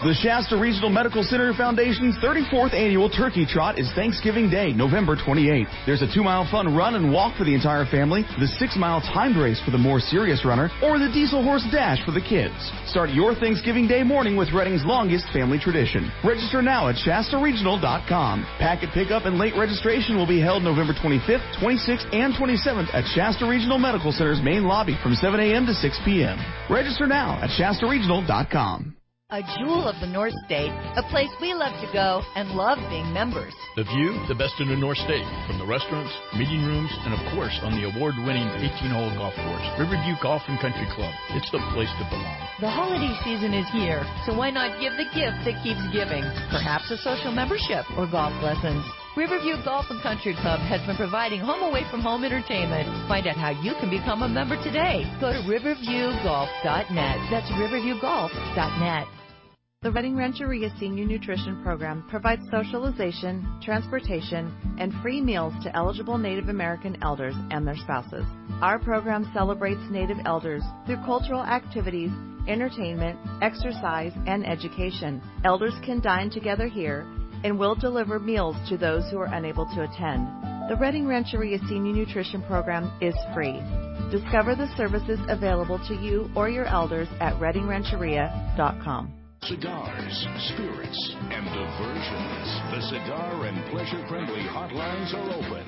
The Shasta Regional Medical Center Foundation's 34th annual Turkey Trot is Thanksgiving Day, November 28th. There's a 2-mile fun run and walk for the entire family, the 6-mile timed race for the more serious runner, or the Diesel Horse Dash for the kids. Start your Thanksgiving Day morning with Reading's longest family tradition. Register now at ShastaRegional.com. Packet pickup and late registration will be held November 25th, 26th, and 27th at Shasta Regional Medical Center's main lobby from 7 a.m. to 6 p.m. Register now at ShastaRegional.com. A jewel of the North State, a place we love to go and love being members. The view, the best in the North State, from the restaurants, meeting rooms, and of course on the award-winning 18-hole golf course, Riverview Golf and Country Club. It's the place to belong. The holiday season is here, so why not give the gift that keeps giving? Perhaps a social membership or golf lessons. Riverview Golf and Country Club has been providing home-away-from-home entertainment. Find out how you can become a member today. Go to riverviewgolf.net. That's riverviewgolf.net. The Reading Rancheria Senior Nutrition Program provides socialization, transportation, and free meals to eligible Native American elders and their spouses. Our program celebrates Native elders through cultural activities, entertainment, exercise, and education. Elders can dine together here and will deliver meals to those who are unable to attend. The Reading Rancheria Senior Nutrition Program is free. Discover the services available to you or your elders at readingrancheria.com. Cigars, spirits, and diversions. The Cigar and Pleasure Friendly hotlines are open.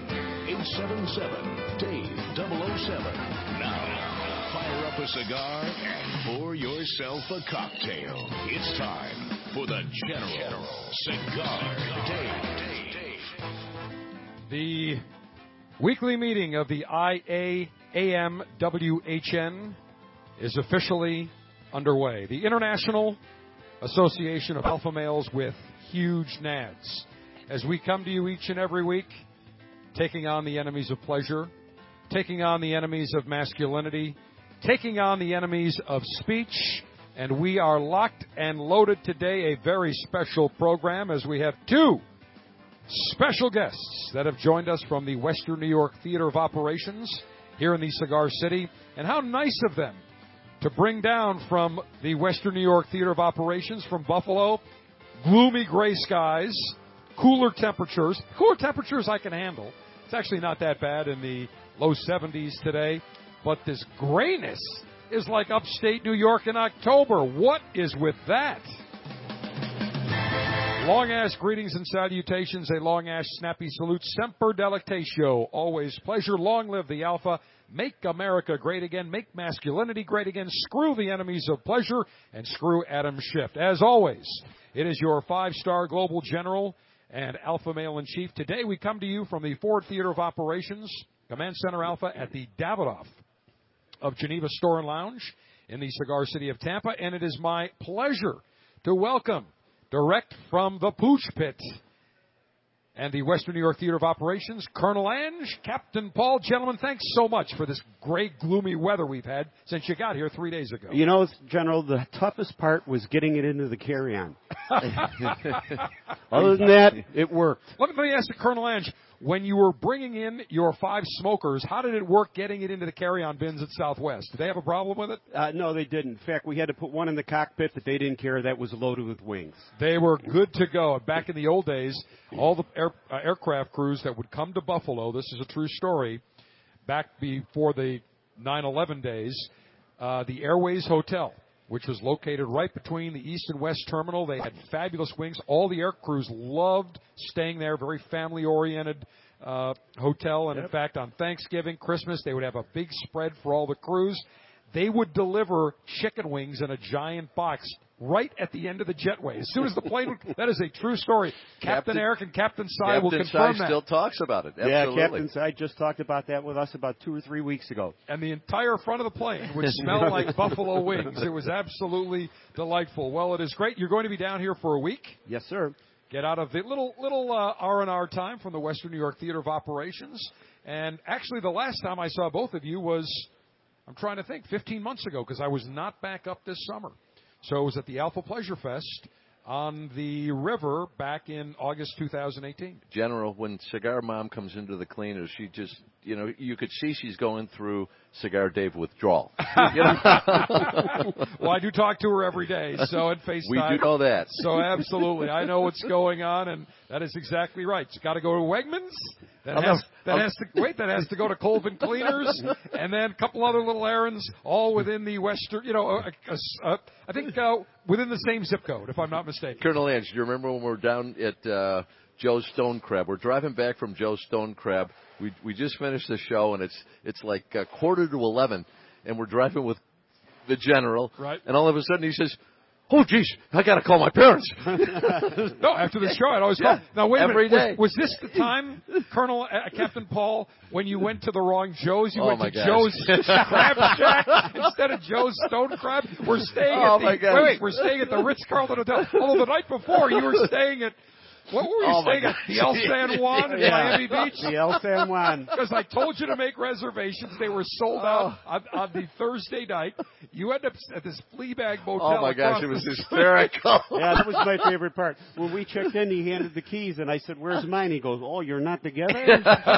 877-DAVE-007. Now, fire up a cigar and pour yourself a cocktail. It's time for the General Cigar Dave. The weekly meeting of the IAAMWHN is officially underway. The International Association of Alpha Males with Huge Nads. As we come to you each and every week, taking on the enemies of pleasure, taking on the enemies of masculinity, taking on the enemies of speech, and we are locked and loaded today, a very special program as we have two special guests that have joined us from the Western New York Theater of Operations here in the Cigar City. And how nice of them to bring down from the Western New York Theater of Operations from Buffalo, gloomy gray skies, cooler temperatures. Cooler temperatures I can handle. It's actually not that bad in the low 70s today. But this grayness is like upstate New York in October. What is with that? Long-ass greetings and salutations, a long-ass snappy salute. Semper Delectatio, always pleasure. Long live the Alpha. Make America great again. Make masculinity great again. Screw the enemies of pleasure and screw Adam Schiff. As always, it is your 5-star global general and Alpha male in chief. Today we come to you from the Ford Theater of Operations, Command Center Alpha at the Davidoff of Geneva Store and Lounge in the Cigar City of Tampa. And it is my pleasure to welcome direct from the Pooch Pit and the Western New York Theater of Operations, Colonel Ange, Captain Paul. Gentlemen, thanks so much for this gray, gloomy weather we've had since you got here 3 days ago. You know, General, the toughest part was getting it into the carry-on. Other than that, it worked. Let me ask you, Colonel Ange, when you were bringing in your 5 smokers, how did it work getting it into the carry-on bins at Southwest? Did they have a problem with it? No, they didn't. In fact, we had to put one in the cockpit that they didn't care that was loaded with wings. They were good to go. Back in the old days, all the aircraft crews that would come to Buffalo, this is a true story, back before the 9/11 days, the Airways Hotel, which was located right between the East and West Terminal. They had fabulous wings. All the air crews loved staying there, very family-oriented hotel. And, in fact, on Thanksgiving, Christmas, they would have a big spread for all the crews. They would deliver chicken wings in a giant box right at the end of the jetway. As soon as the plane would, that is a true story. Captain Eric and Captain Sy will confirm that. Still talks about it. Absolutely. Yeah, Captain Sy just talked about that with us about 2 or 3 weeks ago. And the entire front of the plane would smell like buffalo wings. It was absolutely delightful. Well, it is great. You're going to be down here for a week. Yes, sir. Get out of the little R&R time from the Western New York Theater of Operations. And actually, the last time I saw both of you was, I'm trying to think, 15 months ago, because I was not back up this summer. So it was at the Alpha Pleasure Fest on the river back in August 2018. General, when Cigar Mom comes into the cleaners, she just, you know, you could see she's going through Cigar Dave withdrawal. Well, I do talk to her every day, so at FaceTime. We do know that. So absolutely, I know what's going on, and that is exactly right. It's got to go to Wegmans. That has to go to Colvin Cleaners, and then a couple other little errands, all within the western. I think within the same zip code, if I'm not mistaken. Colonel Ange, do you remember when we were down at Joe's Stone Crab? We're driving back from Joe's Stone Crab. We just finished the show, and it's like 11:15, and we're driving with the general. Right. And all of a sudden he says, "Oh, geez, I got to call my parents." No, after the show, I'd always call. Now, wait a minute. Every day. Was this the time, Captain Paul, when you went to the wrong Joe's? You went to gosh. Joe's Crab Shack instead of Joe's Stone Crab? We're staying we're staying at the Ritz-Carlton Hotel. Although the night before, you were staying at, what were you staying at? The El San Juan in Miami Beach? The El San Juan. Because I told you to make reservations. They were sold out on the Thursday night. You end up at this Fleabag motel. Oh, my gosh, it was hysterical. Yeah, that was my favorite part. When we checked in, he handed the keys, and I said, "Where's mine?" He goes, "Oh, you're not together?" They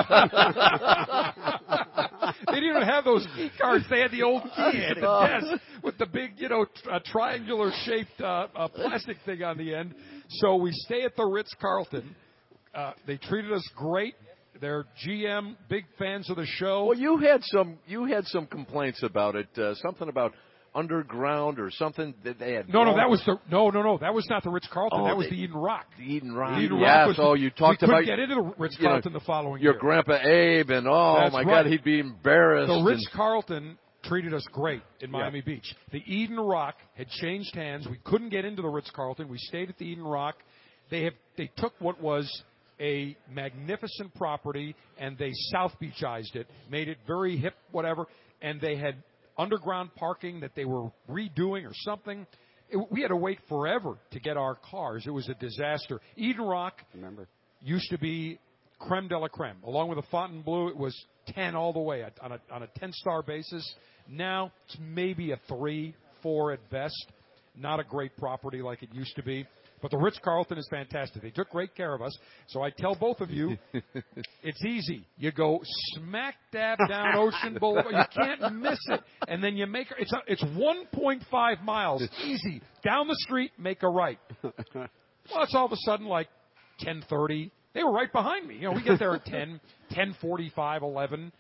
didn't even have those key cards. They had the old keys at the desk with the big, triangular-shaped plastic thing on the end. So we stay at the Ritz-Carlton. They treated us great. Their GM, big fans of the show. Well, you had some complaints about it. Something about underground or something that they had. No, that was that was not the Ritz-Carlton. That was the Eden Rock. The Eden Rock. The Eden yeah. Rock So you talked we about couldn't get into the Ritz-Carlton the following your year. Grandpa Abe, and That's my right. God, he'd be embarrassed. The Ritz-Carlton treated us great in Miami Beach. The Eden Rock had changed hands. We couldn't get into the Ritz-Carlton. We stayed at the Eden Rock. They took what was a magnificent property and they South Beachized it, made it very hip, whatever, and they had underground parking that they were redoing or something. We had to wait forever to get our cars. It was a disaster. Eden Rock used to be creme de la creme. Along with the Fontainebleau, it was 10 all the way on a 10-star basis. Now it's maybe a 3, 4 at best. Not a great property like it used to be. But the Ritz-Carlton is fantastic. They took great care of us. So I tell both of you, it's easy. You go smack dab down Ocean Boulevard. You can't miss it. And then you make it's 1.5 miles. Easy. Down the street, make a right. Well, it's all of a sudden like 10:30. They were right behind me. We get there at 10, 10:45, 11.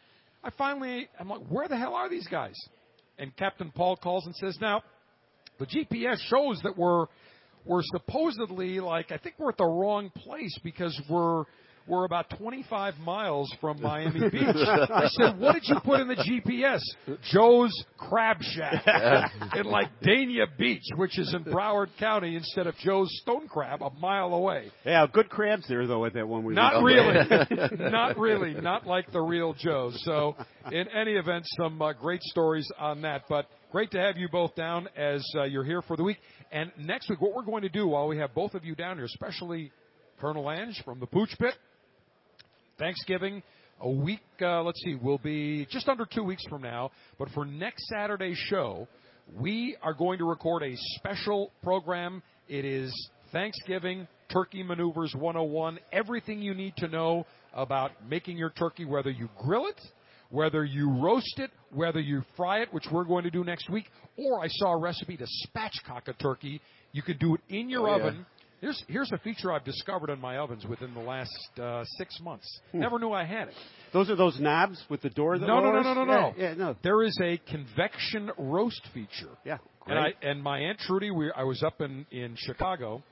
I'm like, where the hell are these guys? And Captain Paul calls and says, now, the GPS shows that we're supposedly I think we're at the wrong place because we're about 25 miles from Miami Beach. I said, what did you put in the GPS? Joe's Crab Shack in Dania Beach, which is in Broward County, instead of Joe's Stone Crab a mile away. Yeah, good crabs there, though, at that one. Not really. Not really. Not like the real Joe's. So in any event, some great stories on that. But great to have you both down as you're here for the week. And next week, what we're going to do while we have both of you down here, especially Colonel Ange from the Pooch Pit, Thanksgiving, a week, will be just under 2 weeks from now. But for next Saturday's show, we are going to record a special program. It is Thanksgiving Turkey Maneuvers 101. Everything you need to know about making your turkey, whether you grill it, whether you roast it, whether you fry it, which we're going to do next week, or I saw a recipe to spatchcock a turkey. You could do it in your oven. Here's a feature I've discovered in my ovens within the last 6 months. Never knew I had it. Those are those knobs with the door that lowers? No. Yeah, no. There is a convection roast feature. Yeah, great. And my Aunt Trudy, I was up in Chicago,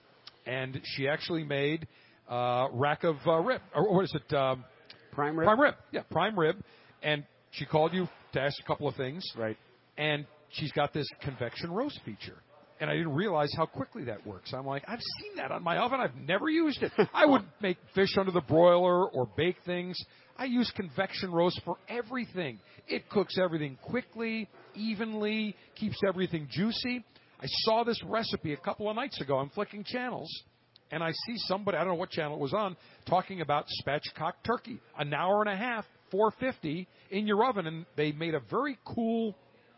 and she actually made rack of rib. Or what is it? Prime rib? Prime rib. Yeah, prime rib. And she called you to ask a couple of things. Right. And she's got this convection roast feature. And I didn't realize how quickly that works. I'm like, I've seen that on my oven. I've never used it. I would make fish under the broiler or bake things. I use convection roast for everything. It cooks everything quickly, evenly, keeps everything juicy. I saw this recipe a couple of nights ago. I'm flicking channels, and I see somebody, I don't know what channel it was on, talking about spatchcock turkey. An hour and a half, 450 in your oven, and they made a very cool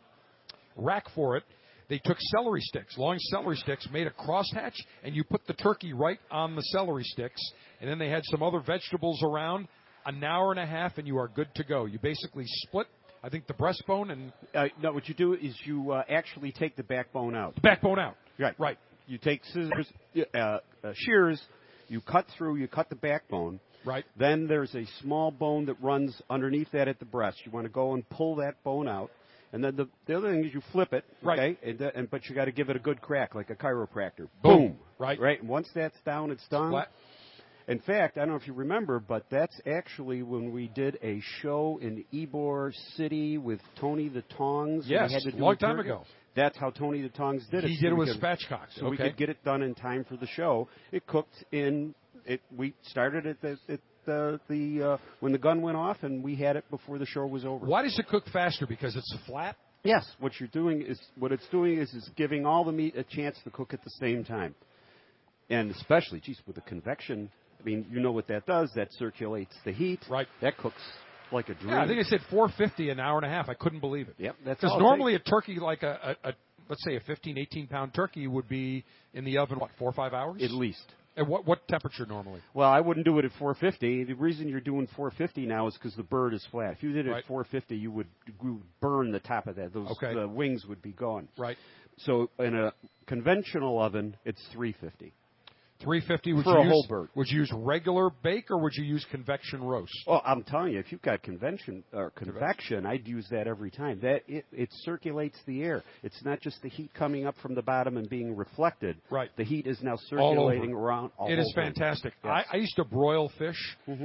rack for it. They took celery sticks, long celery sticks, made a crosshatch, and you put the turkey right on the celery sticks. And then they had some other vegetables around. An hour and a half, and you are good to go. You basically split I think the breastbone and No, what you do is you actually take the backbone out. the backbone out. Right. You take scissors, shears, you cut the backbone. Right. Then there's a small bone that runs underneath that at the breast. You want to go and pull that bone out. And then the other thing is you flip it, okay? Right. But you got to give it a good crack, like a chiropractor. Boom. Right. And once that's down, it's done. Flat. In fact, I don't know if you remember, but that's actually when we did a show in Ybor City with Tony the Tongs. Yes, we had to do long time ago. That's how Tony the Tongs did it. He did it with spatchcocks. So we could get it done in time for the show. It cooked in. We started at the when the gun went off, and we had it before the show was over. Why does it cook faster? Because it's flat? Yes. What it's doing is giving all the meat a chance to cook at the same time. And especially, with the convection, I mean, you know what that does. That circulates the heat. Right. That cooks like a dream. Yeah, I think I said 450 an hour and a half. I couldn't believe it. Yep. That's because normally a turkey like a let's say a 15, 18-pound turkey would be in the oven, 4 or 5 hours? At least. And what temperature normally? Well, I wouldn't do it at 450. The reason you're doing 450 now is because the bird is flat. If you did it at 450, you would burn the top of that. The wings would be gone. Right. So in a conventional oven, it's 350. 350 would for you a use, whole bird. Would you use regular bake or would you use convection roast? Well, I'm telling you, if you've got convection, I'd use that every time. That it circulates the air. It's not just the heat coming up from the bottom and being reflected. Right. The heat is now circulating around. It is fantastic. Yes. I used to broil fish. Mm-hmm.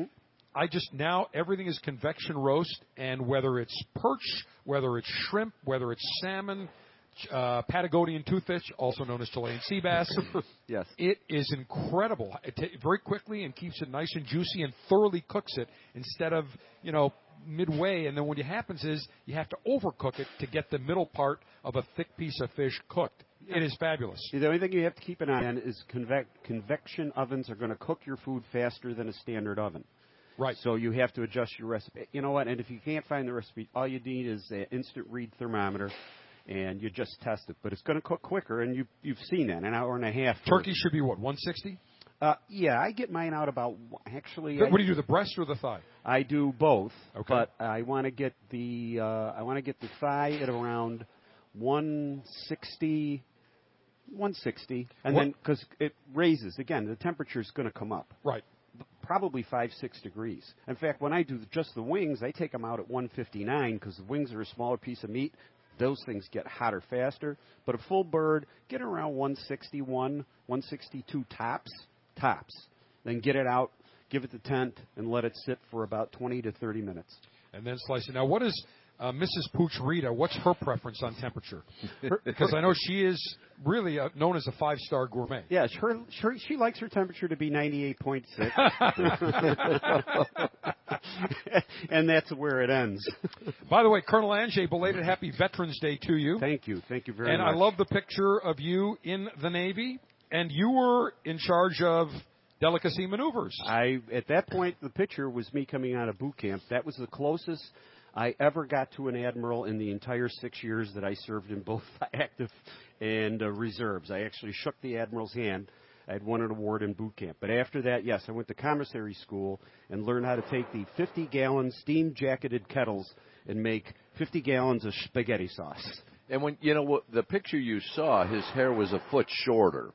Now everything is convection roast, and whether it's perch, whether it's shrimp, whether it's salmon, Patagonian toothfish, also known as Chilean sea bass. Yes. It is incredible. Very quickly and keeps it nice and juicy and thoroughly cooks it instead of, midway. And then what happens is you have to overcook it to get the middle part of a thick piece of fish cooked. It is fabulous. The only thing you have to keep an eye on is convection ovens are going to cook your food faster than a standard oven. Right. So you have to adjust your recipe. You know what? And if you can't find the recipe, all you need is an instant read thermometer. And you just test it. But it's going to cook quicker, and you've seen that, an hour and a half. Turkey should be, 160? Yeah, I get mine out about, actually. What do you do, the breast or the thigh? I do both. Okay. But I want to get the thigh at around 160, and then, because it raises, again, the temperature is going to come up. Right. Probably 5-6 degrees. In fact, when I do just the wings, I take them out at 159 because the wings are a smaller piece of meat. Those things get hotter faster. But a full bird, get around 161, 162 tops. Then get it out, give it the tent, and let it sit for about 20 to 30 minutes. And then slice it. Now, what is Mrs. Pooch Rita? What's her preference on temperature? Because I know she is really known as a 5-star gourmet. Yeah, she likes her temperature to be 98.6. And that's where it ends. By the way, Colonel Ange, belated Happy Veterans Day to you. Thank you very much. And I love the picture of you in the Navy, and you were in charge of delicacy maneuvers. At that point, the picture was me coming out of boot camp. That was the closest I ever got to an admiral in the entire 6 years that I served in both active and reserves. I actually shook the admiral's hand. I had won an award in boot camp. But after that, yes, I went to commissary school and learned how to take the 50-gallon steam-jacketed kettles and make 50 gallons of spaghetti sauce. And when the picture you saw, his hair was a foot shorter.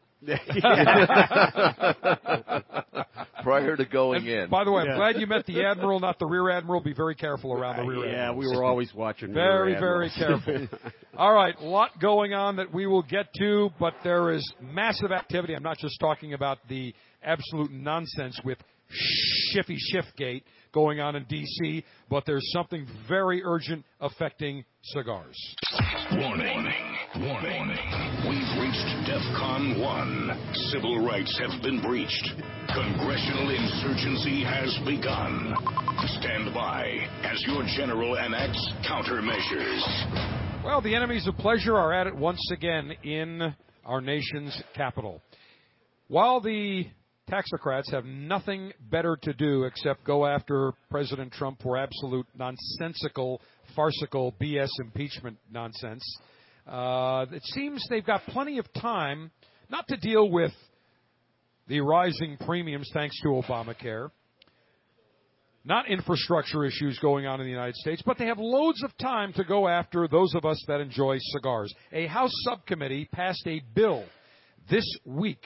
Prior to going in. By the way, I'm glad you met the admiral, not the rear admiral. Be very careful around the rear admiral. Yeah, we were always watching. Very, very careful. All right, a lot going on that we will get to, but there is massive activity. I'm not just talking about the absolute nonsense with Shiffy Schiffgate going on in D.C., but there's something very urgent affecting cigars. Warning. We've reached DEFCON 1. Civil rights have been breached. Congressional insurgency has begun. Stand by as your general enacts countermeasures. Well, the enemies of pleasure are at it once again in our nation's capital. While the taxocrats have nothing better to do except go after President Trump for absolute nonsensical, farcical BS impeachment nonsense, it seems they've got plenty of time not to deal with the rising premiums thanks to Obamacare, not infrastructure issues going on in the United States, but they have loads of time to go after those of us that enjoy cigars. A House subcommittee passed a bill this week,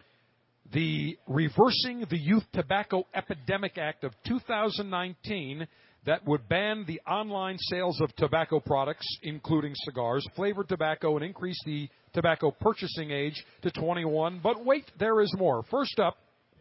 the Reversing the Youth Tobacco Epidemic Act of 2019, that would ban the online sales of tobacco products, including cigars, flavored tobacco, and increase the tobacco purchasing age to 21. But wait, there is more. First up,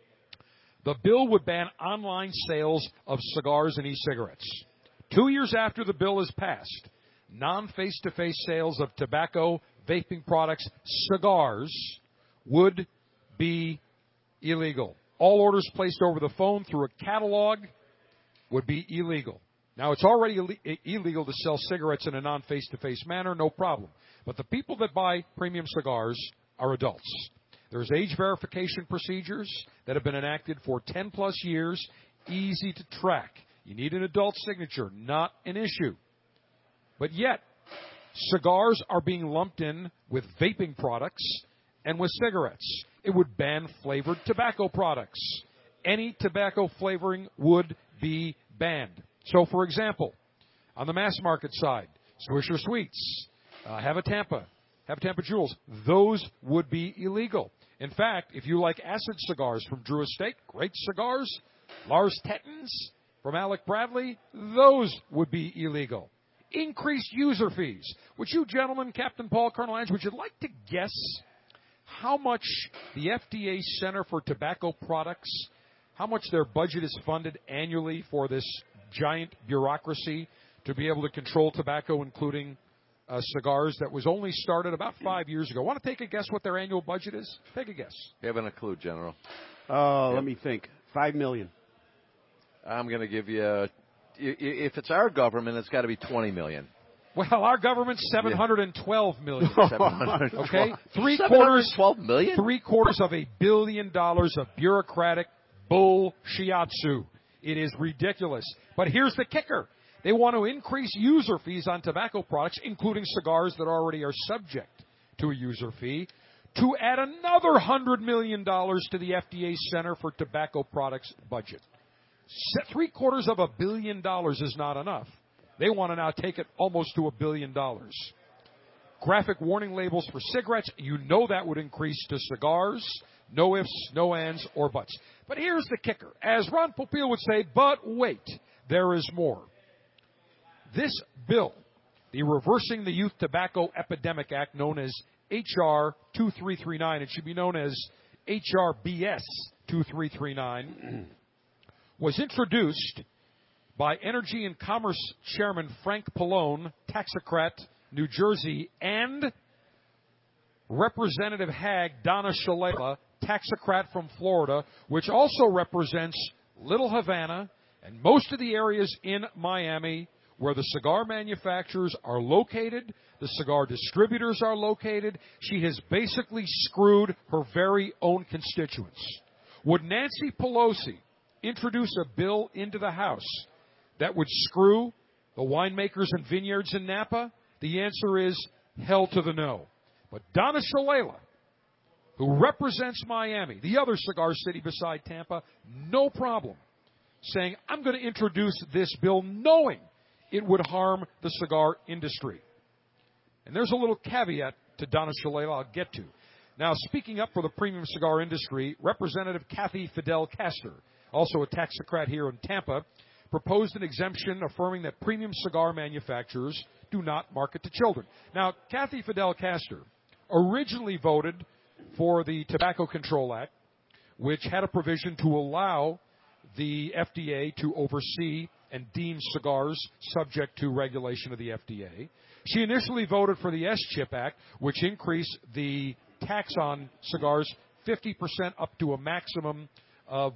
the bill would ban online sales of cigars and e-cigarettes. 2 years after the bill is passed, non-face-to-face sales of tobacco, vaping products, cigars would be illegal. All orders placed over the phone through a catalog would be illegal. Now, it's already illegal to sell cigarettes in a non-face-to-face manner, no problem. But the people that buy premium cigars are adults. There's age verification procedures that have been enacted for 10-plus years, easy to track. You need an adult signature, not an issue. But yet, cigars are being lumped in with vaping products and with cigarettes. It would ban flavored tobacco products. Any tobacco flavoring would be banned. So, for example, on the mass market side, Swisher Sweets, Have a Tampa Jewels, those would be illegal. In fact, if you like acid cigars from Drew Estate, great cigars, Lars Tettons from Alec Bradley, those would be illegal. Increased user fees. Would you gentlemen, Captain Paul, Colonel Ange, would you like to guess how much the FDA Center for Tobacco Products, how much their budget is funded annually for this giant bureaucracy to be able to control tobacco, including cigars, that was only started about 5 years ago? Want to take a guess what their annual budget is? Take a guess. Haven't a clue, General. Let me think. $5 million. I'm going to give you, if it's our government, it's got to be $20 million. Well, our government's $712 million. Okay, $712 million. $750 million of bureaucratic bull shiatsu. It is ridiculous. But here's the kicker: they want to increase user fees on tobacco products, including cigars that already are subject to a user fee, to add another $100 million to the FDA Center for Tobacco Products budget. $750 million is not enough. They want to now take it almost to $1 billion. Graphic warning labels for cigarettes, you know that would increase to cigars. No ifs, no ands, or buts. But here's the kicker. As Ron Popeil would say, but wait, there is more. This bill, the Reversing the Youth Tobacco Epidemic Act, known as H.R. 2339, it should be known as H.R.B.S. 2339, was introduced by Energy and Commerce Chairman Frank Pallone, Taxocrat, New Jersey, and Representative Hag Donna Shalala, Taxocrat from Florida, which also represents Little Havana and most of the areas in Miami where the cigar manufacturers are located, the cigar distributors are located. She has basically screwed her very own constituents. Would Nancy Pelosi introduce a bill into the House that would screw the winemakers and vineyards in Napa? The answer is hell to the no. But Donna Shalala, who represents Miami, the other cigar city beside Tampa, no problem saying, I'm going to introduce this bill knowing it would harm the cigar industry. And there's a little caveat to Donna Shalala I'll get to. Now, speaking up for the premium cigar industry, Representative Kathy Fidel Castor, also a taxocrat here in Tampa, proposed an exemption affirming that premium cigar manufacturers do not market to children. Now, Kathy Fidel Castor originally voted for the Tobacco Control Act, which had a provision to allow the FDA to oversee and deem cigars subject to regulation of the FDA. She initially voted for the S-CHIP Act, which increased the tax on cigars 50% up to a maximum of,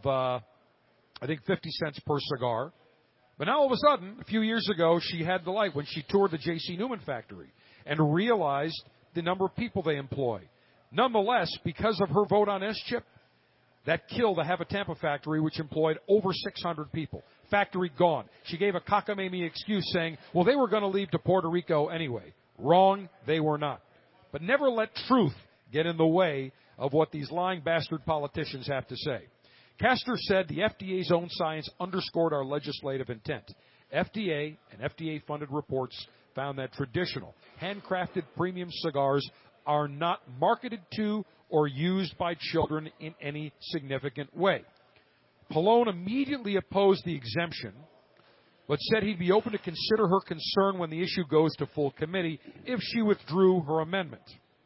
50 cents per cigar. But now all of a sudden, a few years ago, she had the light when she toured the J.C. Newman factory and realized the number of people they employ. Nonetheless, because of her vote on S-CHIP, that killed the Have a Tampa factory, which employed over 600 people. Factory gone. She gave a cockamamie excuse saying, well, they were going to leave to Puerto Rico anyway. Wrong, they were not. But never let truth get in the way of what these lying bastard politicians have to say. Castor said the FDA's own science underscored our legislative intent. FDA and FDA-funded reports found that traditional, handcrafted premium cigars are not marketed to or used by children in any significant way. Pallone immediately opposed the exemption, but said he'd be open to consider her concern when the issue goes to full committee if she withdrew her amendment.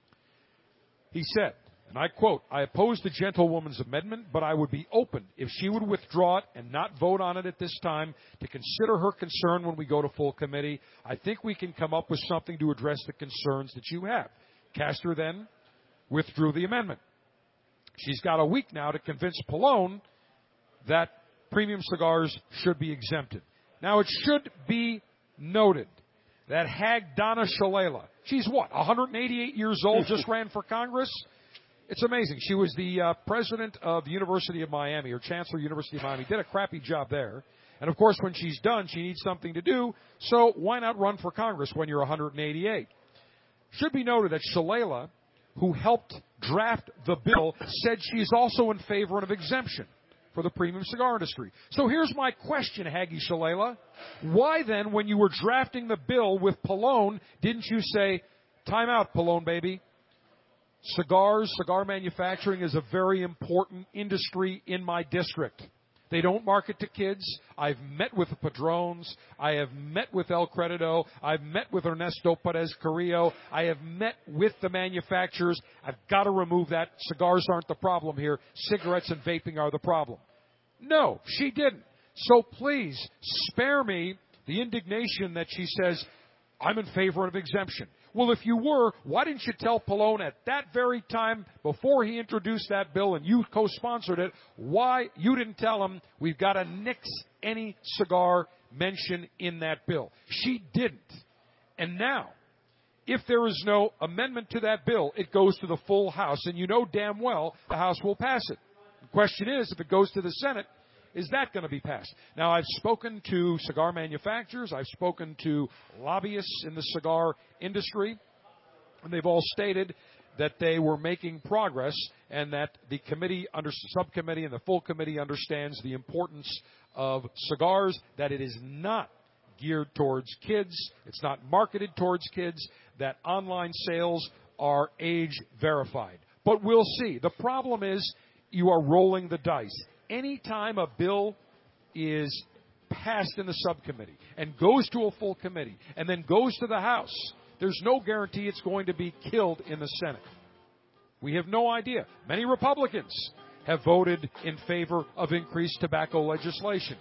He said, and I quote, "I oppose the gentlewoman's amendment, but I would be open if she would withdraw it and not vote on it at this time to consider her concern when we go to full committee. I think we can come up with something to address the concerns that you have." Castor then withdrew the amendment. She's got a week now to convince Pallone that premium cigars should be exempted. Now, it should be noted that hag Donna Shalala, she's what, 188 years old, just ran for Congress? It's amazing. She was the president of the University of Miami, or chancellor of the University of Miami. Did a crappy job there. And, of course, when she's done, she needs something to do. So why not run for Congress when you're 188? Should be noted that Shalala, who helped draft the bill, said she's also in favor of exemption for the premium cigar industry. So here's my question, Haggy Shalala. Why then, when you were drafting the bill with Pallone, didn't you say, time out, Pallone, baby? Cigars, cigar manufacturing is a very important industry in my district. They don't market to kids. I've met with the Padrones. I have met with El Credito. I've met with Ernesto Perez Carrillo. I have met with the manufacturers. I've got to remove that. Cigars aren't the problem here. Cigarettes and vaping are the problem. No, she didn't. So please spare me the indignation that she says, I'm in favor of exemption. Well, if you were, why didn't you tell Pallone at that very time, before he introduced that bill and you co-sponsored it, why you didn't tell him we've got to nix any cigar mention in that bill? She didn't. And now, if there is no amendment to that bill, it goes to the full House, and you know damn well the House will pass it. The question is, if it goes to the Senate, is that going to be passed? Now, I've spoken to cigar manufacturers. I've spoken to lobbyists in the cigar industry, and they've all stated that they were making progress and that the committee, subcommittee, and the full committee understands the importance of cigars, that it is not geared towards kids. It's not marketed towards kids, that online sales are age verified. But we'll see. The problem is you are rolling the dice. Anytime a bill is passed in the subcommittee and goes to a full committee and then goes to the House, there's no guarantee it's going to be killed in the Senate. We have no idea. Many Republicans have voted in favor of increased tobacco legislation.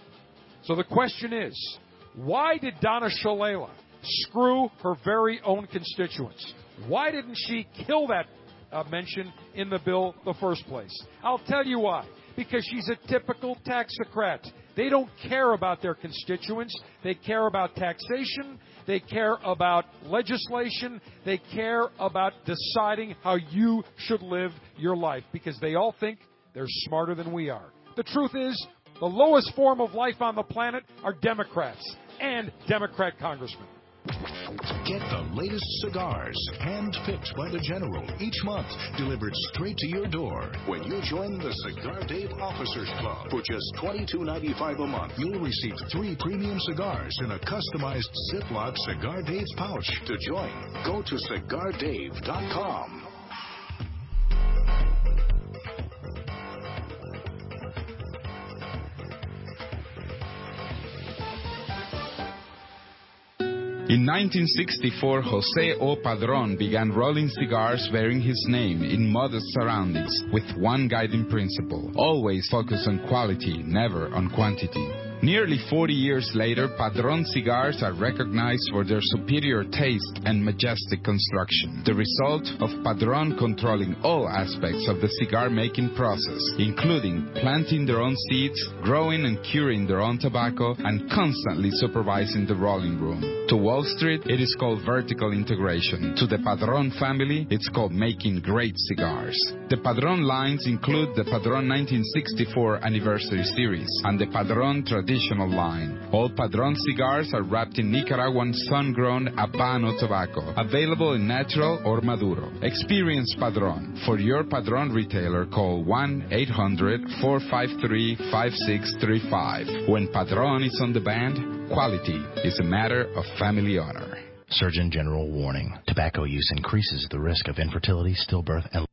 So the question is, why did Donna Shalala screw her very own constituents? Why didn't she kill that mention in the bill in the first place? I'll tell you why. Because she's a typical taxocrat. They don't care about their constituents. They care about taxation. They care about legislation. They care about deciding how you should live your life, because they all think they're smarter than we are. The truth is, the lowest form of life on the planet are Democrats and Democrat congressmen. Get the latest cigars, hand-picked by the General, each month, delivered straight to your door when you join the Cigar Dave Officers Club. For just $22.95 a month, you'll receive 3 premium cigars in a customized Ziploc Cigar Dave pouch. To join, go to CigarDave.com. In 1964, Jose O. Padron began rolling cigars bearing his name in modest surroundings with one guiding principle: always focus on quality, never on quantity. Nearly 40 years later, Padron cigars are recognized for their superior taste and majestic construction, the result of Padron controlling all aspects of the cigar-making process, including planting their own seeds, growing and curing their own tobacco, and constantly supervising the rolling room. To Wall Street, it is called vertical integration. To the Padron family, it's called making great cigars. The Padron lines include the Padron 1964 Anniversary Series and the Padron Traditional traditional line. All Padron cigars are wrapped in Nicaraguan sun-grown Habano tobacco, available in natural or Maduro. Experience Padron. For your Padron retailer, call 1-800-453-5635. When Padron is on the band, quality is a matter of family honor. Surgeon General warning. Tobacco use increases the risk of infertility, stillbirth, and...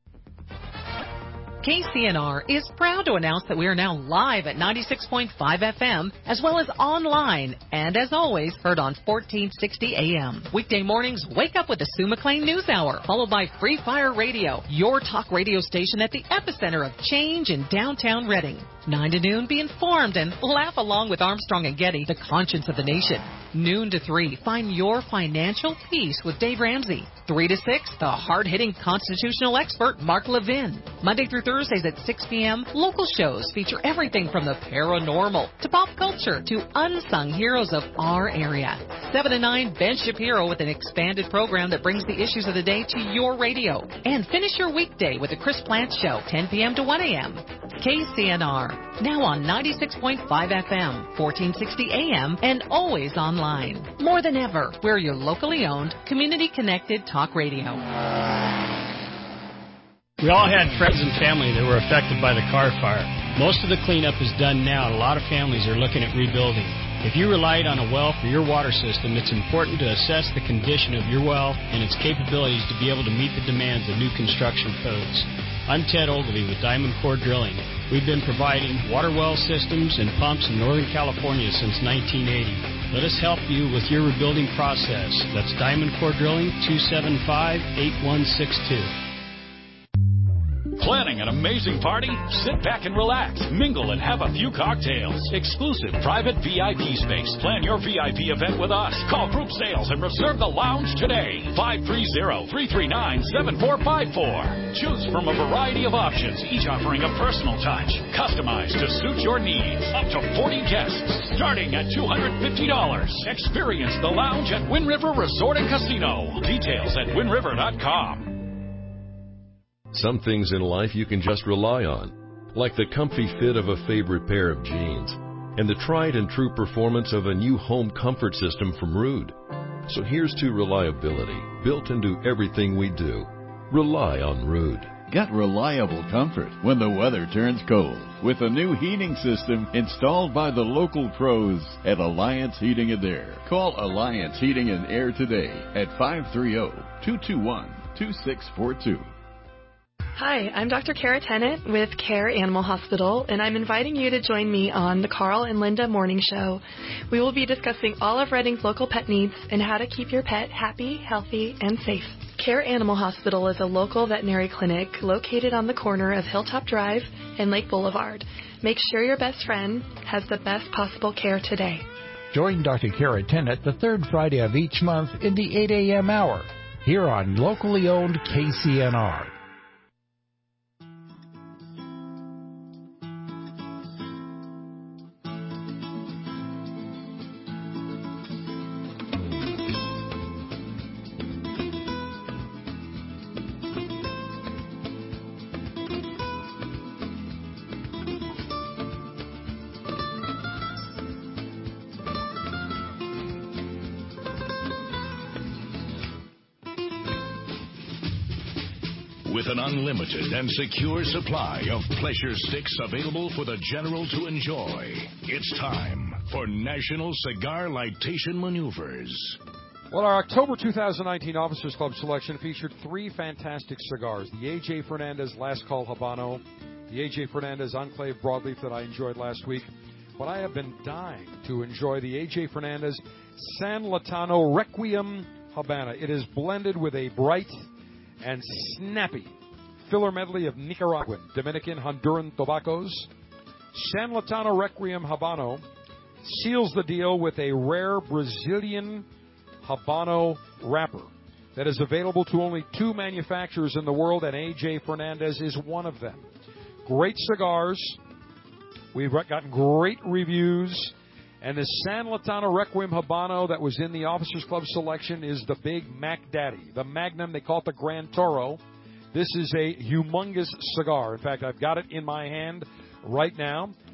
KCNR is proud to announce that we are now live at 96.5 FM, as well as online, and as always, heard on 1460 AM. Weekday mornings, wake up with the Sue McLean News Hour, followed by Free Fire Radio, your talk radio station at the epicenter of change in downtown Reading. 9 to noon, be informed and laugh along with Armstrong and Getty, the conscience of the nation. Noon to 3, find your financial peace with Dave Ramsey. 3 to 6, the hard-hitting constitutional expert, Mark Levin. Monday through Thursdays at 6 p.m., local shows feature everything from the paranormal to pop culture to unsung heroes of our area. 7 to 9, Ben Shapiro with an expanded program that brings the issues of the day to your radio. And finish your weekday with the Chris Plant Show, 10 p.m. to 1 a.m. KCNR, now on 96.5 FM, 1460 AM, and always online. More than ever, we're your locally owned, community-connected talk radio. We all had friends and family that were affected by the car fire. Most of the cleanup is done now, and a lot of families are looking at rebuilding. If you relied on a well for your water system, it's important to assess the condition of your well and its capabilities to be able to meet the demands of new construction codes. I'm Ted Ogilvie with Diamond Core Drilling. We've been providing water well systems and pumps in Northern California since 1980. Let us help you with your rebuilding process. That's Diamond Core Drilling, 275-8162. Planning an amazing party? Sit back and relax, mingle and have a few cocktails. Exclusive private VIP space. Plan your VIP event with us. Call Group Sales and reserve the lounge today. 530-339-7454. Choose from a variety of options, each offering a personal touch, customized to suit your needs. Up to 40 guests, starting at $250. Experience the lounge at Wind River Resort and Casino. Details at windriver.com. Some things in life you can just rely on, like the comfy fit of a favorite pair of jeans and the tried and true performance of a new home comfort system from Ruud. So here's to reliability, built into everything we do. Rely on Ruud. Get reliable comfort when the weather turns cold with a new heating system installed by the local pros at Alliance Heating and Air. Call Alliance Heating and Air today at 530-221-2642. Hi, I'm Dr. Kara Tennant with Care Animal Hospital, and I'm inviting you to join me on the Carl and Linda Morning Show. We will be discussing all of Reading's local pet needs and how to keep your pet happy, healthy, and safe. Care Animal Hospital is a local veterinary clinic located on the corner of Hilltop Drive and Lake Boulevard. Make sure your best friend has the best possible care today. Join Dr. Kara Tennant the third Friday of each month in the 8 a.m. hour here on locally owned KCNR. With an unlimited and secure supply of pleasure sticks available for the general to enjoy, it's time for National Cigar Lightation Maneuvers. Well, our October 2019 Officers Club selection featured three fantastic cigars. The A.J. Fernandez Last Call Habano, the A.J. Fernandez Enclave Broadleaf that I enjoyed last week. But I have been dying to enjoy the A.J. Fernandez San Latano Requiem Habana. It is blended with a bright and snappy filler medley of Nicaraguan, Dominican, Honduran tobaccos. San Latano Requiem Habano seals the deal with a rare Brazilian Habano wrapper that is available to only two manufacturers in the world, and A.J. Fernandez is one of them. Great cigars. We've gotten great reviews. And the San Latano Requiem Habano that was in the Officers Club selection is the big Mac Daddy. The Magnum, they call it the Grand Toro. This is a humongous cigar. In fact, I've got it in my hand right now.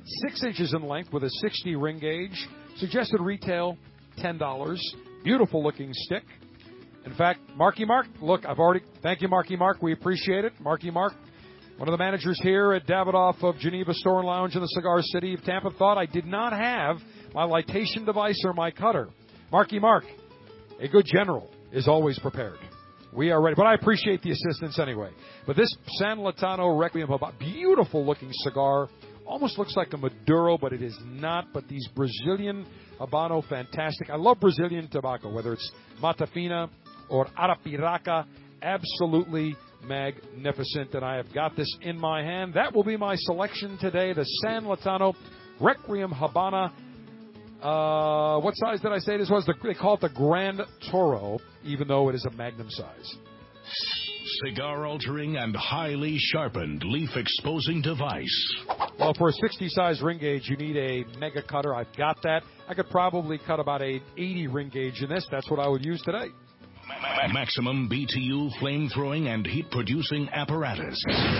6 inches in length with a 60 ring gauge. Suggested retail, $10. Beautiful looking stick. In fact, Marky Mark, look, thank you, Marky Mark. We appreciate it. Marky Mark, one of the managers here at Davidoff of Geneva Store and Lounge in the Cigar City of Tampa, thought I did not have my lightation device or my cutter. Marky Mark, a good general is always prepared. We are ready, but I appreciate the assistance anyway. But this San Latano Requiem, beautiful looking cigar, almost looks like a Maduro, but it is not. But these Brazilian Habano, fantastic. I love Brazilian tobacco, whether it's Matafina or Arapiraca, absolutely magnificent. And I have got this in my hand. That will be my selection today, the San Latano Requiem Habana. What size did I say this was? They call it the Grand Toro, even though it is a magnum size. Cigar-altering and highly sharpened leaf-exposing device. Well, for a 60-size ring gauge, you need a mega cutter. I've got that. I could probably cut about an 80 ring gauge in this. That's what I would use today. Maximum BTU flame-throwing and heat-producing apparatus.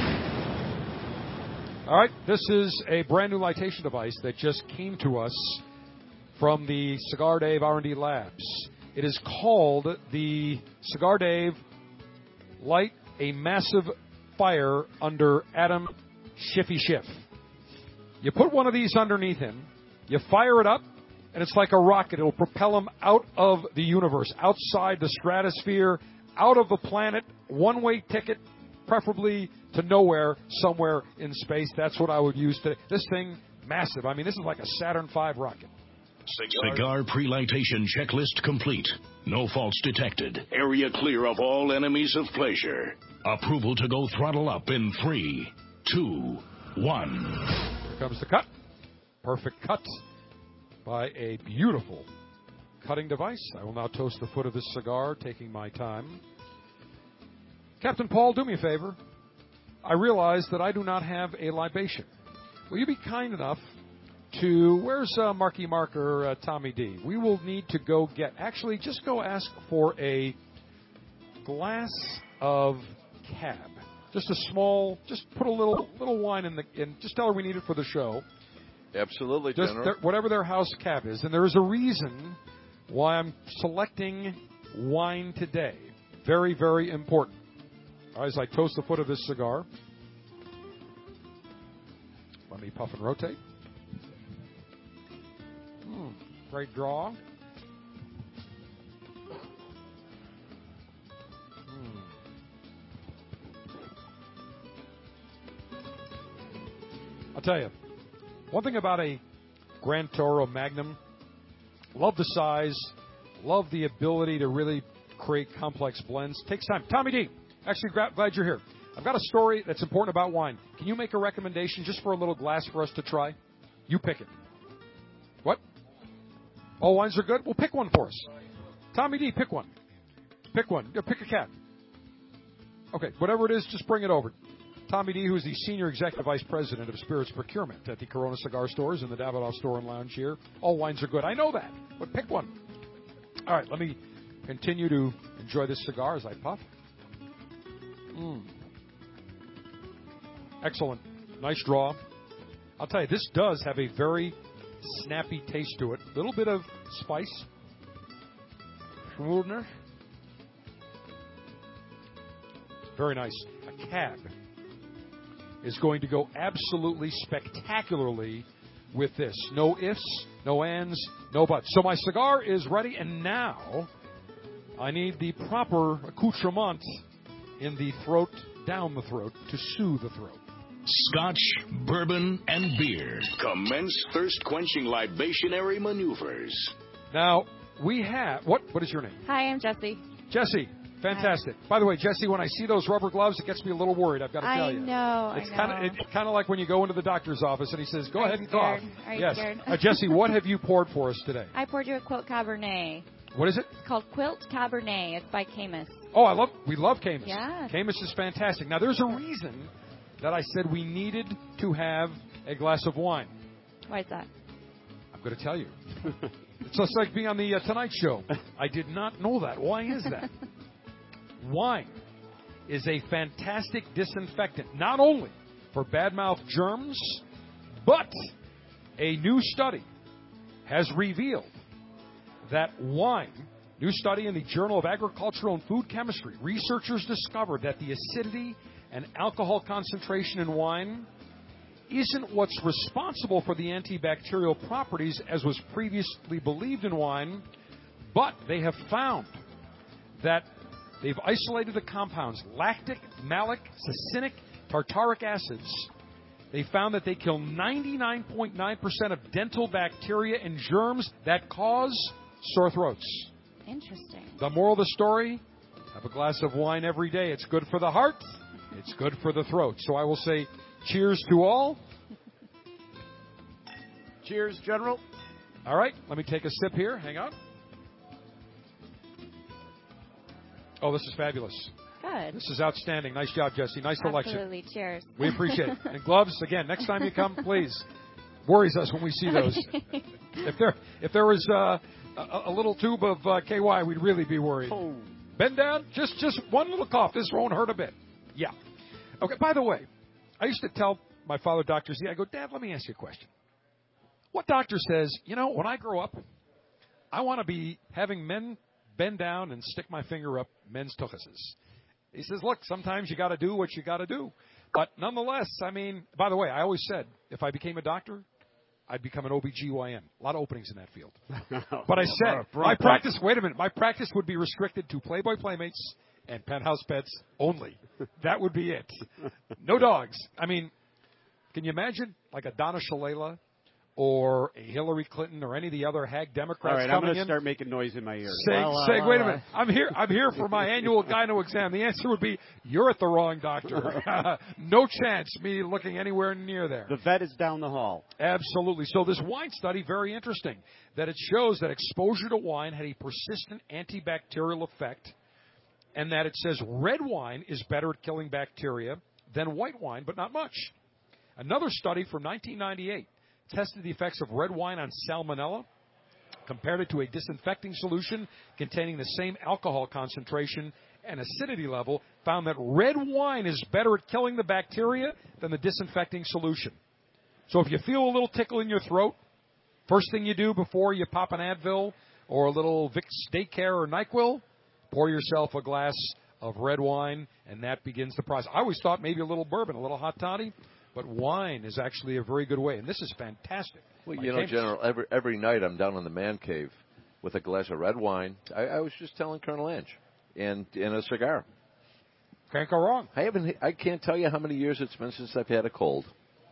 All right, this is a brand-new lightation device that just came to us from the Cigar Dave R&D Labs. It is called the Cigar Dave Light a Massive Fire Under Adam Shiffy Schiff. You put one of these underneath him, you fire it up, and it's like a rocket. It'll propel him out of the universe, outside the stratosphere, out of the planet, one-way ticket, preferably to nowhere, somewhere in space. That's what I would use today. This thing, massive. I mean, this is like a Saturn V rocket. Cigar pre-lightation checklist complete. No faults detected. Area clear of all enemies of pleasure. Approval to go throttle up in 3, 2, 1. Here comes the cut. Perfect cut by a beautiful cutting device. I will now toast the foot of this cigar, taking my time. Captain Paul, do me a favor. I realize that I do not have a libation. Will you be kind enough to, where's Marky Mark or Tommy D? We will need to go get, actually, just go ask for a glass of cab. Just a small, just put a little wine in, just tell her we need it for the show. Absolutely, just General. Whatever their house cab is. And there is a reason why I'm selecting wine today. Very, very important. All right, as I toast the foot of this cigar, let me puff and rotate. Great draw. I'll tell you, one thing about a Grand Toro Magnum, love the size, love the ability to really create complex blends. Takes time. Tommy D, actually glad you're here. I've got a story that's important about wine. Can you make a recommendation just for a little glass for us to try? You pick it. What? All wines are good? Well, pick one for us. Tommy D, pick one. Pick one. Pick a cat. Okay, whatever it is, just bring it over. Tommy D, who is the Senior Executive Vice President of Spirits Procurement at the Corona Cigar Stores in the Davidoff Store and Lounge here. All wines are good. I know that, but pick one. All right, let me continue to enjoy this cigar as I puff. Excellent. Nice draw. I'll tell you, this does have a very snappy taste to it. A little bit of spice. Smoothness. Very nice. A cab is going to go absolutely spectacularly with this. No ifs, no ands, no buts. So my cigar is ready, and now I need the proper accoutrement in the throat, down the throat, to soothe the throat. Scotch, bourbon, and beer. Commence thirst-quenching libationary maneuvers. Now, we have... What is your name? Hi, I'm Jessie. Jessie. Fantastic. Hi. By the way, Jessie, when I see those rubber gloves, it gets me a little worried, I've got to tell you. It's kind of like when you go into the doctor's office and he says, go ahead and cough. Are you scared? Jessie, what have you poured for us today? I poured you a Quilt Cabernet. What is it? It's called Quilt Cabernet. It's by Caymus. Oh, we love Caymus. Yeah. Caymus is fantastic. Now, there's a reason that I said we needed to have a glass of wine. Why is that? I'm going to tell you. It's just like being on the Tonight Show. I did not know that. Why is that? Wine is a fantastic disinfectant, not only for bad mouth germs, but A new study has revealed that wine, new study in the Journal of Agricultural and Food Chemistry, researchers discovered that the acidity and alcohol concentration in wine isn't what's responsible for the antibacterial properties as was previously believed in wine, but they have found that they've isolated the compounds lactic, malic, succinic, tartaric acids. They found that they kill 99.9% of dental bacteria and germs that cause sore throats. Interesting. The moral of the story, have a glass of wine every day. It's good for the heart. It's good for the throat. So I will say cheers to all. Cheers, General. All right, let me take a sip here. Hang on. Oh, this is fabulous. Good. This is outstanding. Nice job, Jesse. Nice selection. Absolutely. Cheers. We appreciate it. And gloves, again, next time you come, please. Worries us when we see those. If there was a little tube of KY, we'd really be worried. Oh. Bend down. Just one little cough. This won't hurt a bit. Yeah. Okay, by the way, I used to tell my father, Dr. Z, I go, Dad, let me ask you a question. What doctor says, when I grow up, I want to be having men bend down and stick my finger up men's tuchuses? He says, look, sometimes you got to do what you got to do. But nonetheless, by the way, I always said if I became a doctor, I'd become an OBGYN. A lot of openings in that field. But I said, my practice would be restricted to Playboy Playmates and Penthouse Pets only. That would be it. No dogs. Can you imagine like a Donna Shalala or a Hillary Clinton or any of the other hag Democrats All right, coming I'm going to in? start making noise in my ear. Saying, wait a minute, I'm here for my annual gyno exam. The answer would be, you're at the wrong doctor. No chance me looking anywhere near there. The vet is down the hall. Absolutely. So this wine study, very interesting, that it shows that exposure to wine had a persistent antibacterial effect, and that it says red wine is better at killing bacteria than white wine, but not much. Another study from 1998 tested the effects of red wine on salmonella, compared it to a disinfecting solution containing the same alcohol concentration and acidity level, found that red wine is better at killing the bacteria than the disinfecting solution. So if you feel a little tickle in your throat, first thing you do before you pop an Advil or a little Vicks Daycare or NyQuil, pour yourself a glass of red wine, and that begins the process. I always thought maybe a little bourbon, a little hot toddy, but wine is actually a very good way, and this is fantastic. Well, General, every night I'm down in the man cave with a glass of red wine. I was just telling Colonel Ange, and a cigar. Can't go wrong. I can't tell you how many years it's been since I've had a cold.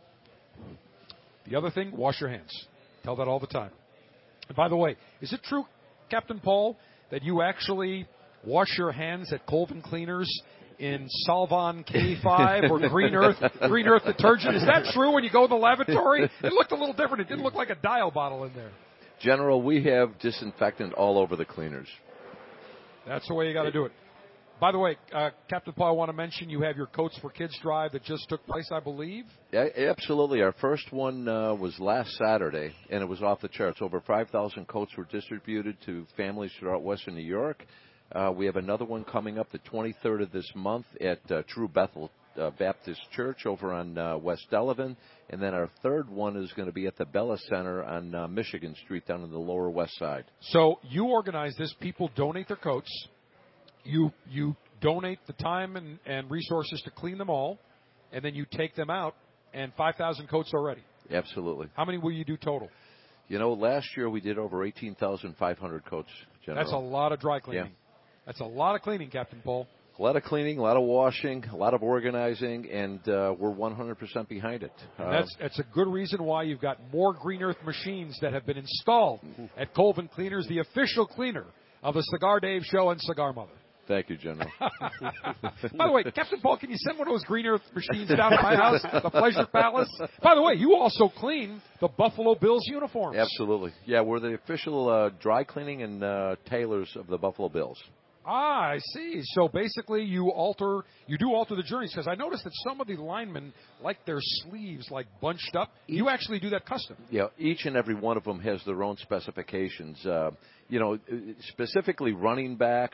The other thing, wash your hands. Tell that all the time. And by the way, is it true, Captain Paul, that you actually wash your hands at Colvin Cleaners in Solvon K5 or Green Earth detergent? Is that true when you go to the lavatory? It looked a little different. It didn't look like a dial bottle in there. General, we have disinfectant all over the cleaners. That's the way you got to do it. By the way, Captain Paul, I want to mention you have your Coats for Kids drive that just took place, I believe. Yeah, absolutely. Our first one was last Saturday, and it was off the charts. Over 5,000 coats were distributed to families throughout Western New York. We have another one coming up the 23rd of this month at True Bethel Baptist Church over on West Delavan. And then our third one is going to be at the Bella Center on Michigan Street down in the Lower West Side. So you organize this. People donate their coats. You donate the time and resources to clean them all, and then you take them out, and 5,000 coats already. Absolutely. How many will you do total? Last year we did over 18,500 coats, General. That's a lot of dry cleaning. Yeah. That's a lot of cleaning, Captain Paul. A lot of cleaning, a lot of washing, a lot of organizing, and we're 100% behind it. That's a good reason why you've got more Green Earth machines that have been installed at Colvin Cleaners, the official cleaner of the Cigar Dave Show and Cigar Mother. Thank you, General. By the way, Captain Paul, can you send one of those Green Earth machines down to my house, the Pleasure Palace? By the way, you also clean the Buffalo Bills uniforms. Absolutely. Yeah, we're the official dry cleaning and tailors of the Buffalo Bills. Ah, I see. So basically you do alter the journeys, because I noticed that some of the linemen like their sleeves like bunched up. You actually do that custom. Yeah, each and every one of them has their own specifications. Specifically running backs,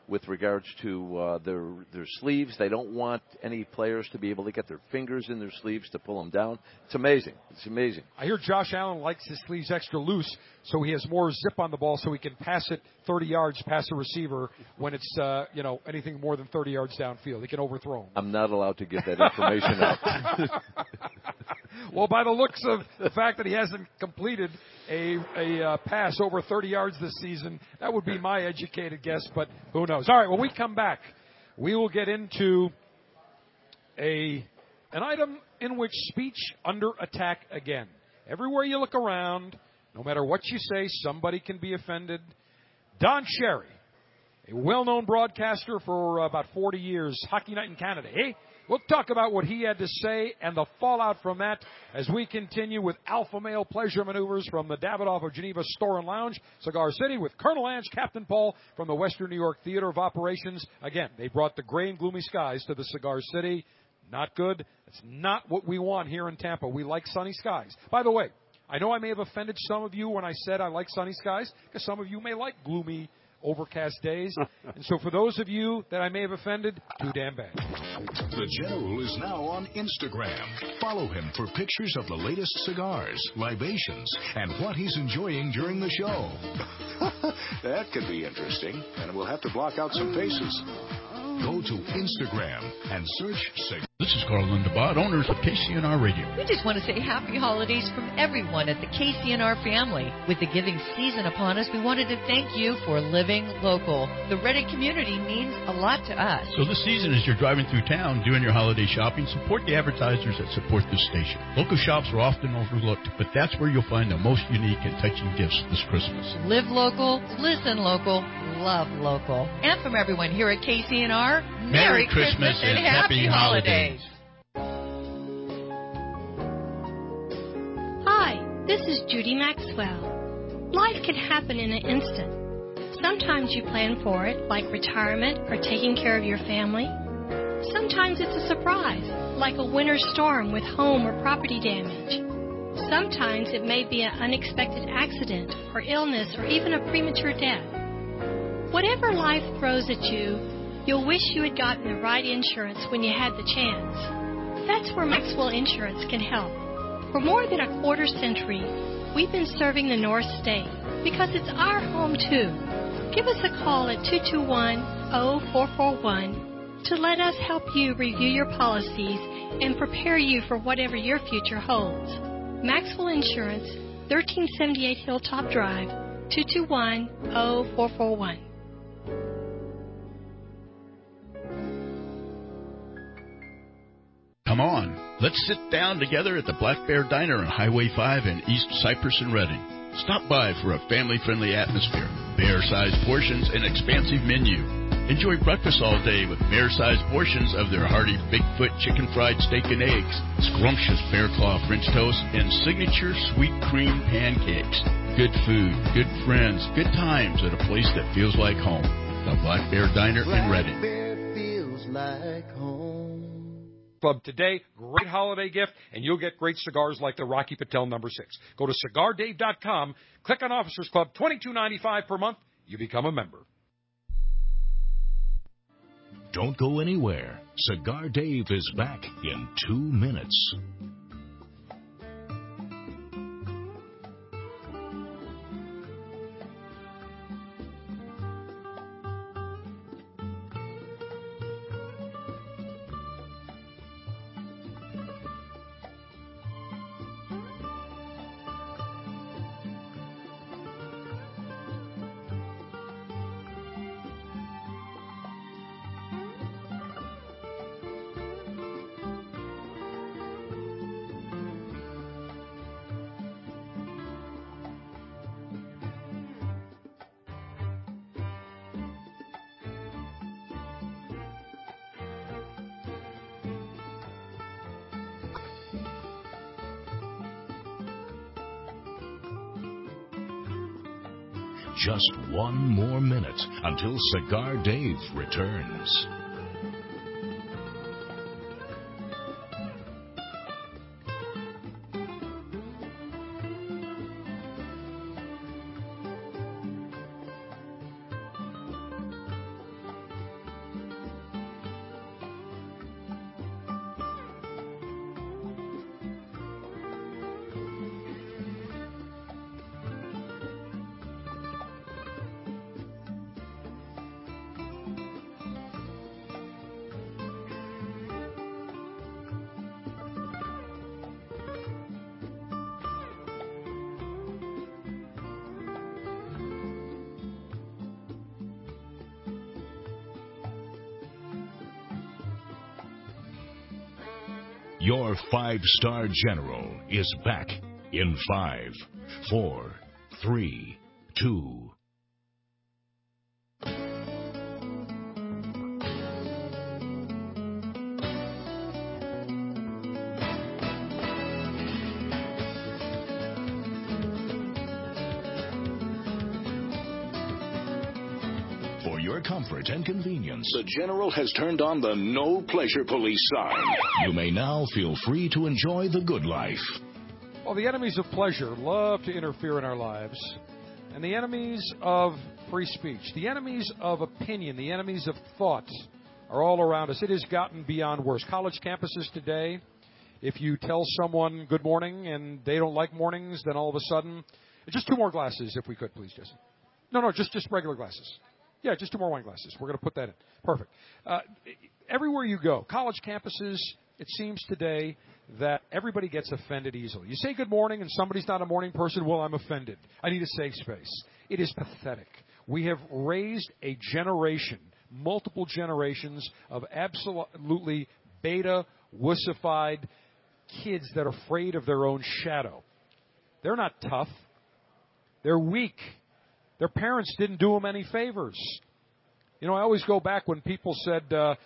with regards to their sleeves. They don't want any players to be able to get their fingers in their sleeves to pull them down. It's amazing. It's amazing. I hear Josh Allen likes his sleeves extra loose so he has more zip on the ball so he can pass it 30 yards past a receiver when it's, anything more than 30 yards downfield. He can overthrow him. I'm not allowed to get that information out. Well, by the looks of the fact that he hasn't completed a pass over 30 yards this season, that would be my educated guess, but who knows. All right, when we come back, we will get into an item in which speech under attack again. Everywhere you look around, no matter what you say, somebody can be offended. Don Cherry, a well-known broadcaster for about 40 years, Hockey Night in Canada, eh? We'll talk about what he had to say and the fallout from that as we continue with Alpha Male Pleasure Maneuvers from the Davidoff of Geneva Store and Lounge, Cigar City, with Colonel Ange, Captain Paul from the Western New York Theater of Operations. Again, they brought the gray and gloomy skies to the Cigar City. Not good. That's not what we want here in Tampa. We like sunny skies. By the way, I know I may have offended some of you when I said I like sunny skies, because some of you may like gloomy, overcast days. And so for those of you that I may have offended, too damn bad. The General is now on Instagram. Follow him for pictures of the latest cigars, libations, and what he's enjoying during the show. That could be interesting, and we'll have to block out some faces. Go to Instagram and search Cigar. This is Carl Lindabad, owners of KCNR Radio. We just want to say happy holidays from everyone at the KCNR family. With the giving season upon us, we wanted to thank you for living local. The Reading community means a lot to us. So this season, as you're driving through town doing your holiday shopping, support the advertisers that support this station. Local shops are often overlooked, but that's where you'll find the most unique and touching gifts this Christmas. Live local, listen local, love local. And from everyone here at KCNR, Merry Christmas and Happy Holidays. Hi, this is Judy Maxwell. Life can happen in an instant. Sometimes you plan for it, like retirement or taking care of your family. Sometimes it's a surprise, like a winter storm with home or property damage. Sometimes it may be an unexpected accident or illness or even a premature death. Whatever life throws at you, you'll wish you had gotten the right insurance when you had the chance. That's where Maxwell Insurance can help. For more than a quarter century, we've been serving the North State because it's our home too. Give us a call at 221-0441 to let us help you review your policies and prepare you for whatever your future holds. Maxwell Insurance, 1378 Hilltop Drive, 221-0441. Come on, let's sit down together at the Black Bear Diner on Highway 5 in East Cypress and Reading. Stop by for a family-friendly atmosphere, bear-sized portions, and expansive menu. Enjoy breakfast all day with bear-sized portions of their hearty Bigfoot chicken fried steak and eggs, scrumptious bear claw French toast, and signature sweet cream pancakes. Good food, good friends, good times at a place that feels like home. The Black Bear Diner in Reading. Black Bear feels like home. Club today, great holiday gift, and you'll get great cigars like the Rocky Patel No. 6. Go to CigarDave.com, click on Officers Club, $22.95 per month. You become a member. Don't go anywhere. Cigar Dave is back in 2 minutes. Just 1 more minute until Cigar Dave returns. Your 5-star general is back in 5, 4, 3, 2. For your comfort and convenience, the General has turned on the No Pleasure Police sign. You may now feel free to enjoy the good life. Well, the enemies of pleasure love to interfere in our lives, and the enemies of free speech, the enemies of opinion, the enemies of thought are all around us. It has gotten beyond worse. College campuses today, if you tell someone good morning and they don't like mornings, then all of a sudden, just 2 more glasses if we could, please, Jesse. No, just regular glasses. Yeah, just 2 more wine glasses. We're going to put that in. Perfect. Everywhere you go, college campuses, it seems today that everybody gets offended easily. You say good morning and somebody's not a morning person, well, I'm offended. I need a safe space. It is pathetic. We have raised a generation, multiple generations of absolutely beta, wussified kids that are afraid of their own shadow. They're not tough. They're weak. Their parents didn't do them any favors. You know, I always go back when people said,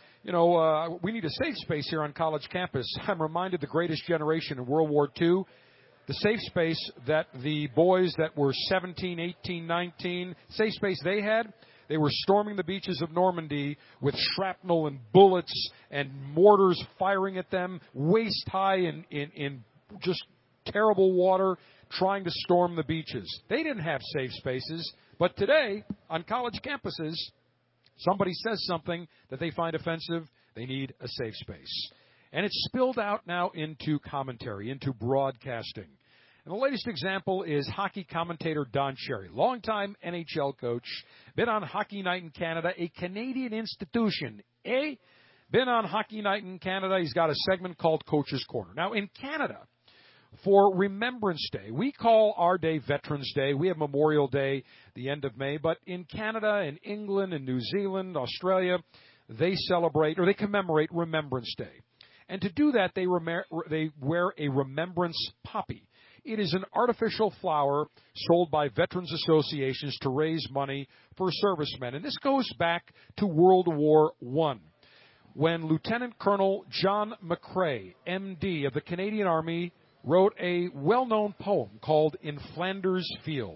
we need a safe space here on college campus. I'm reminded the greatest generation in World War II, the safe space that the boys that were 17, 18, 19, safe space they had, they were storming the beaches of Normandy with shrapnel and bullets and mortars firing at them, waist high in just terrible water, trying to storm the beaches. They didn't have safe spaces, but today, on college campuses, somebody says something that they find offensive, they need a safe space. And it's spilled out now into commentary, into broadcasting. And the latest example is hockey commentator Don Cherry, longtime NHL coach, been on Hockey Night in Canada, a Canadian institution, been on Hockey Night in Canada. He's got a segment called Coach's Corner. Now, in Canada, for Remembrance Day, we call our day Veterans Day. We have Memorial Day the end of May. But in Canada, in England, in New Zealand, Australia, they celebrate or they commemorate Remembrance Day. And to do that, they wear a remembrance poppy. It is an artificial flower sold by veterans associations to raise money for servicemen. And this goes back to World War I, when Lieutenant Colonel John McCrae, M.D. of the Canadian Army, wrote a well-known poem called In Flanders Field.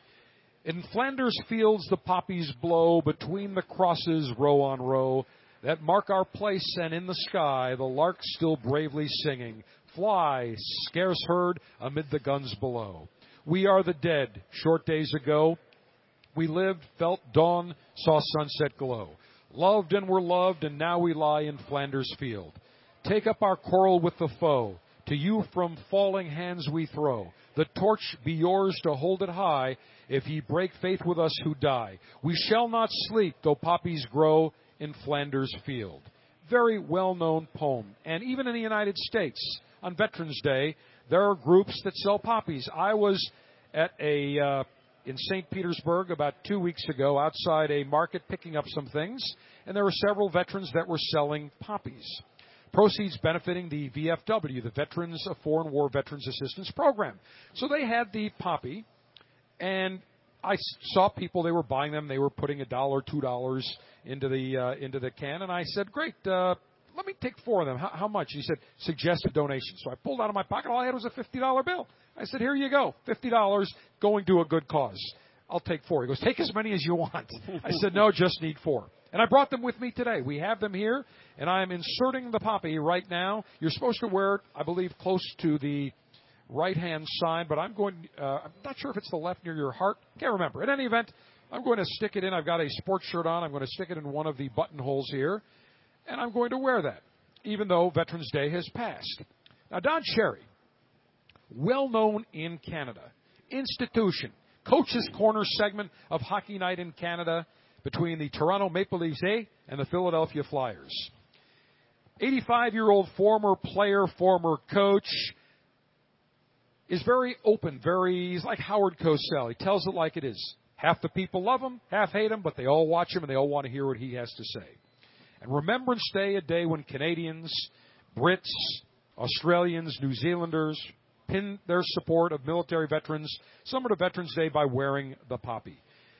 In Flanders fields the poppies blow, between the crosses row on row, that mark our place, and in the sky the lark's still bravely singing, fly, scarce heard, amid the guns below. We are the dead, short days ago. We lived, felt dawn, saw sunset glow. Loved and were loved, and now we lie in Flanders field. Take up our quarrel with the foe. To you from falling hands we throw. The torch be yours to hold it high, if ye break faith with us who die. We shall not sleep, though poppies grow in Flanders field. Very well-known poem. And even in the United States, on Veterans Day, there are groups that sell poppies. I was at in St. Petersburg about 2 weeks ago outside a market picking up some things, and there were several veterans that were selling poppies. Proceeds benefiting the VFW, the Veterans of Foreign War Veterans Assistance Program. So they had the poppy, and I saw people, they were buying them. They were putting $1, $2 into the can, and I said, great, let me take 4 of them. How much? He said, suggested donation. So I pulled out of my pocket. All I had was a $50 bill. I said, here you go, $50 going to a good cause. I'll take 4. He goes, take as many as you want. I said, no, just need 4. And I brought them with me today. We have them here, and I'm inserting the poppy right now. You're supposed to wear it, I believe, close to the right-hand side, but I'm not sure if it's the left near your heart. Can't remember. In any event, I'm going to stick it in. I've got a sports shirt on. I'm going to stick it in one of the buttonholes here, and I'm going to wear that, even though Veterans Day has passed. Now, Don Cherry, well-known in Canada, institution, Coach's Corner segment of Hockey Night in Canada, between the Toronto Maple Leafs and the Philadelphia Flyers. 85-year-old former player, former coach, is very open, he's like Howard Cosell. He tells it like it is. Half the people love him, half hate him, but they all watch him and they all want to hear what he has to say. And Remembrance Day, a day when Canadians, Brits, Australians, New Zealanders pin their support of military veterans summer to Veterans Day by wearing the poppy.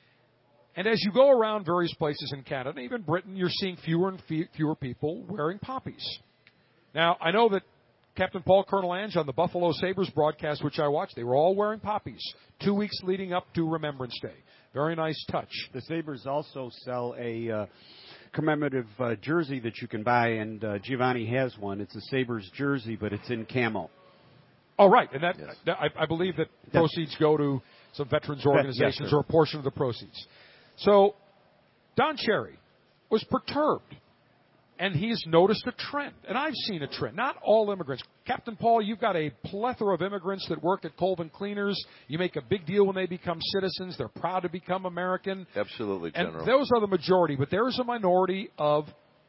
And as you go around various places in Canada, even Britain, you're seeing fewer and fewer people wearing poppies. Now, I know that Captain Paul Colonel Ange on the Buffalo Sabres broadcast, which I watched, they were all wearing poppies 2 weeks leading up to Remembrance Day. Very nice touch. The Sabres also sell a commemorative jersey that you can buy, and Giovanni has one. It's a Sabres jersey, but it's in camo. Oh, right. And that I believe that proceeds go to some veterans organizations, yes, or a portion of the proceeds. So Don Cherry was perturbed, and he's noticed a trend. And I've seen a trend. Not all immigrants. Captain Paul, you've got a plethora of immigrants that work at Colvin Cleaners. You make a big deal when they become citizens. They're proud to become American. Absolutely, General. And those are the majority, but there is a minority of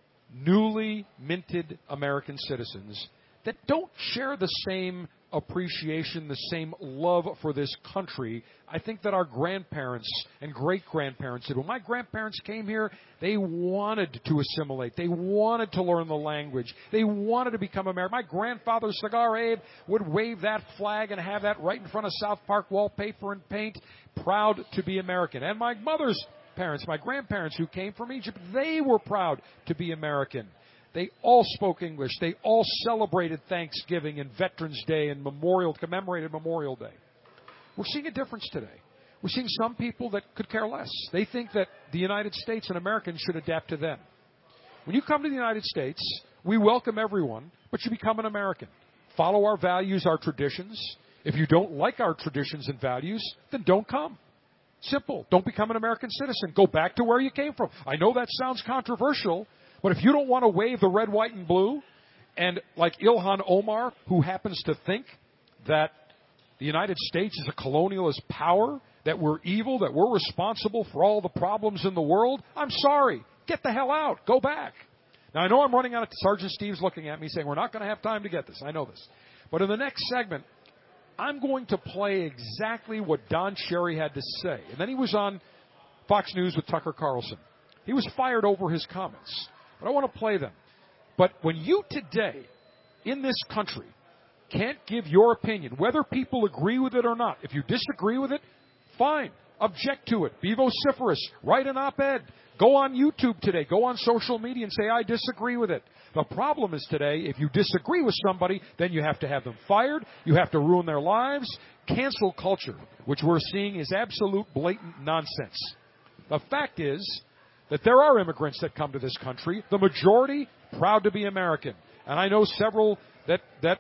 newly minted American citizens that don't share the same appreciation, the same love for this country, I think, that our grandparents and great-grandparents did. When my grandparents came here, they wanted to assimilate. They wanted to learn the language. They wanted to become American. My grandfather, Cigar Abe, would wave that flag and have that right in front of South Park wallpaper and paint, proud to be American. And my mother's parents, my grandparents who came from Egypt, they were proud to be American. They all spoke English. They all celebrated Thanksgiving and Veterans Day and commemorated Memorial Day. We're seeing a difference today. We're seeing some people that could care less. They think that the United States and Americans should adapt to them. When you come to the United States, we welcome everyone, but you become an American. Follow our values, our traditions. If you don't like our traditions and values, then don't come. Simple. Don't become an American citizen. Go back to where you came from. I know that sounds controversial, but if you don't want to wave the red, white, and blue, and like Ilhan Omar, who happens to think that the United States is a colonialist power, that we're evil, that we're responsible for all the problems in the world, I'm sorry. Get the hell out. Go back. Now, I know I'm running out of Sergeant Steve's looking at me saying we're not going to have time to get this. I know this. But in the next segment, I'm going to play exactly what Don Cherry had to say. And then he was on Fox News with Tucker Carlson. He was fired over his comments. But I want to play them. But when you today, in this country, can't give your opinion, whether people agree with it or not, if you disagree with it, fine. Object to it. Be vociferous. Write an op-ed. Go on YouTube today. Go on social media and say, I disagree with it. The problem is today, if you disagree with somebody, then you have to have them fired. You have to ruin their lives. Cancel culture, which we're seeing, is absolute blatant nonsense. The fact is that there are immigrants that come to this country. The majority proud to be American. And I know several that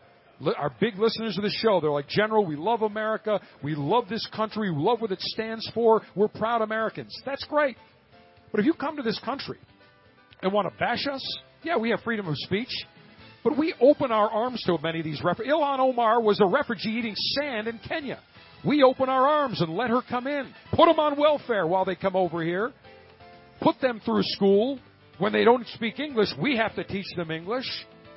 are big listeners of the show. They're like, General, we love America. We love this country. We love what it stands for. We're proud Americans. That's great. But if you come to this country and want to bash us, yeah, we have freedom of speech, but we open our arms to many of these refugees. Ilhan Omar was a refugee eating sand in Kenya. We open our arms and let her come in. Put them on welfare while they come over here. Put them through school. When they don't speak English, we have to teach them English.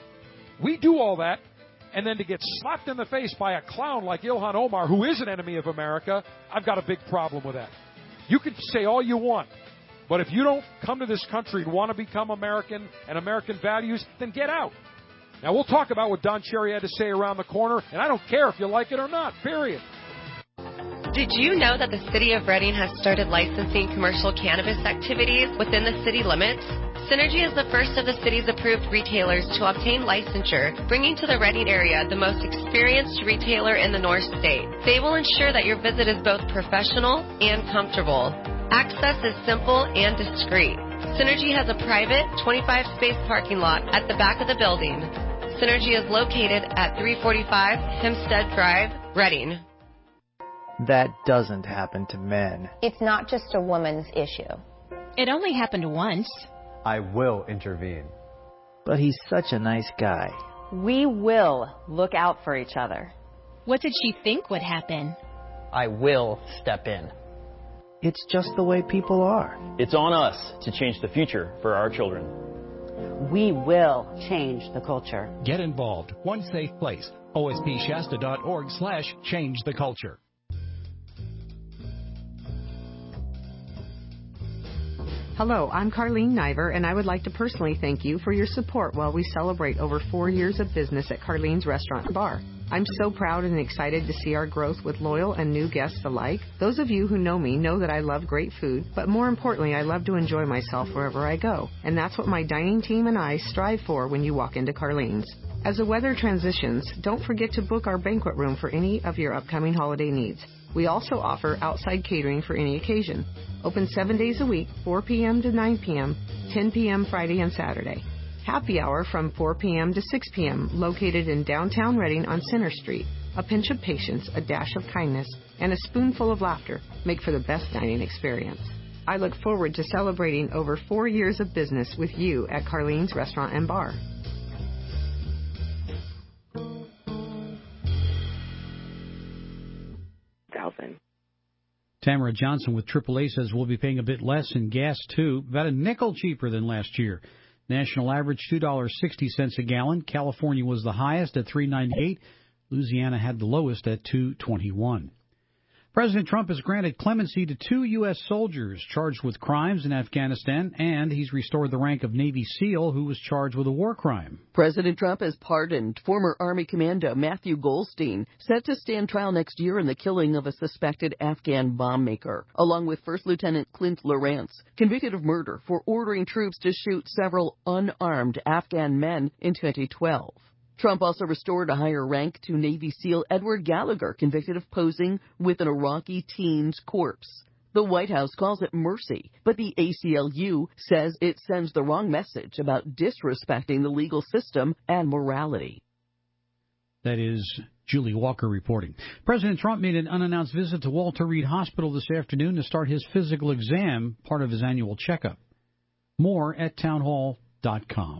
We do all that, and then to get slapped in the face by a clown like Ilhan Omar, who is an enemy of America, I've got a big problem with that. You can say all you want, but if you don't come to this country and want to become American and American values, then get out. Now, we'll talk about what Don Cherry had to say around the corner, and I don't care if you like it or not, period. Did you know that the City of Reading has started licensing commercial cannabis activities within the city limits? Synergy is the first of the city's approved retailers to obtain licensure, bringing to the Reading area the most experienced retailer in the North State. They will ensure that your visit is both professional and comfortable. Access is simple and discreet. Synergy has a private 25-space parking lot at the back of the building. Synergy is located at 345 Hempstead Drive, Reading. That doesn't happen to men. It's not just a woman's issue. It only happened once. I will intervene. But he's such a nice guy. We will look out for each other. What did she think would happen? I will step in. It's just the way people are. It's on us to change the future for our children. We will change the culture. Get involved. One safe place. ospshasta.org/change the culture. Hello, I'm Carlene Niver, and I would like to personally thank you for your support while we celebrate over 4 years of business at Carlene's Restaurant and Bar. I'm so proud and excited to see our growth with loyal and new guests alike. Those of you who know me know that I love great food, but more importantly, I love to enjoy myself wherever I go. And that's what my dining team and I strive for when you walk into Carlene's. As the weather transitions, don't forget to book our banquet room for any of your upcoming holiday needs. We also offer outside catering for any occasion. Open 7 days a week, 4 p.m. to 9 p.m., 10 p.m. Friday and Saturday. Happy hour from 4 p.m. to 6 p.m., located in downtown Reading on Center Street. A pinch of patience, a dash of kindness, and a spoonful of laughter make for the best dining experience. I look forward to celebrating over 4 years of business with you at Carlene's Restaurant and Bar. Tamara Johnson with AAA says we'll be paying a bit less in gas, too, about a nickel cheaper than last year. National average $2.60 a gallon. California was the highest at $3.98. Louisiana had the lowest at $2.21. President Trump has granted clemency to 2 U.S. soldiers charged with crimes in Afghanistan, and he's restored the rank of Navy SEAL who was charged with a war crime. President Trump has pardoned former Army Commando Matthew Goldstein, set to stand trial next year in the killing of a suspected Afghan bomb maker, along with First Lieutenant Clint Lawrence, convicted of murder for ordering troops to shoot several unarmed Afghan men in 2012. Trump also restored a higher rank to Navy SEAL Edward Gallagher, convicted of posing with an Iraqi teen's corpse. The White House calls it mercy, but the ACLU says it sends the wrong message about disrespecting the legal system and morality. That is Julie Walker reporting. President Trump made an unannounced visit to Walter Reed Hospital this afternoon to start his physical exam, part of his annual checkup. More at townhall.com.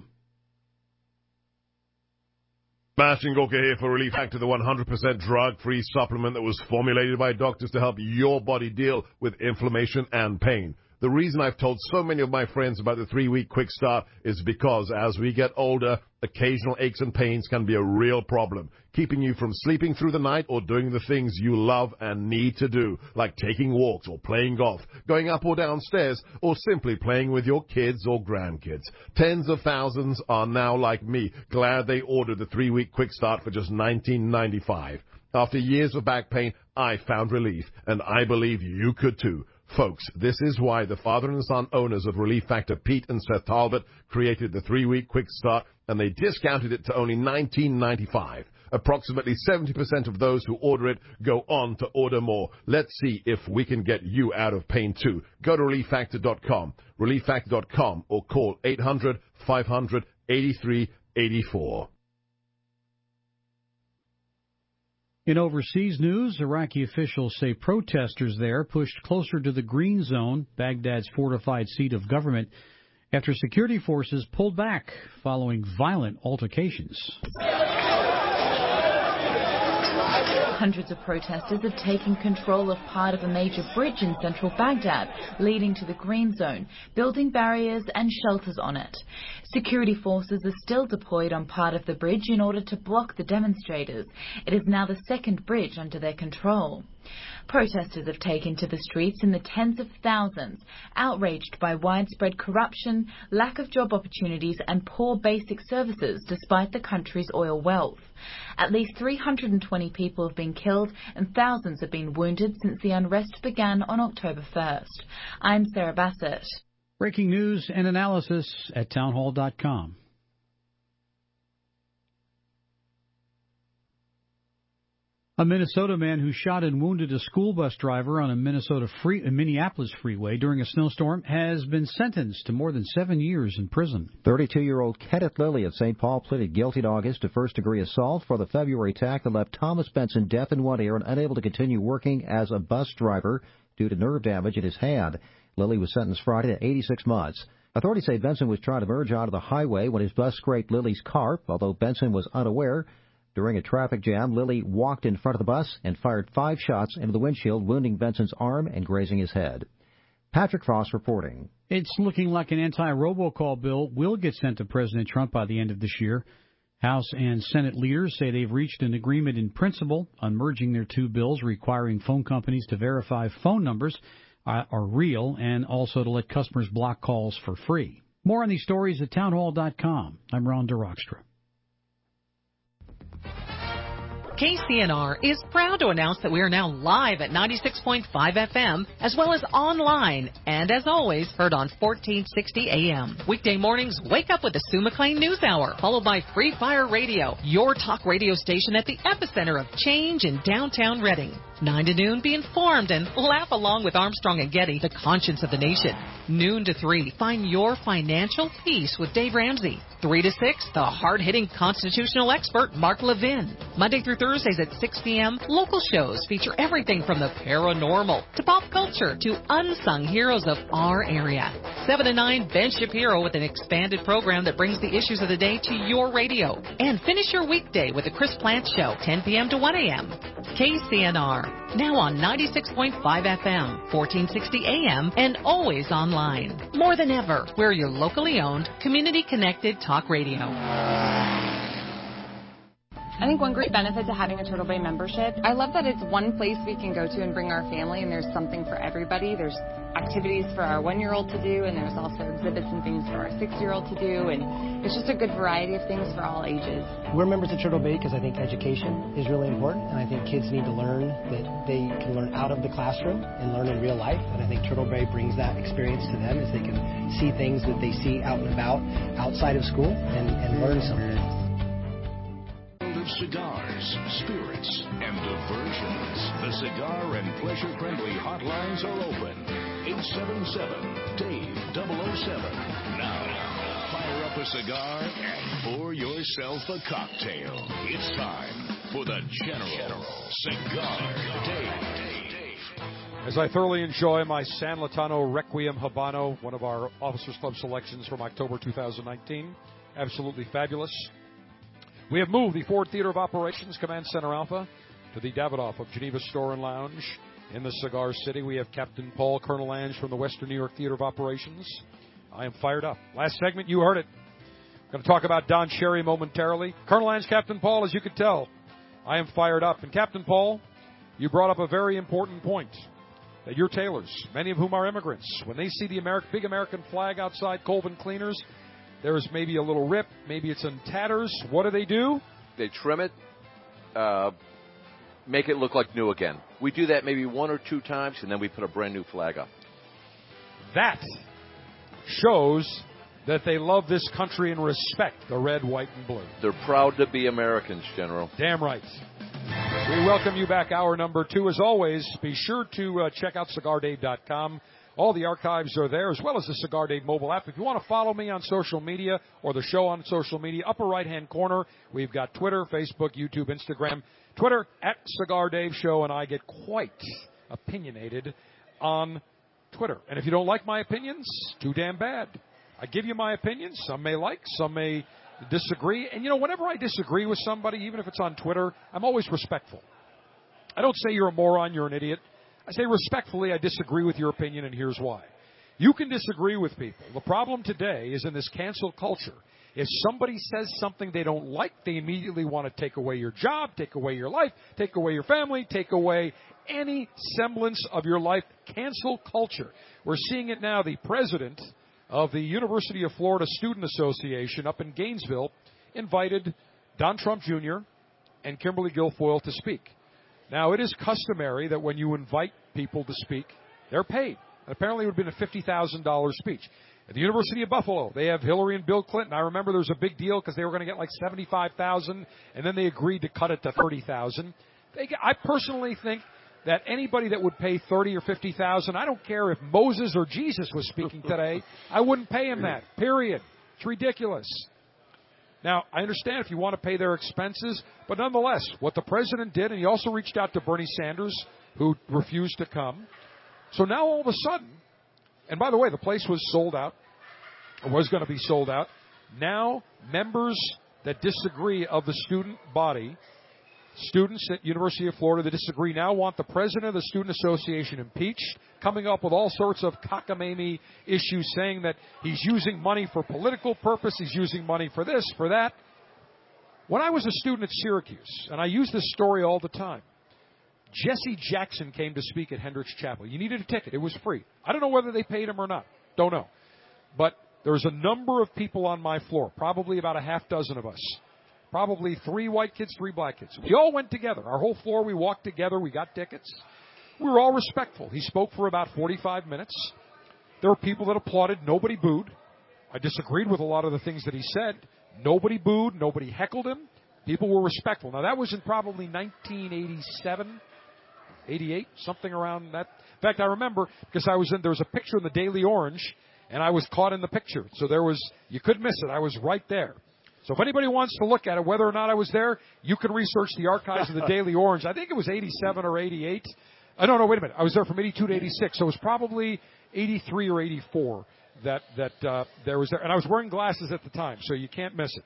Sebastian Gorka here for Relief Factor, the 100% drug-free supplement that was formulated by doctors to help your body deal with inflammation and pain. The reason I've told so many of my friends about the 3-week quick start is because as we get older, occasional aches and pains can be a real problem, keeping you from sleeping through the night or doing the things you love and need to do, like taking walks or playing golf, going up or down stairs, or simply playing with your kids or grandkids. Tens of thousands are now like me, glad they ordered the 3-week quick start for just $19.95. After years of back pain, I found relief, and I believe you could too. Folks, this is why the father and son owners of Relief Factor, Pete and Seth Talbot, created the 3-week quick start, and they discounted it to only $19.95. Approximately 70% of those who order it go on to order more. Let's see if we can get you out of pain too. Go to ReliefFactor.com, ReliefFactor.com, or call 800-500-8384. In overseas news, Iraqi officials say protesters there pushed closer to the Green Zone, Baghdad's fortified seat of government, after security forces pulled back following violent altercations. Hundreds of protesters have taken control of part of a major bridge in central Baghdad, leading to the Green Zone, building barriers and shelters on it. Security forces are still deployed on part of the bridge in order to block the demonstrators. It is now the second bridge under their control. Protesters have taken to the streets in the tens of thousands, outraged by widespread corruption, lack of job opportunities and poor basic services despite the country's oil wealth. At least 320 people have been killed and thousands have been wounded since the unrest began on October 1st. I'm Sarah Bassett. Breaking news and analysis at townhall.com. A Minnesota man who shot and wounded a school bus driver on a Minneapolis freeway during a snowstorm has been sentenced to more than 7 years in prison. 32-year-old Kenneth Lilly of St. Paul pleaded guilty in August to first-degree assault for the February attack that left Thomas Benson deaf in one ear and unable to continue working as a bus driver due to nerve damage in his hand. Lilly was sentenced Friday to 86 months. Authorities say Benson was trying to merge onto the highway when his bus scraped Lilly's car, although Benson was unaware. During a traffic jam, Lilly walked in front of the bus and fired 5 shots into the windshield, wounding Benson's arm and grazing his head. Patrick Frost reporting. It's looking like an anti-robocall bill will get sent to President Trump by the end of this year. House and Senate leaders say they've reached an agreement in principle on merging their two bills requiring phone companies to verify phone numbers. are real, and also to let customers block calls for free. More on these stories at townhall.com. I'm Ron DeRockstra. KCNR is proud to announce that we are now live at 96.5 FM, as well as online, and as always, heard on 1460 AM. Weekday mornings, wake up with the Sue McLean News Hour, followed by Free Fire Radio, your talk radio station at the epicenter of change in downtown Reading. 9 to noon, be informed and laugh along with Armstrong and Getty, the conscience of the nation. Noon to 3, find your financial peace with Dave Ramsey. 3 to 6, the hard-hitting constitutional expert, Mark Levin. Monday through Thursdays at 6 p.m., local shows feature everything from the paranormal to pop culture to unsung heroes of our area. 7 to 9, Ben Shapiro with an expanded program that brings the issues of the day to your radio. And finish your weekday with the Chris Plant Show, 10 p.m. to 1 a.m. KCNR, now on 96.5 FM, 1460 AM, and always online. More than ever, we're your locally owned, community-connected talk radio. I think one great benefit to having a Turtle Bay membership, I love that it's one place we can go to and bring our family, and there's something for everybody. There's activities for our 1-year-old to do, and there's also exhibits and things for our 6-year-old to do, and it's just a good variety of things for all ages. We're members of Turtle Bay because I think education is really important, and I think kids need to learn that they can learn out of the classroom and learn in real life, and I think Turtle Bay brings that experience to them as they can see things that they see out and about outside of school and learn something. Cigars, spirits, and diversions. The Cigar and Pleasure Friendly hotlines are open. 877-DAVE-007. Now, fire up a cigar and pour yourself a cocktail. It's time for the General Cigar Dave. As I thoroughly enjoy my San Latano Requiem Habano, one of our Officers Club selections from October 2019. Absolutely fabulous. We have moved the Ford Theater of Operations Command Center Alpha to the Davidoff of Geneva Store and Lounge in the Cigar City. We have Captain Paul Colonel Lange from the Western New York Theater of Operations. I am fired up. Last segment, you heard it. I'm going to talk about Don Cherry momentarily. Colonel Lange, Captain Paul, as you could tell, I am fired up. And Captain Paul, you brought up a very important point, that your tailors, many of whom are immigrants, when they see the big American flag outside Colvin Cleaners, there is maybe a little rip, maybe it's in tatters. What do? They trim it, make it look like new again. We do that maybe 1 or 2 times, and then we put a brand new flag up. That shows that they love this country and respect the red, white, and blue. They're proud to be Americans, General. Damn right. We welcome you back, hour number 2. As always, be sure to check out CigarDave.com. All the archives are there, as well as the Cigar Dave mobile app. If you want to follow me on social media or the show on social media, upper right-hand corner, we've got Twitter, Facebook, YouTube, Instagram. Twitter, @Cigar Dave Show, and I get quite opinionated on Twitter. And if you don't like my opinions, too damn bad. I give you my opinions. Some may like, some may disagree. And, whenever I disagree with somebody, even if it's on Twitter, I'm always respectful. I don't say you're a moron, you're an idiot. I say respectfully, I disagree with your opinion, and here's why. You can disagree with people. The problem today is in this cancel culture. If somebody says something they don't like, they immediately want to take away your job, take away your life, take away your family, take away any semblance of your life. Cancel culture. We're seeing it now. The president of the University of Florida Student Association up in Gainesville invited Don Trump Jr. and Kimberly Guilfoyle to speak. Now, it is customary that when you invite people to speak, they're paid. And apparently it would have been a $50,000 speech. At the University of Buffalo, they have Hillary and Bill Clinton. I remember there was a big deal because they were going to get like $75,000, and then they agreed to cut it to $30,000. I personally think that anybody that would pay $30,000 or $50,000, I don't care if Moses or Jesus was speaking today, I wouldn't pay him that, period. It's ridiculous. Now, I understand if you want to pay their expenses, but nonetheless, what the president did, and he also reached out to Bernie Sanders, who refused to come. So now all of a sudden, and by the way, the place was sold out, or was going to be sold out. Now, members that disagree of the student body, students at University of Florida that disagree, now want the president of the Student Association impeached, coming up with all sorts of cockamamie issues, saying that he's using money for political purpose, he's using money for this, for that. When I was a student at Syracuse, and I use this story all the time, Jesse Jackson came to speak at Hendricks Chapel. You needed a ticket. It was free. I don't know whether they paid him or not. Don't know. But there was a number of people on my floor, probably about a half dozen of us. Probably 3 white kids, 3 black kids. We all went together. Our whole floor, we walked together. We got tickets. We were all respectful. He spoke for about 45 minutes. There were people that applauded. Nobody booed. I disagreed with a lot of the things that he said. Nobody booed. Nobody heckled him. People were respectful. Now, that was in probably 1987, 88, something around that. In fact, I remember because there was a picture in the Daily Orange, and I was caught in the picture. So you couldn't miss it. I was right there. So if anybody wants to look at it, whether or not I was there, you can research the archives of the Daily Orange. I think it was 87 or 88. No, wait a minute. I was there from 82 to 86, so it was probably 83 or 84 that there was there. And I was wearing glasses at the time, so you can't miss it.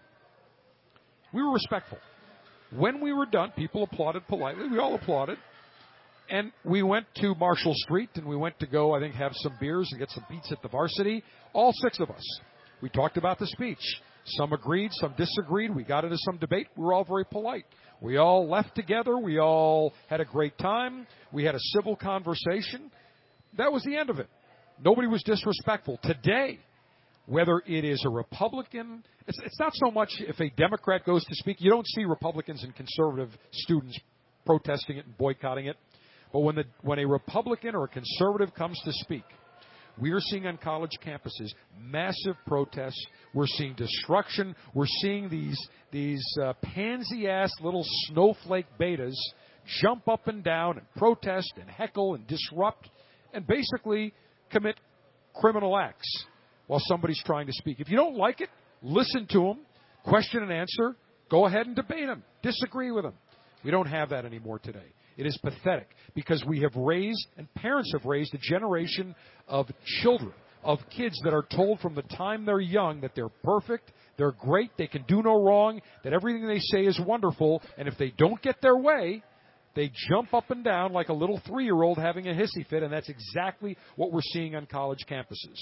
We were respectful. When we were done, people applauded politely. We all applauded. And we went to Marshall Street, and we went to go, I think, have some beers and get some pizza at the Varsity. All 6 of us. We talked about the speech. Some agreed, some disagreed. We got into some debate. We were all very polite. We all left together. We all had a great time. We had a civil conversation. That was the end of it. Nobody was disrespectful. Today, whether it is a Republican, it's not so much if a Democrat goes to speak. You don't see Republicans and conservative students protesting it and boycotting it. But when a Republican or a conservative comes to speak, we are seeing on college campuses massive protests. We're seeing destruction. We're seeing these pansy-ass little snowflake betas jump up and down and protest and heckle and disrupt and basically commit criminal acts while somebody's trying to speak. If you don't like it, listen to them, question and answer, go ahead and debate them, disagree with them. We don't have that anymore today. It is pathetic because we have raised, and parents have raised, a generation of children, of kids that are told from the time they're young that they're perfect, they're great, they can do no wrong, that everything they say is wonderful, and if they don't get their way, they jump up and down like a little 3-year-old having a hissy fit, and that's exactly what we're seeing on college campuses.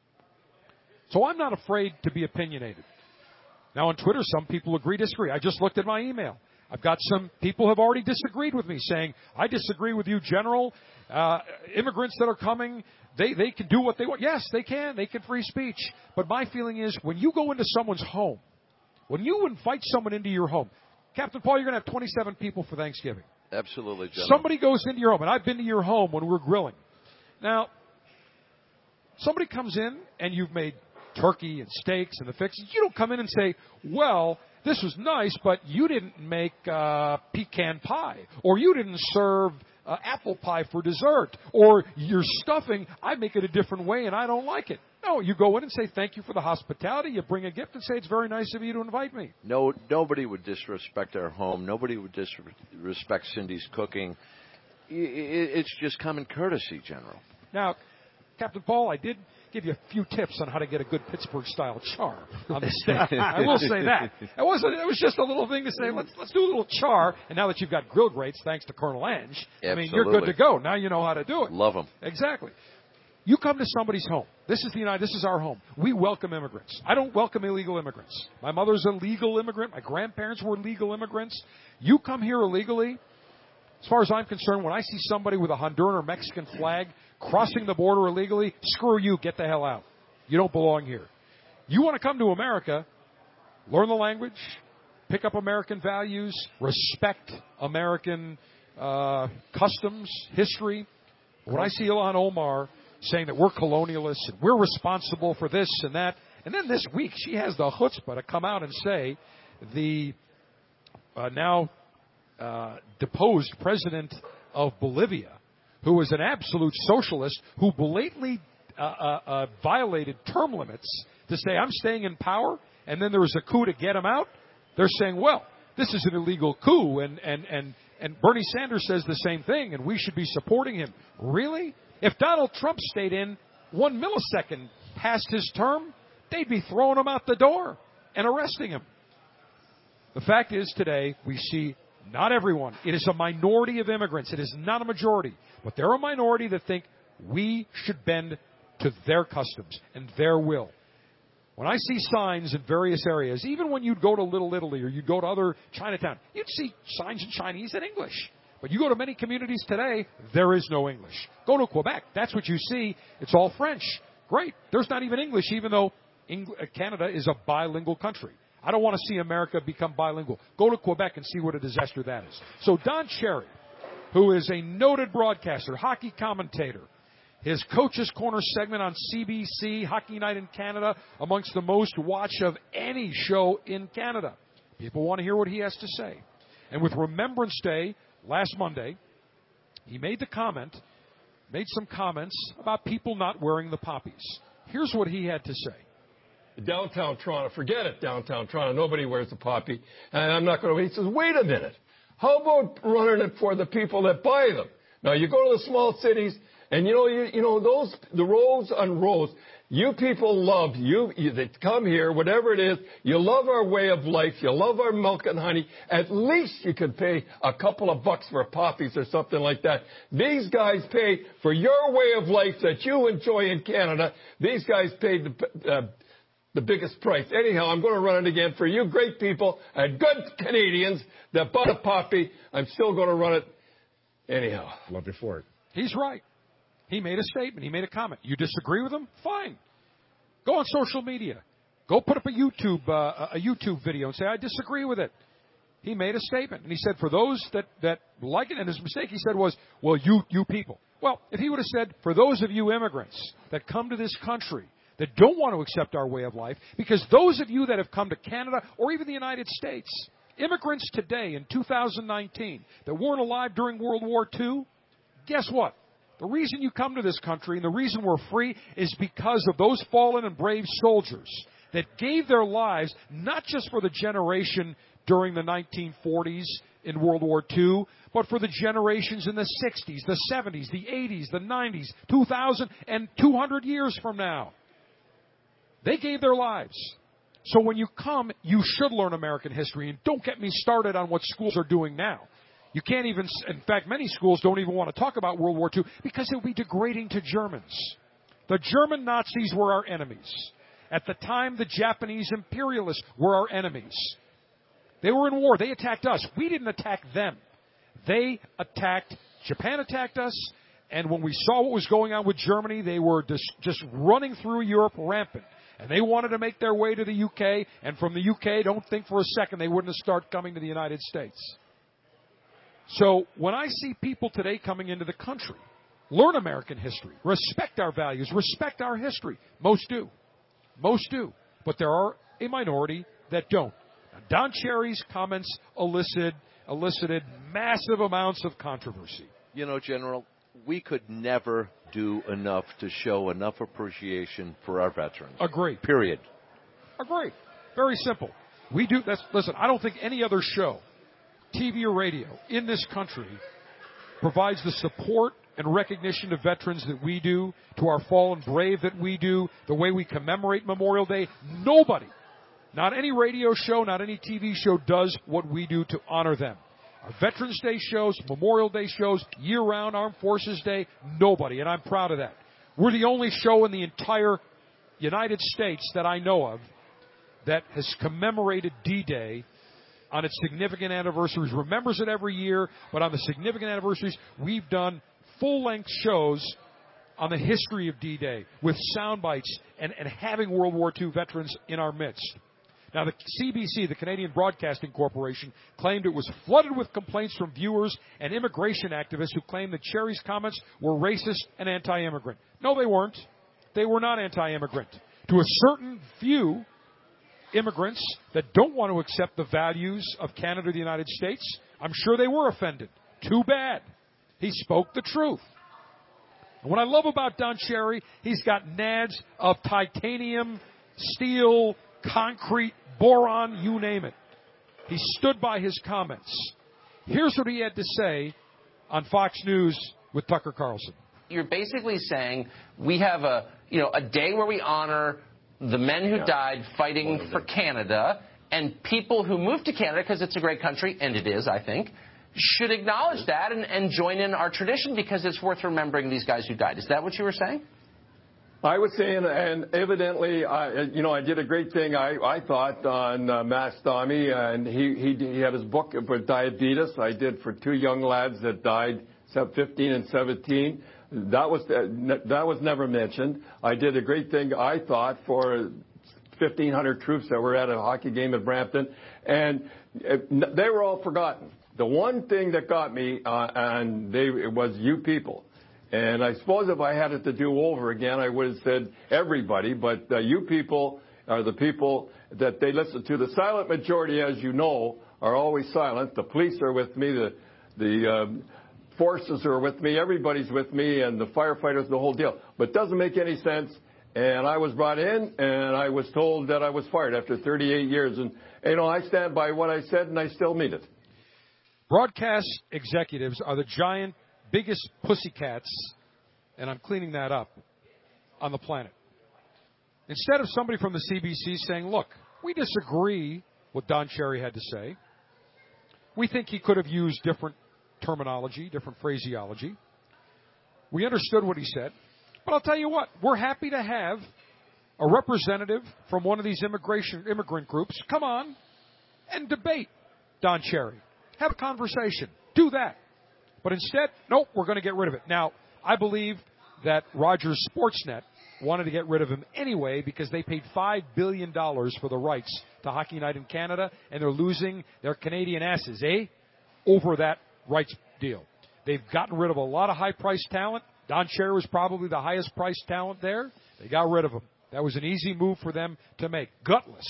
So I'm not afraid to be opinionated. Now on Twitter, some people agree, disagree. I just looked at my email. I've got some people have already disagreed with me, saying, I disagree with you, General. Immigrants that are coming, they can do what they want. Yes, they can. They can free speech. But my feeling is when you go into someone's home, when you invite someone into your home, Captain Paul, you're going to have 27 people for Thanksgiving. Absolutely, General. Somebody goes into your home, and I've been to your home when we're grilling. Now, somebody comes in, and you've made turkey and steaks and the fixings. You don't come in and say, well, this was nice, but you didn't make pecan pie, or you didn't serve apple pie for dessert, or your stuffing, I make it a different way and I don't like it. No, you go in and say thank you for the hospitality. You bring a gift and say it's very nice of you to invite me. No, nobody would disrespect our home. Nobody would disrespect Cindy's cooking. It's just common courtesy, General. Now, Captain Paul, I did give you a few tips on how to get a good Pittsburgh-style char on the steak. I will say that. It was just a little thing to say, let's do a little char, and now that you've got grill grates, thanks to Colonel Ange, Absolutely. I mean, you're good to go. Now you know how to do it. Love them. Exactly. You come to somebody's home. This is our home. We welcome immigrants. I don't welcome illegal immigrants. My mother's a legal immigrant. My grandparents were legal immigrants. You come here illegally, as far as I'm concerned, when I see somebody with a Honduran or Mexican flag crossing the border illegally, screw you, get the hell out. You don't belong here. You want to come to America, learn the language, pick up American values, respect American customs, history. When I see Ilhan Omar saying that we're colonialists and we're responsible for this and that, and then this week she has the chutzpah to come out and say the now deposed president of Bolivia, who was an absolute socialist, who blatantly violated term limits to say, I'm staying in power, and then there was a coup to get him out. They're saying, well, this is an illegal coup, and Bernie Sanders says the same thing, and we should be supporting him. Really? If Donald Trump stayed in 1 millisecond past his term, they'd be throwing him out the door and arresting him. The fact is today we see not everyone. It is a minority of immigrants. It is not a majority. But they're a minority that think we should bend to their customs and their will. When I see signs in various areas, even when you'd go to Little Italy or you'd go to other Chinatown, you'd see signs in Chinese and English. But you go to many communities today, there is no English. Go to Quebec, that's what you see. It's all French. Great. There's not even English, even though Canada is a bilingual country. I don't want to see America become bilingual. Go to Quebec and see what a disaster that is. So Don Cherry, who is a noted broadcaster, hockey commentator, his Coach's Corner segment on CBC, Hockey Night in Canada, amongst the most watched of any show in Canada. People want to hear what he has to say. And with Remembrance Day last Monday, he made some comments about people not wearing the poppies. Here's what he had to say. Downtown Toronto, forget it, downtown Toronto, nobody wears the poppy. And I'm not going to, he says, wait a minute. How about running it for the people that buy them? Now, you go to the small cities, and the rows and rows, you people love, they come here, whatever it is, you love our way of life, you love our milk and honey, at least you could pay a couple of bucks for poppies or something like that. These guys pay for your way of life that you enjoy in Canada. These guys paid the biggest price. Anyhow, I'm going to run it again for you great people and good Canadians that bought a poppy. I'm still going to run it anyhow. Love you for it. He's right. He made a statement. He made a comment. You disagree with him? Fine. Go on social media. Go put up a YouTube video and say, I disagree with it. He made a statement. And he said, for those that like it, and his mistake, he said was, well, you people. Well, if he would have said, for those of you immigrants that come to this country that don't want to accept our way of life, because those of you that have come to Canada or even the United States, immigrants today in 2019 that weren't alive during World War II, guess what? The reason you come to this country and the reason we're free is because of those fallen and brave soldiers that gave their lives not just for the generation during the 1940s in World War II, but for the generations in the 60s, the 70s, the 80s, the 90s, 2000, and 200 years from now. They gave their lives. So when you come, you should learn American history. And don't get me started on what schools are doing now. You can't even, in fact, many schools don't even want to talk about World War II because it would be degrading to Germans. The German Nazis were our enemies. At the time, the Japanese imperialists were our enemies. They were in war. They attacked us. We didn't attack them. Japan attacked us, and when we saw what was going on with Germany, they were just running through Europe rampant. And they wanted to make their way to the UK, and from the UK, don't think for a second they wouldn't have started coming to the United States. So when I see people today coming into the country, learn American history, respect our values, respect our history. Most do. Most do. But there are a minority that don't. Now, Don Cherry's comments elicited massive amounts of controversy. You know, General, we could never do enough to show enough appreciation for our veterans. Agree. Period. Agree. Very simple. We do. Listen, I don't think any other show, TV or radio, in this country provides the support and recognition to veterans that we do, to our fallen brave that we do, the way we commemorate Memorial Day. Nobody, not any radio show, not any TV show does what we do to honor them. Our Veterans Day shows, Memorial Day shows, year-round Armed Forces Day, nobody, and I'm proud of that. We're the only show in the entire United States that I know of that has commemorated D-Day on its significant anniversaries, remembers it every year, but on the significant anniversaries, we've done full-length shows on the history of D-Day with sound bites and having World War II veterans in our midst. Now, the CBC, the Canadian Broadcasting Corporation, claimed it was flooded with complaints from viewers and immigration activists who claimed that Cherry's comments were racist and anti-immigrant. No, they weren't. They were not anti-immigrant. To a certain few immigrants that don't want to accept the values of Canada or the United States, I'm sure they were offended. Too bad. He spoke the truth. And what I love about Don Cherry, he's got nads of titanium, steel, concrete, boron, you name it. He stood by his comments. Here's what he had to say on Fox News with Tucker Carlson. You're basically saying we have a day where we honor the men who died fighting for Canada, and people who moved to Canada because it's a great country, and it is, I think, should acknowledge that and join in our tradition because it's worth remembering these guys who died. Is that what you were saying? I was saying, and evidently, I did a great thing, I thought, on Mastami, and he had his book for diabetes. I did for 2 young lads that died, 15 and 17. That was never mentioned. I did a great thing, I thought, for 1,500 troops that were at a hockey game at Brampton, and they were all forgotten. The one thing that got me, it was you people. And I suppose if I had it to do over again, I would have said everybody, but you people are the people that they listen to. The silent majority, as you know, are always silent. The police are with me, the forces are with me, everybody's with me, and the firefighters, the whole deal. But it doesn't make any sense. And I was brought in, and I was told that I was fired after 38 years. And, I stand by what I said, and I still mean it. Broadcast executives are the biggest pussycats, and I'm cleaning that up, on the planet. Instead of somebody from the CBC saying, look, we disagree with Don Cherry had to say. We think he could have used different terminology, different phraseology. We understood what he said. But I'll tell you what, we're happy to have a representative from one of these immigrant groups come on and debate Don Cherry. Have a conversation. Do that. But instead, nope, we're going to get rid of it. Now, I believe that Rogers Sportsnet wanted to get rid of him anyway because they paid $5 billion for the rights to Hockey Night in Canada, and they're losing their Canadian asses, over that rights deal. They've gotten rid of a lot of high-priced talent. Don Cherry was probably the highest-priced talent there. They got rid of him. That was an easy move for them to make. Gutless.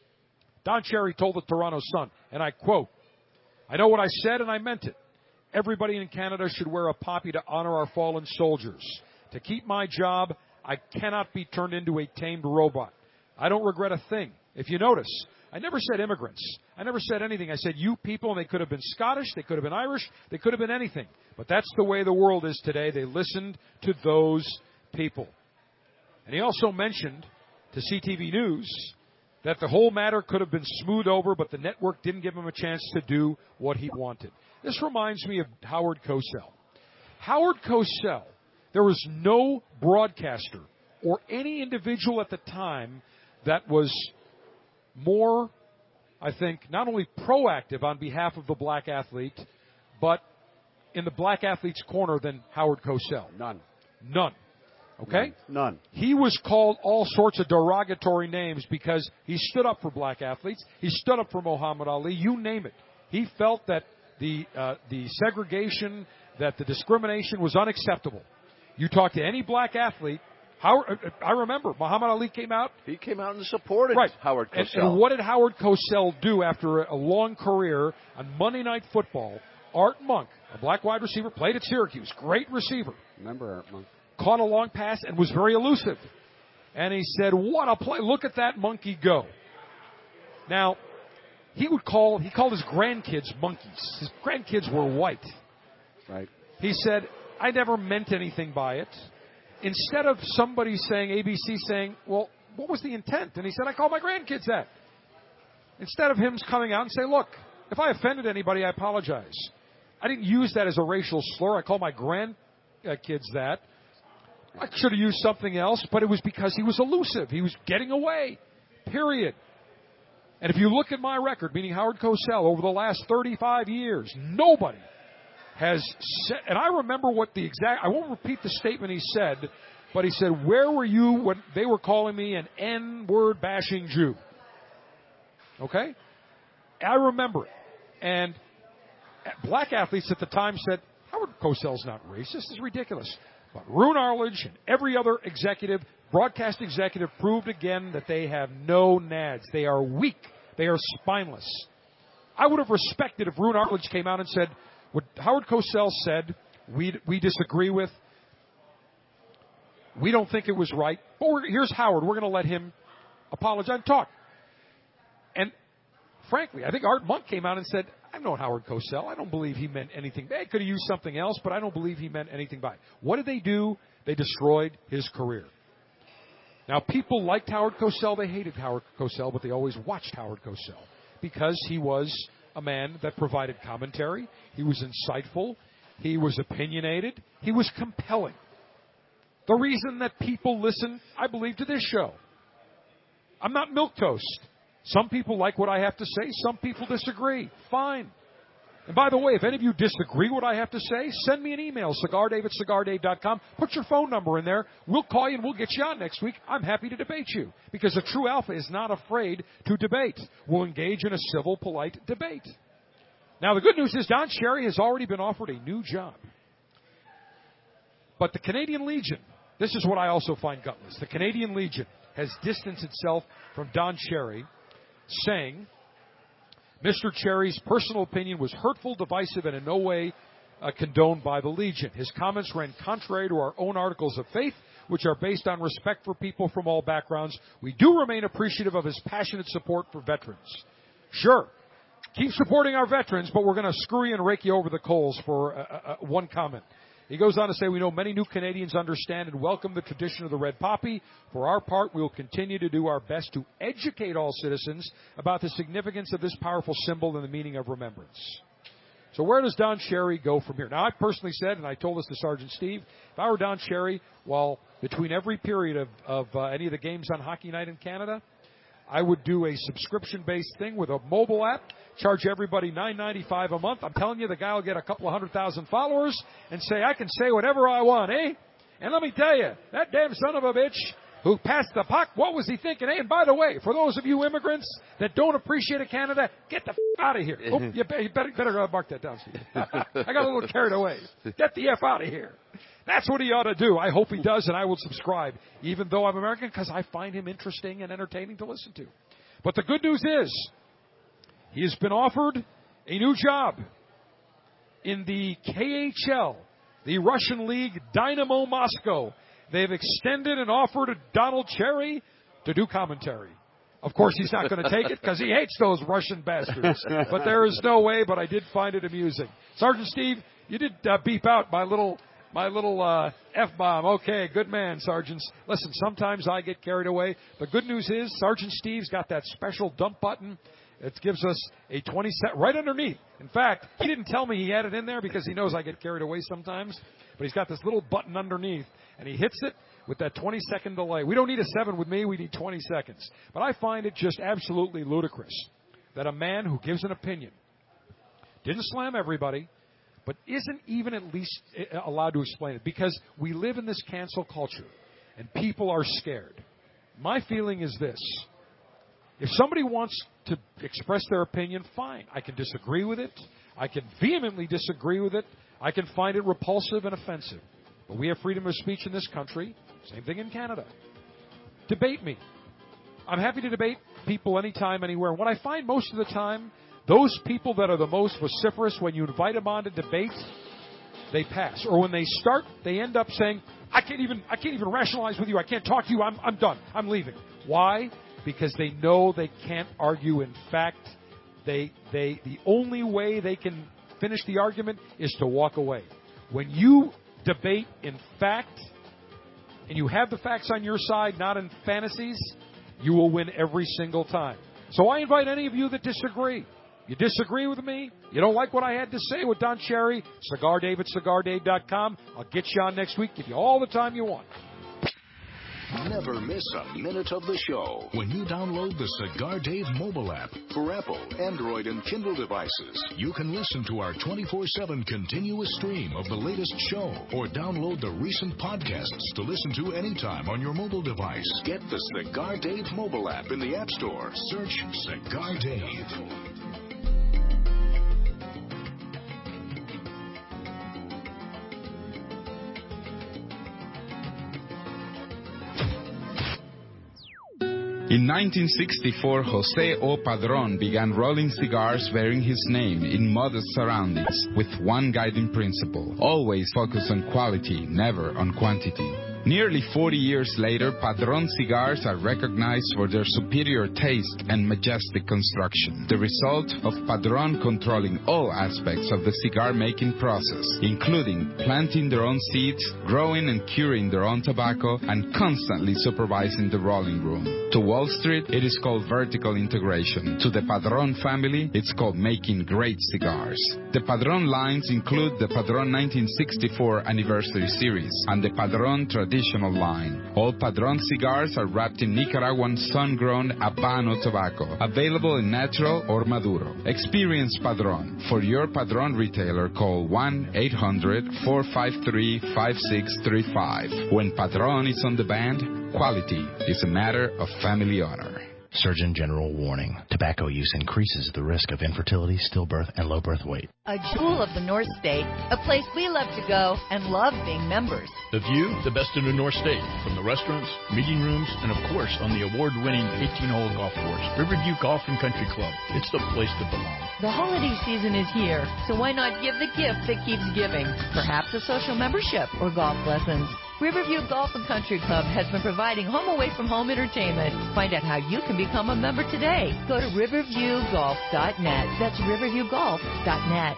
Don Cherry told the Toronto Sun, and I quote, I know what I said and I meant it. Everybody in Canada should wear a poppy to honor our fallen soldiers. To keep my job, I cannot be turned into a tamed robot. I don't regret a thing. If you notice, I never said immigrants. I never said anything. I said you people, and they could have been Scottish, they could have been Irish, they could have been anything. But that's the way the world is today. They listened to those people. And he also mentioned to CTV News that the whole matter could have been smoothed over, but the network didn't give him a chance to do what he wanted. This reminds me of Howard Cosell. Howard Cosell, there was no broadcaster or any individual at the time that was more, I think, not only proactive on behalf of the black athlete, but in the black athlete's corner than Howard Cosell. None. Okay? None. He was called all sorts of derogatory names because he stood up for black athletes. He stood up for Muhammad Ali. You name it. He felt that the segregation, that the discrimination was unacceptable. You talk to any black athlete, I remember Muhammad Ali came out. He came out and supported Howard Cosell. And what did Howard Cosell do after a long career on Monday Night Football? Art Monk, a black wide receiver, played at Syracuse. Great receiver. Remember Art Monk. Caught a long pass and was very elusive. And he said, what a play. Look at that monkey go. Now, he called his grandkids monkeys. His grandkids were white. Right. He said, I never meant anything by it. Instead of somebody saying, ABC saying, well, what was the intent? And he said, I called my grandkids that. Instead of him coming out and say, look, if I offended anybody, I apologize. I didn't use that as a racial slur. I called my grandkids that. I should have used something else, but it was because he was elusive. He was getting away, period. And if you look at my record, meaning Howard Cosell, over the last 35 years, nobody has said, and I remember I won't repeat the statement he said, but he said, where were you when they were calling me an N-word bashing Jew? Okay? I remember it. And black athletes at the time said, Howard Cosell's not racist. It's ridiculous. But Roone Arledge and every other executive, broadcast executive, proved again that they have no nads. They are weak. They are spineless. I would have respected if Roone Arledge came out and said, what Howard Cosell said, we disagree with. We don't think it was right. But here's Howard. We're going to let him apologize and talk. And frankly, I think Art Monk came out and said, I've known Howard Cosell. I don't believe he meant anything. They could have used something else, but I don't believe he meant anything by it. What did they do? They destroyed his career. Now, people liked Howard Cosell. They hated Howard Cosell, but they always watched Howard Cosell because he was a man that provided commentary. He was insightful. He was opinionated. He was compelling. The reason that people listen, I believe, to this show. I'm not milquetoast. Some people like what I have to say. Some people disagree. Fine. And by the way, if any of you disagree with what I have to say, send me an email, cigardave@cigardave.com. Put your phone number in there. We'll call you and we'll get you on next week. I'm happy to debate you because a true alpha is not afraid to debate. We'll engage in a civil, polite debate. Now, the good news is Don Cherry has already been offered a new job. But the Canadian Legion, this is what I also find gutless. The Canadian Legion has distanced itself from Don Cherry, saying Mr. Cherry's personal opinion was hurtful, divisive, and in no way condoned by the Legion. His comments ran contrary to our own articles of faith, which are based on respect for people from all backgrounds. We do remain appreciative of his passionate support for veterans. Sure, keep supporting our veterans, but we're going to screw you and rake you over the coals for one comment. He goes on to say, we know many new Canadians understand and welcome the tradition of the red poppy. For our part, we will continue to do our best to educate all citizens about the significance of this powerful symbol and the meaning of remembrance. So where does Don Cherry go from here? Now, I personally said, and I told this to Sergeant Steve, if I were Don Cherry, well, between every period of any of the games on Hockey Night in Canada, I would do a subscription-based thing with a mobile app, charge everybody $9.95 a month. I'm telling you, the guy will get a couple of 100,000 followers and say, I can say whatever I want, eh? And let me tell you, that damn son of a bitch who passed the puck, what was he thinking, eh? And by the way, for those of you immigrants that don't appreciate Canada, get the out of here. Oh, you better mark that down, Steve. I got a little carried away. Get the F out of here. That's what he ought to do. I hope he does, and I will subscribe, even though I'm American, because I find him interesting and entertaining to listen to. But the good news is, he has been offered a new job in the KHL, the Russian League Dynamo Moscow. They've extended and offered Donald Cherry to do commentary. Of course, he's not going to take it because he hates those Russian bastards. But there is no way, but I did find it amusing. Sergeant Steve, you did beep out my little F-bomb. Okay, good man, Sergeants. Listen, sometimes I get carried away. The good news is Sergeant Steve's got that special dump button. It gives us a 20 set right underneath. In fact, he didn't tell me he had it in there because he knows I get carried away sometimes. But he's got this little button underneath, and he hits it with that 20-second delay. We don't need a 7 with me. We need 20 seconds. But I find it just absolutely ludicrous that a man who gives an opinion, didn't slam everybody, but isn't even at least allowed to explain it. Because we live in this cancel culture, and people are scared. My feeling is this. If somebody wants to express their opinion, fine. I can disagree with it. I can vehemently disagree with it. I can find it repulsive and offensive. But we have freedom of speech in this country. Same thing in Canada. Debate me. I'm happy to debate people anytime, anywhere. And what I find most of the time, those people that are the most vociferous, when you invite them on to debate, they pass. Or when they start, they end up saying, I can't even rationalize with you. I can't talk to you. I'm done. I'm leaving. Why? Because they know they can't argue. In fact, the only way they can finish the argument is to walk away. When you debate in fact, and you have the facts on your side, not in fantasies, you will win every single time. So I invite any of you that disagree. You disagree with me? You don't like what I had to say with Don Cherry? CigarDave@CigarDave.com. I'll get you on next week. Give you all the time you want. Never miss a minute of the show when you download the Cigar Dave mobile app for Apple, Android, and Kindle devices. You can listen to our 24/7 continuous stream of the latest show or download the recent podcasts to listen to anytime on your mobile device. Get the Cigar Dave mobile app in the App Store. Search Cigar Dave. In 1964, Jose O. Padron began rolling cigars bearing his name in modest surroundings with one guiding principle: always focus on quality, never on quantity. Nearly 40 years later, Padron cigars are recognized for their superior taste and majestic construction, the result of Padron controlling all aspects of the cigar-making process, including planting their own seeds, growing and curing their own tobacco, and constantly supervising the rolling room. To Wall Street, it is called vertical integration. To the Padron family, it's called making great cigars. The Padron lines include the Padron 1964 Anniversary Series and the Padron Traditional line. All Padron cigars are wrapped in Nicaraguan sun-grown Habano tobacco, available in natural or Maduro. Experience Padron. For your Padron retailer, call 1-800-453-5635. When Padron is on the band, quality is a matter of family honor. Surgeon General warning. Tobacco use increases the risk of infertility, stillbirth, and low birth weight. A jewel of the North State, a place we love to go and love being members. The view, the best in the North State, from the restaurants, meeting rooms, and of course on the award-winning 18-hole golf course, Riverview Golf and Country Club. It's the place to belong. The holiday season is here, so why not give the gift that keeps giving? Perhaps a social membership or golf lessons. Riverview Golf and Country Club has been providing home-away-from-home entertainment. Find out how you can become a member today. Go to riverviewgolf.net. That's riverviewgolf.net.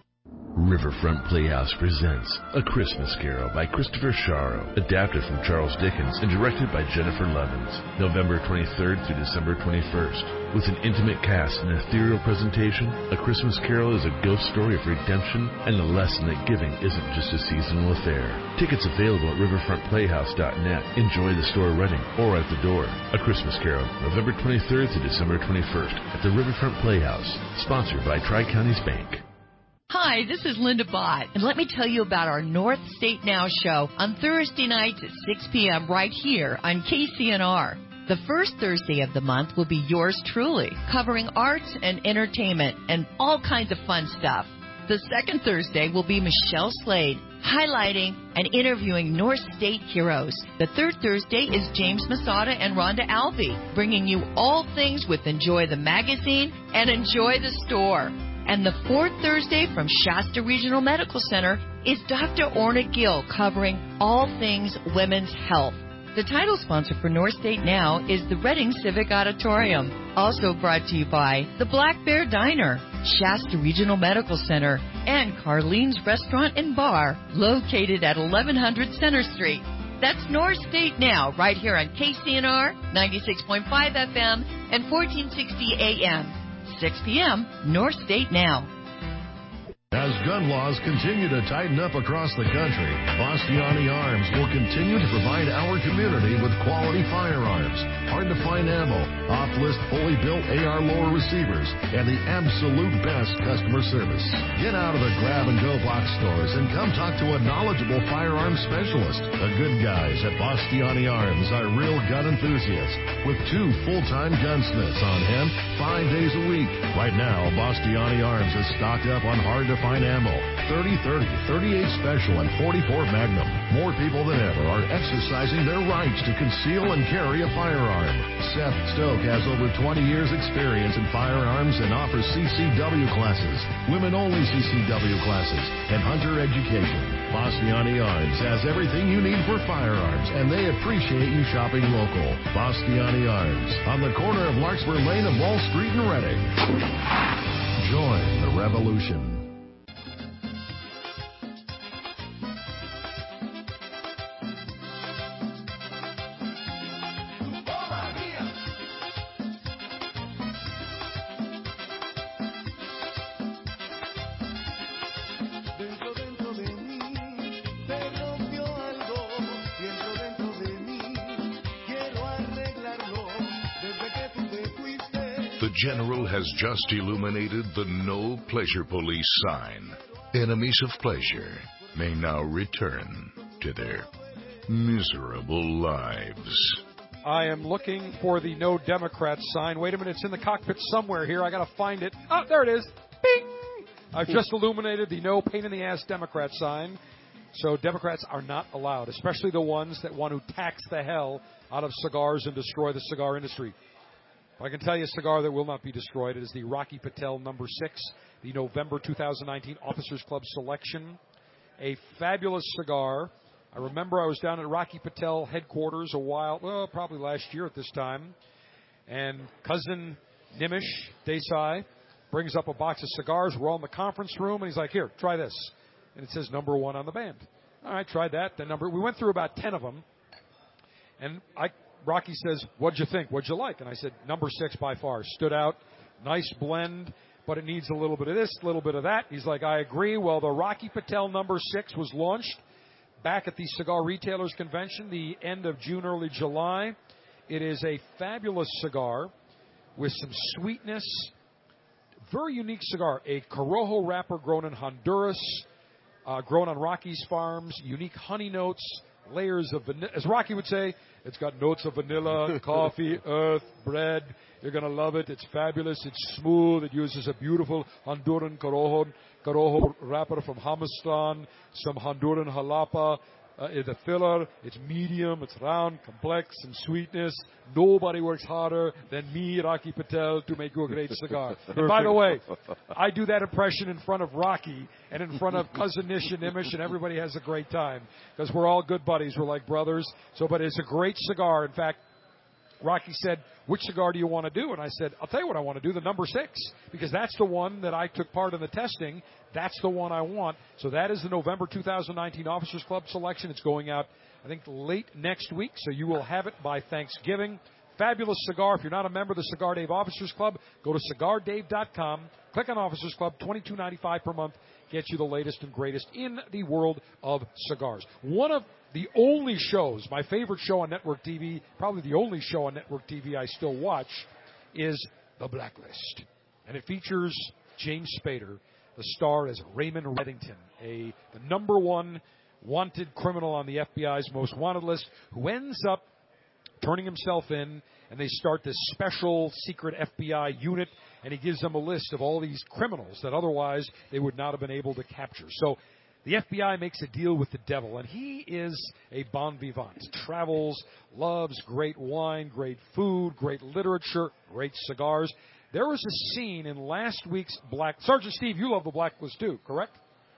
Riverfront Playhouse presents A Christmas Carol by Christopher Sharrow, adapted from Charles Dickens and directed by Jennifer Levins, November 23rd through December 21st. With an intimate cast and ethereal presentation, A Christmas Carol is a ghost story of redemption and a lesson that giving isn't just a seasonal affair. Tickets available at riverfrontplayhouse.net. Enjoy the store running or at the door. A Christmas Carol, November 23rd through December 21st at the Riverfront Playhouse, sponsored by Tri-Counties Bank. Hi, this is Linda Bott, and let me tell you about our North State Now show on Thursday nights at 6 p.m. right here on KCNR. The first Thursday of the month will be yours truly, covering arts and entertainment and all kinds of fun stuff. The second Thursday will be Michelle Slade, highlighting and interviewing North State heroes. The third Thursday is James Masada and Rhonda Albee, bringing you all things with Enjoy the Magazine and Enjoy the Store. And the fourth Thursday from Shasta Regional Medical Center is Dr. Orna Gill, covering all things women's health. The title sponsor for North State Now is the Reading Civic Auditorium. Also brought to you by the Black Bear Diner, Shasta Regional Medical Center, and Carlene's Restaurant and Bar, located at 1100 Center Street. That's North State Now, right here on KCNR, 96.5 FM, and 1460 AM. 6 p.m., North State Now. As gun laws continue to tighten up across the country, Bastiani Arms will continue to provide our community with quality firearms, hard-to-find ammo, off-list, fully built AR lower receivers, and the absolute best customer service. Get out of the grab-and-go box stores and come talk to a knowledgeable firearms specialist. The good guys at Bastiani Arms are real gun enthusiasts with 2 full-time gunsmiths on hand 5 days a week. Right now, Bastiani Arms is stocked up on hard-to-find ammo, 30-30, 38 Special, and 44 Magnum. More people than ever are exercising their rights to conceal and carry a firearm. Seth Stoke has over 20 years experience in firearms and offers CCW classes, women-only CCW classes, and hunter education. Bastiani Arms has everything you need for firearms, and they appreciate you shopping local. Bastiani Arms, on the corner of Larkspur Lane and Wall Street in Reading. Join the revolution. The General has just illuminated the No Pleasure Police sign. Enemies of pleasure may now return to their miserable lives. I am looking for the No Democrats sign. Wait a minute, it's in the cockpit somewhere here. I got to find it. Oh, there it is. Bing! I've just illuminated the No Pain in the Ass Democrat sign. So Democrats are not allowed, especially the ones that want to tax the hell out of cigars and destroy the cigar industry. I can tell you a cigar that will not be destroyed. It is the Rocky Patel No. 6, the November 2019 Officers Club Selection. A fabulous cigar. I remember I was down at Rocky Patel headquarters probably last year at this time. And cousin Nimish Desai brings up a box of cigars. We're all in the conference room, and he's like, here, try this. And it says number 1 on the band. All right, tried that. We went through about 10 of them. And Rocky says, what'd you think? What'd you like? And I said, number 6 by far. Stood out. Nice blend. but it needs a little bit of this, a little bit of that. He's like, I agree. Well, the Rocky Patel number 6 was launched back at the Cigar Retailers Convention the end of June, early July. It is a fabulous cigar with some sweetness. Very unique cigar. A Corojo wrapper grown in Honduras, grown on Rocky's farms. Unique honey notes, layers of vanilla. As Rocky would say, it's got notes of vanilla, coffee, earth, bread. You're going to love it. It's fabulous. It's smooth. It uses a beautiful Honduran Corojo wrapper from Jamastan, some Honduran Jalapa. The filler, it's medium, it's round, complex, and sweetness. Nobody works harder than me, Rocky Patel, to make you a great cigar. And by the way, I do that impression in front of Rocky and in front of Cousin Nish and Nimish, and everybody has a great time because we're all good buddies. We're like brothers. But it's a great cigar. In fact, Rocky said, which cigar do you want to do? And I said, I'll tell you what I want to do, the number 6, because that's the one that I took part in the testing. That's the one I want. So that is the November 2019 Officers Club selection. It's going out, I think, late next week, so you will have it by Thanksgiving. Fabulous cigar. If you're not a member of the Cigar Dave Officers Club, go to CigarDave.com. Click on Officers Club, $22.95 per month. Gets you the latest and greatest in the world of cigars. One of the only shows, my favorite show on network TV, probably the only show on network TV I still watch, is The Blacklist. And it features James Spader, the star as Raymond Reddington, the number 1 wanted criminal on the FBI's most wanted list, who ends up turning himself in, and they start this special secret FBI unit, and he gives them a list of all these criminals that otherwise they would not have been able to capture. So the FBI makes a deal with the devil, and he is a bon vivant. Travels, loves great wine, great food, great literature, great cigars. There was a scene in last week's Sergeant Steve, you love The Blacklist too, correct?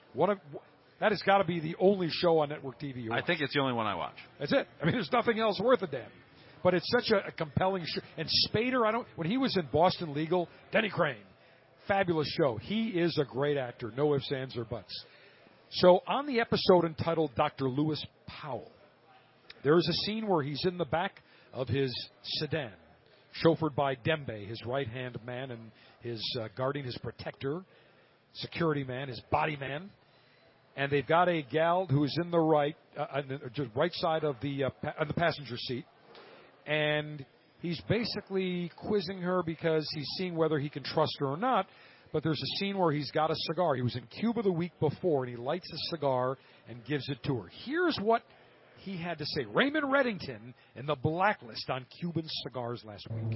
That has got to be the only show on network TV you watch. I think it's the only one I watch. That's it. I mean, there's nothing else worth a damn. But it's such a compelling show. And Spader, when he was in Boston Legal, Denny Crane, fabulous show. He is a great actor, no ifs, ands, or buts. So on the episode entitled Dr. Lewis Powell, there is a scene where he's in the back of his sedan, chauffeured by Dembe, his right-hand man, and his guardian, his protector, security man, his body man. And they've got a gal who is in the right side of on the passenger seat. And he's basically quizzing her because he's seeing whether he can trust her or not. But there's a scene where he's got a cigar. He was in Cuba the week before, and he lights a cigar and gives it to her. Here's what he had to say. Raymond Reddington in The Blacklist on Cuban cigars last week.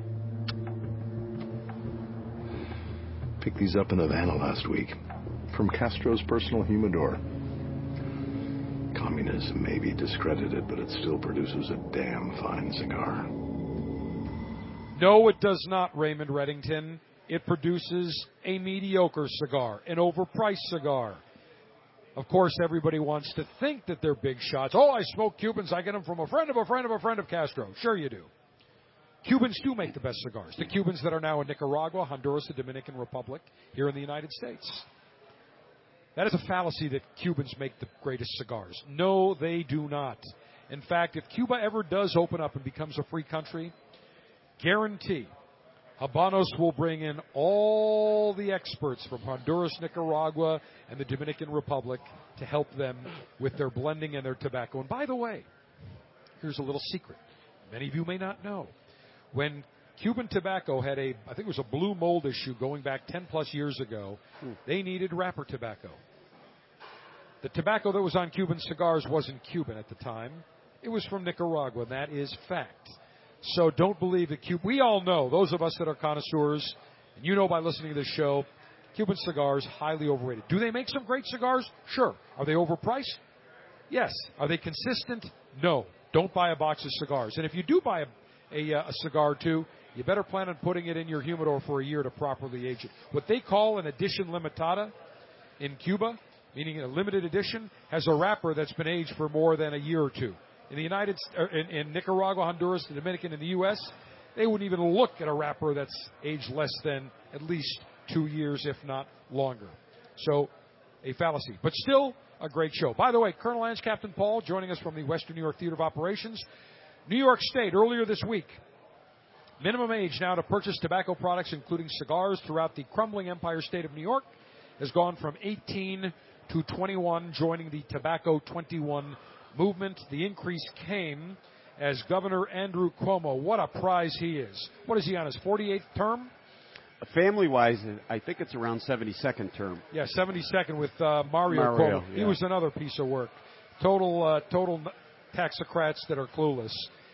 Picked these up in Havana last week from Castro's personal humidor. Communism may be discredited, but it still produces a damn fine cigar. No, it does not, Raymond Reddington. It produces a mediocre cigar, an overpriced cigar. Of course, everybody wants to think that they're big shots. Oh, I smoke Cubans. I get them from a friend of a friend of a friend of Castro. Sure you do. Cubans do make the best cigars. The Cubans that are now in Nicaragua, Honduras, the Dominican Republic, here in the United States. That is a fallacy that Cubans make the greatest cigars. No, they do not. In fact, if Cuba ever does open up and becomes a free country, guarantee Habanos will bring in all the experts from Honduras, Nicaragua, and the Dominican Republic to help them with their blending and their tobacco. And by the way, here's a little secret. Many of you may not know. When Cuban tobacco had I think it was a blue mold issue going back 10 plus years ago, they needed wrapper tobacco. The tobacco that was on Cuban cigars wasn't Cuban at the time. It was from Nicaragua, and that is fact. So don't believe that we all know, those of us that are connoisseurs, and you know by listening to this show, Cuban cigars, highly overrated. Do they make some great cigars? Sure. Are they overpriced? Yes. Are they consistent? No. Don't buy a box of cigars. And if you do buy a cigar or two, you better plan on putting it in your humidor for a year to properly age it. What they call an edition limitada in Cuba, meaning a limited edition, has a wrapper that's been aged for more than a year or two. In the in Nicaragua, Honduras, the Dominican, and the U.S., they wouldn't even look at a wrapper that's aged less than at least 2 years, if not longer. So, a fallacy. But still, a great show. By the way, Colonel Lance Captain Paul joining us from the Western New York Theater of Operations. New York State, earlier this week, Minimum age now to purchase tobacco products, including cigars, throughout the crumbling Empire State of New York has gone from 18 to 21, joining the Tobacco 21 movement. The increase came as Governor Andrew Cuomo, what a prize he is. What is he on, his 48th term? Family-wise, I think it's around 72nd term. Yeah, 72nd with Mario Cuomo. Yeah. He was another piece of work. Total taxocrats that are clueless.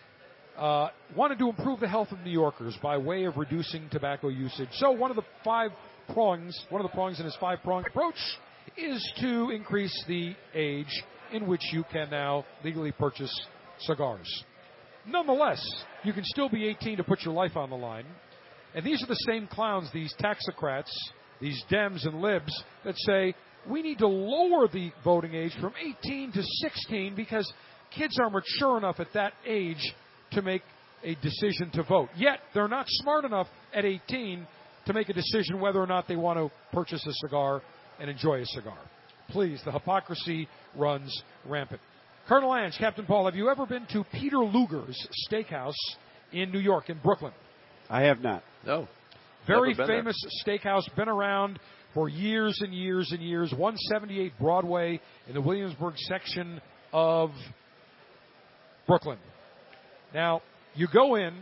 Wanted to improve the health of New Yorkers by way of reducing tobacco usage. So one of the prongs in his 5-prong approach is to increase the age in which you can now legally purchase cigars. Nonetheless, you can still be 18 to put your life on the line. And these are the same clowns, these taxocrats, these Dems and libs, that say we need to lower the voting age from 18 to 16 because kids are mature enough at that age to make a decision to vote. Yet, they're not smart enough at 18 to make a decision whether or not they want to purchase a cigar and enjoy a cigar. Please, the hypocrisy runs rampant. Colonel Ange, Captain Paul, have you ever been to Peter Luger's Steakhouse in New York, in Brooklyn? I have not. No. Very famous steakhouse, been around for years and years and years. 178 Broadway in the Williamsburg section of Brooklyn. Now, you go in,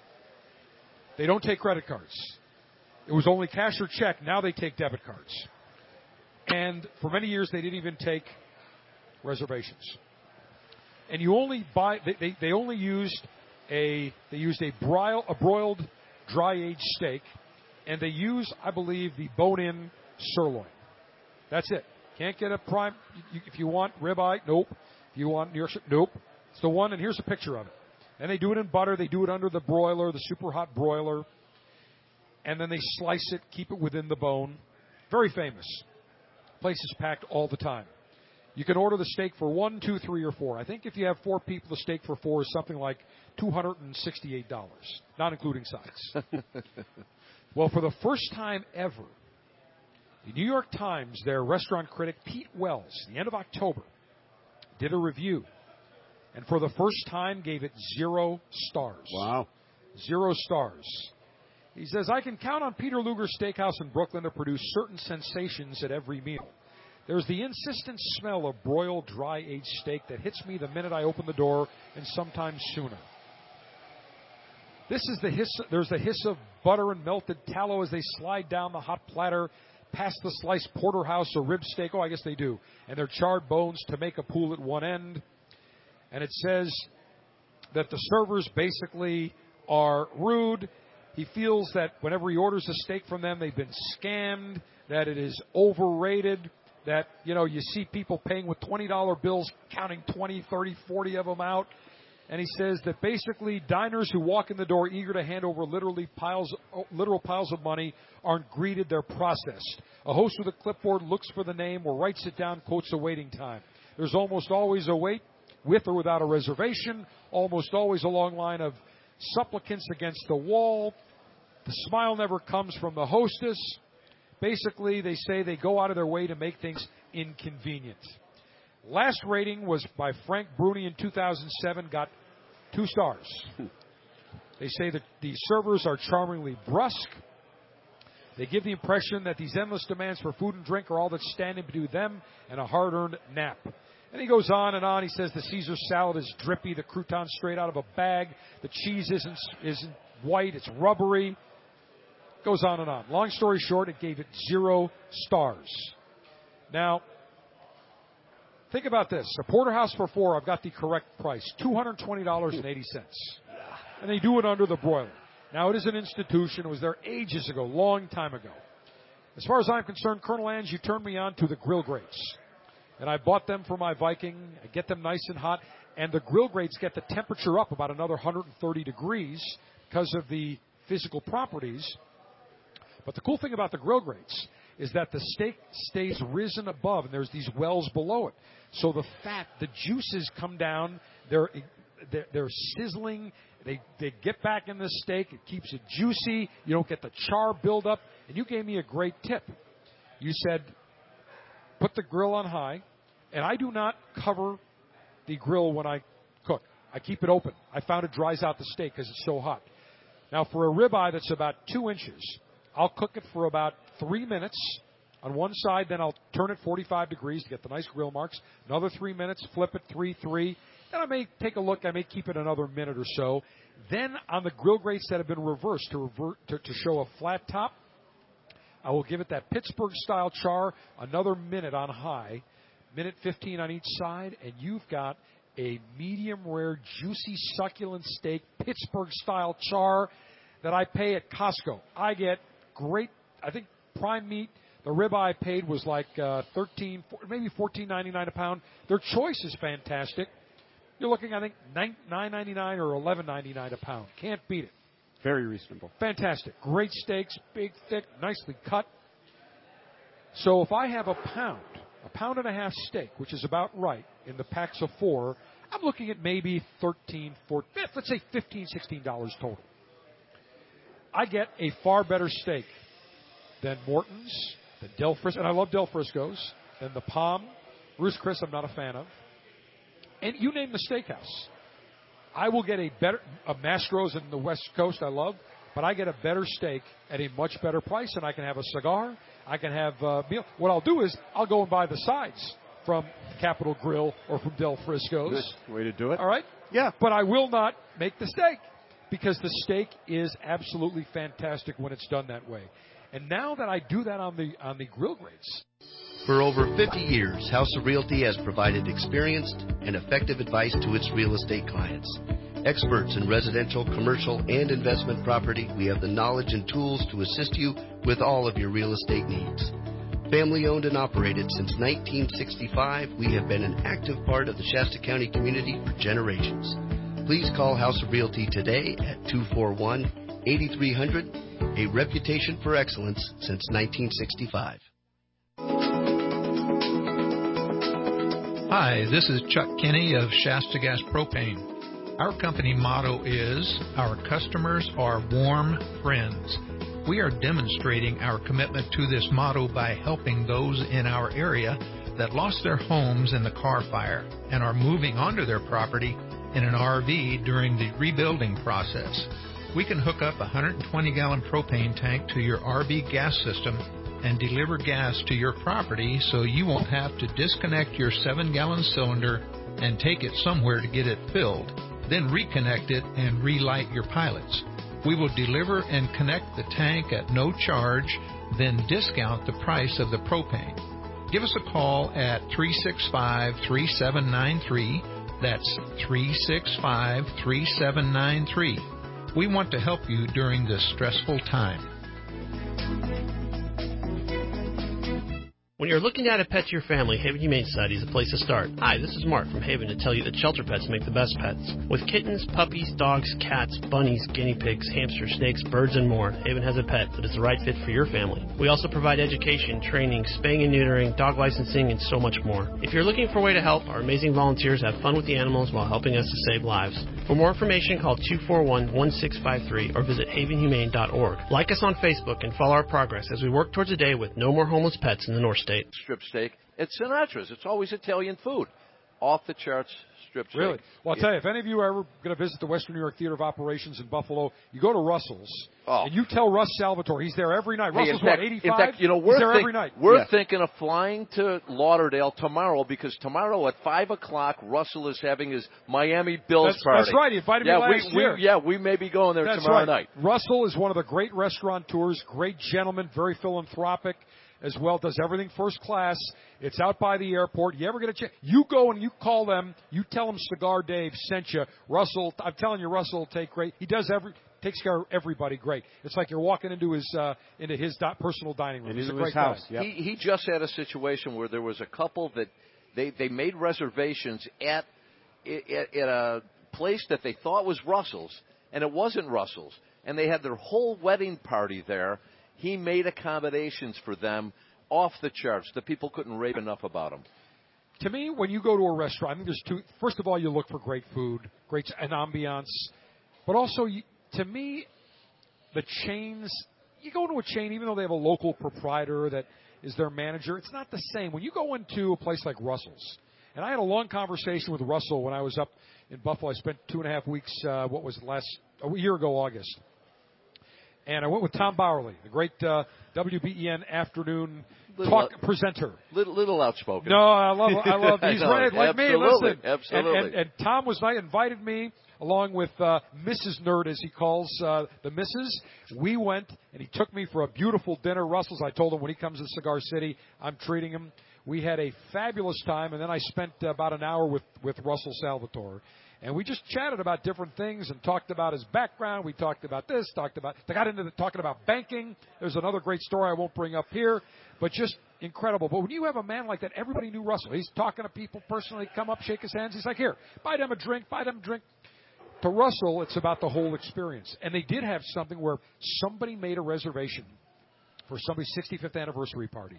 they don't take credit cards. It was only cash or check. Now they take debit cards. And for many years, they didn't even take reservations. And you only buy, they only used a broiled dry-aged steak, and they use, I believe, the bone-in sirloin. That's it. Can't get a prime. If you want ribeye, nope. If you want New York, nope. It's the one, and here's a picture of it. And they do it in butter. They do it under the broiler, the super hot broiler. And then they slice it, keep it within the bone. Very famous. Place is packed all the time. You can order the steak for 1, 2, 3, or 4. I think if you have 4 people, the steak for 4 is something like $268, not including sides. Well, for the first time ever, the New York Times, their restaurant critic Pete Wells, at the end of October, did a review, and for the first time gave it 0 stars. Wow. 0 stars. He says, I can count on Peter Luger's Steakhouse in Brooklyn to produce certain sensations at every meal. There's the insistent smell of broiled, dry-aged steak that hits me the minute I open the door, and sometimes sooner. There's the hiss of butter and melted tallow as they slide down the hot platter past the sliced porterhouse or rib steak. Oh, I guess they do. And their charred bones to make a pool at one end. And it says that the servers basically are rude. He feels that whenever he orders a steak from them, they've been scammed, that it is overrated, that, you see people paying with $20 bills, counting 20, 30, 40 of them out. And he says that basically diners who walk in the door eager to hand over literal piles of money aren't greeted, they're processed. A host with a clipboard looks for the name or writes it down, quotes a waiting time. There's almost always a wait, with or without a reservation, almost always a long line of supplicants against the wall. The smile never comes from the hostess. Basically, they say they go out of their way to make things inconvenient. Last rating was by Frank Bruni in 2007, got 2 stars. They say that the servers are charmingly brusque. They give the impression that these endless demands for food and drink are all that's standing between them and a hard-earned nap. And he goes on and on. He says the Caesar salad is drippy, the croutons straight out of a bag, the cheese isn't white, it's rubbery. Goes on and on. Long story short, it gave it 0 stars. Now, think about this. A porterhouse for 4, I've got the correct price, $220.80. And they do it under the broiler. Now, it is an institution. It was there ages ago, long time ago. As far as I'm concerned, Colonel Ange, you turned me on to the grill grates. And I bought them for my Viking. I get them nice and hot. And the grill grates get the temperature up about another 130 degrees because of the physical properties. But the cool thing about the grill grates is that the steak stays risen above, and there's these wells below it. So the fat, the juices come down. They're sizzling. They get back in the steak. It keeps it juicy. You don't get the char buildup. And you gave me a great tip. You said, put the grill on high, and I do not cover the grill when I cook. I keep it open. I found it dries out the steak because it's so hot. Now, for a ribeye that's about 2 inches, I'll cook it for about 3 minutes on one side. Then I'll turn it 45 degrees to get the nice grill marks. Another 3 minutes, flip it 3-3. Then I may take a look. I may keep it another minute or so. Then on the grill grates that have been reversed to show a flat top, I will give it that Pittsburgh-style char, another minute on high, minute 15 on each side, and you've got a medium-rare, juicy, succulent steak, Pittsburgh-style char that I pay at Costco. I get great, I think, prime meat. The ribeye I paid was like maybe $14.99 a pound. Their choice is fantastic. You're looking, I think, $9.99 or $11.99 a pound. Can't beat it. Very reasonable. Fantastic. Great steaks, big, thick, nicely cut. So if I have a pound and a half steak, which is about right, in the packs of 4, I'm looking at maybe $13, $14, let's say $15, $16 total. I get a far better steak than Morton's, than Del Frisco, and I love Del Frisco's, than the Palm. Ruth's Chris I'm not a fan of. And you name the steakhouse. I will get a Mastro's in the West Coast I love, but I get a better steak at a much better price, and I can have a cigar. I can have a meal. What I'll do is I'll go and buy the sides from Capitol Grill or from Del Frisco's. Good way to do it. All right? Yeah. But I will not make the steak because the steak is absolutely fantastic when it's done that way. And now that I do that on the grill grates. For over 50 years, House of Realty has provided experienced and effective advice to its real estate clients. Experts in residential, commercial, and investment property, we have the knowledge and tools to assist you with all of your real estate needs. Family owned and operated since 1965, we have been an active part of the Shasta County community for generations. Please call House of Realty today at 241-8300, a reputation for excellence since 1965. Hi, this is Chuck Kinney of Shasta Gas Propane. Our company motto is, our customers are warm friends. We are demonstrating our commitment to this motto by helping those in our area that lost their homes in the Carr fire and are moving onto their property in an RV during the rebuilding process. We can hook up a 120-gallon propane tank to your RV gas system and deliver gas to your property so you won't have to disconnect your 7-gallon cylinder and take it somewhere to get it filled, then reconnect it and relight your pilots. We will deliver and connect the tank at no charge, then discount the price of the propane. Give us a call at 365-3793. That's 365-3793. We want to help you during this stressful time. When you're looking to add a pet to your family, Haven Humane Society is the place to start. Hi, this is Mark from Haven to tell you that shelter pets make the best pets. With kittens, puppies, dogs, cats, bunnies, guinea pigs, hamsters, snakes, birds, and more, Haven has a pet that is the right fit for your family. We also provide education, training, spaying and neutering, dog licensing, and so much more. If you're looking for a way to help, our amazing volunteers have fun with the animals while helping us to save lives. For more information, call 241-1653 or visit havenhumane.org. Like us on Facebook and follow our progress as we work towards a day with no more homeless pets in the North State. Strip steak at Sinatra's. It's always Italian food. Off the charts strip steak. Really? Well, I'll tell you, if any of you are ever going to visit the Western New York Theater of Operations in Buffalo, you go to Russell's, and you tell Russ Salvatore, he's there every night. Russell's, what, 85? In fact, you know, he's there every night. We're thinking of flying to Lauderdale tomorrow because tomorrow at 5 o'clock, Russell is having his Miami Bills party. That's right. He invited me last year. We may be going there that's tomorrow right. night. Russell is one of the great restaurateurs, great gentleman, very philanthropic as well, does everything first class. It's out by the airport. You ever get a chance, you go and you call them, you tell them Cigar Dave sent you. Russell, I'm telling you, Russell will take great. He does takes care of everybody great. It's like you're walking into his personal dining room. He's a great house. guy. Yep. He just had a situation where there was a couple that they made reservations at a place that they thought was Russell's, and it wasn't Russell's. And they had their whole wedding party there. He made accommodations for them off the charts. The people couldn't rave enough about him. To me, when you go to a restaurant, I think there's two. First of all, you look for great food, an ambiance. But also, to me, the chains, you go into a chain, even though they have a local proprietor that is their manager, it's not the same. When you go into a place like Russell's, and I had a long conversation with Russell when I was up in Buffalo. I spent 2.5 weeks, a year ago, August. And I went with Tom Bowerly, the great WBEN afternoon talk presenter. Little outspoken. No, I love. He's right like me. Listen, absolutely. And Tom invited me along with Mrs. Nerd, as he calls the Missus. We went, and he took me for a beautiful dinner. Russell's. I told him when he comes to Cigar City, I'm treating him. We had a fabulous time, and then I spent about an hour with Russell Salvatore. And we just chatted about different things and talked about his background. We talked about this, they got into talking about banking. There's another great story I won't bring up here, but just incredible. But when you have a man like that, everybody knew Russell. He's talking to people personally, come up, shake his hands. He's like, here, buy them a drink. To Russell, it's about the whole experience. And they did have something where somebody made a reservation for somebody's 65th anniversary party.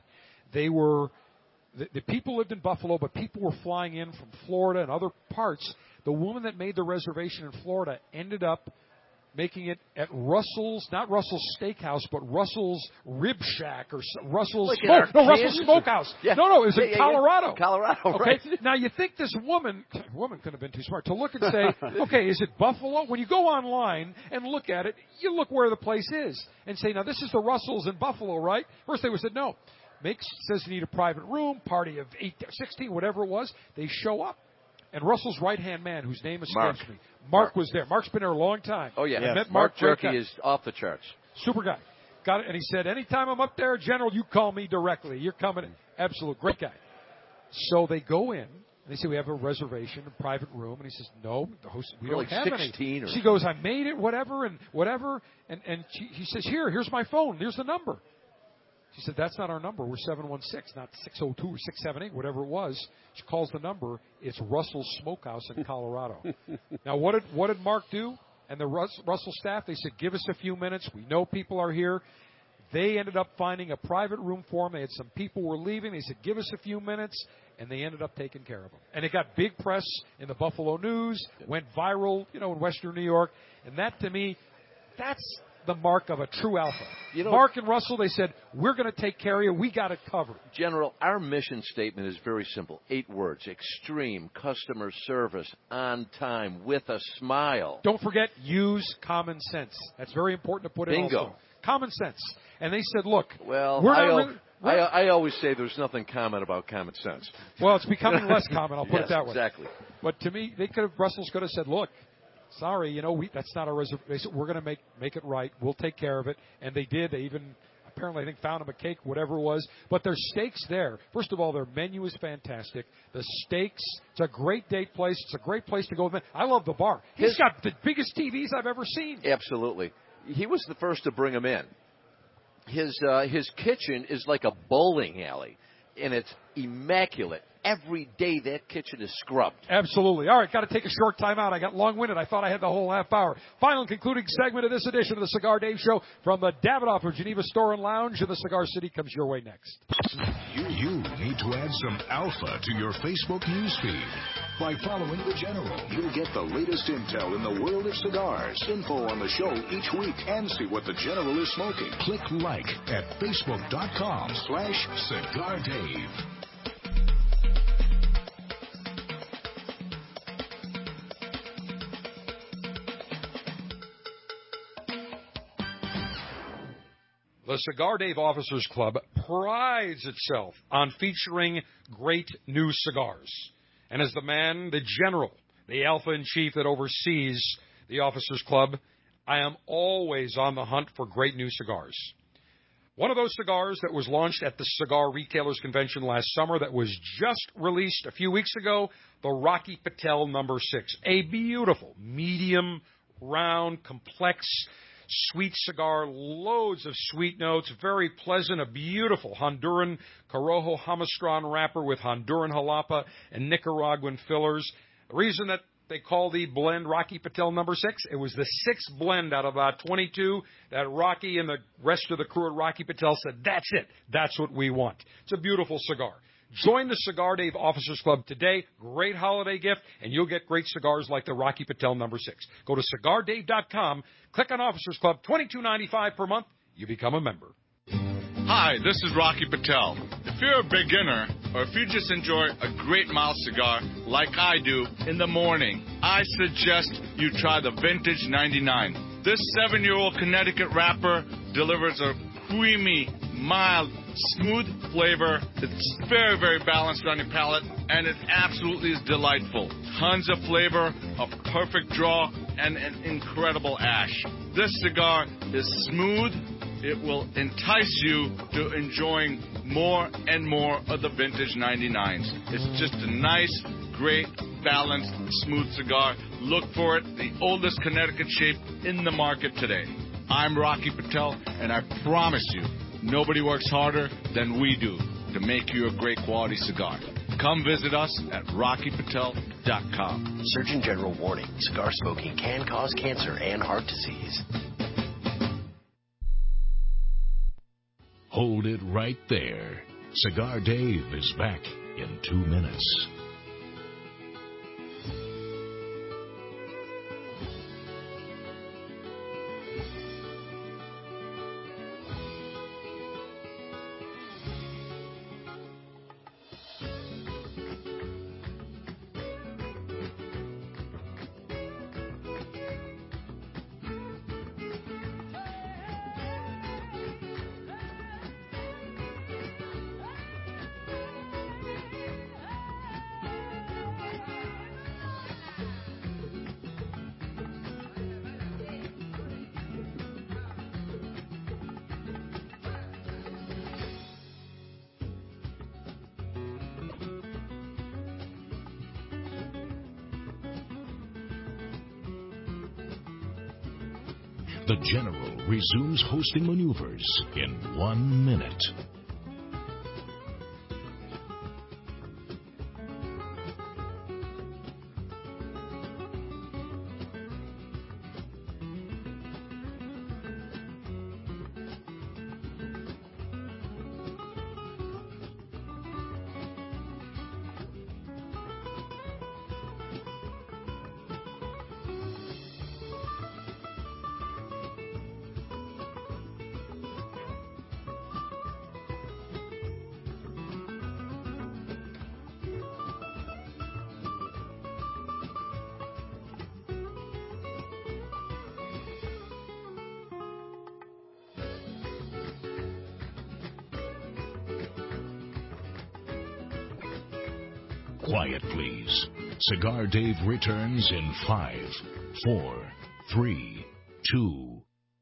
The people lived in Buffalo, but people were flying in from Florida and other parts. The woman that made the reservation in Florida ended up making it at Russell's, not Russell's Steakhouse, but Russell's Rib Shack or Russell's Russell's Smokehouse. Yeah. No, it was in Colorado. Colorado, okay? Right. Now, you think this woman couldn't have been too smart to look and say, okay, is it Buffalo? When you go online and look at it, you look where the place is and say, now, this is the Russell's in Buffalo, right? First they said, no. Says you need a private room, party of 8, 16, whatever it was. They show up. And Russell's right-hand man, whose name escapes me, Mark was there. Mark's been there a long time. Oh, yeah. I met Mark Jerky is off the charts. Super guy. Got it. And he said, anytime I'm up there, General, you call me directly. You're coming in. Absolute great guy. So they go in. And they say, we have a reservation, a private room. And he says, no, the host, we don't have any. She goes, I made it, whatever. And he says, here's my phone. Here's the number. She said, that's not our number. We're 716, not 602 or 678, whatever it was. She calls the number. It's Russell's Smokehouse in Colorado. Now, what did Mark do? And the Russell staff, they said, give us a few minutes. We know people are here. They ended up finding a private room for him. They had some people were leaving. They said, give us a few minutes. And they ended up taking care of him. And it got big press in the Buffalo News, went viral, in Western New York. And that, to me, that's the mark of a true alpha. Mark and Russell, they said, we're going to take care of you. We got it covered. General, our mission statement is very simple. 8 words. Extreme customer service, on time, with a smile. Don't forget, use common sense. That's very important to put in also. Common sense. And they said, look, well, I always say there's nothing common about common sense. Well, it's becoming less common, I'll put it that way. Exactly. But to me, Russell's could have said, look, sorry, that's not our reservation. We're going to make it right. We'll take care of it. And they did. They even apparently, I think, found him a cake, whatever it was. But their steaks there, first of all, their menu is fantastic. The steaks, it's a great date place. It's a great place to go. I love the bar. He's got the biggest TVs I've ever seen. Absolutely. He was the first to bring them in. His kitchen is like a bowling alley, and it's immaculate. Every day that kitchen is scrubbed. Absolutely. All right, got to take a short time out. I got long-winded. I thought I had the whole half hour. Final and concluding segment of this edition of the Cigar Dave Show from the Davidoff of Geneva Store and Lounge in the Cigar City comes your way next. You need to add some alpha to your Facebook newsfeed. By following The General, you'll get the latest intel in the world of cigars, info on the show each week, and see what The General is smoking. Click like at Facebook.com/CigarDave. The Cigar Dave Officers Club prides itself on featuring great new cigars. And as the man, the general, the alpha-in-chief that oversees the Officers Club, I am always on the hunt for great new cigars. One of those cigars that was launched at the Cigar Retailers Convention last summer that was just released a few weeks ago, the Rocky Patel No. 6. A beautiful, medium, round, complex, sweet cigar, loads of sweet notes, very pleasant, a beautiful Honduran Corojo Jamastran wrapper with Honduran Jalapa and Nicaraguan fillers. The reason that they call the blend Rocky Patel No. 6, it was the 6th blend out of about 22 that Rocky and the rest of the crew at Rocky Patel said, that's it, that's what we want. It's a beautiful cigar. Join the Cigar Dave Officers Club today. Great holiday gift, and you'll get great cigars like the Rocky Patel No. 6. Go to CigarDave.com, click on Officers Club, $22.95 per month. You become a member. Hi, this is Rocky Patel. If you're a beginner, or if you just enjoy a great mild cigar like I do in the morning, I suggest you try the Vintage 99. This 7-year-old Connecticut wrapper delivers a creamy, mild, smooth flavor. It's very, very balanced on your palate, and it absolutely is delightful. Tons of flavor, a perfect draw, and an incredible ash. This cigar is smooth. It will entice you to enjoying more and more of the vintage 99s. It's just a nice, great, balanced, smooth cigar. Look for it, the oldest Connecticut shape in the market today. I'm Rocky Patel, and I promise you, nobody works harder than we do to make you a great quality cigar. Come visit us at RockyPatel.com. Surgeon General warning, cigar smoking can cause cancer and heart disease. Hold it right there. Cigar Dave is back in 2 minutes. The General resumes hosting maneuvers in 1 minute. Quiet, please. Cigar Dave returns in 5, 4, 3, 2.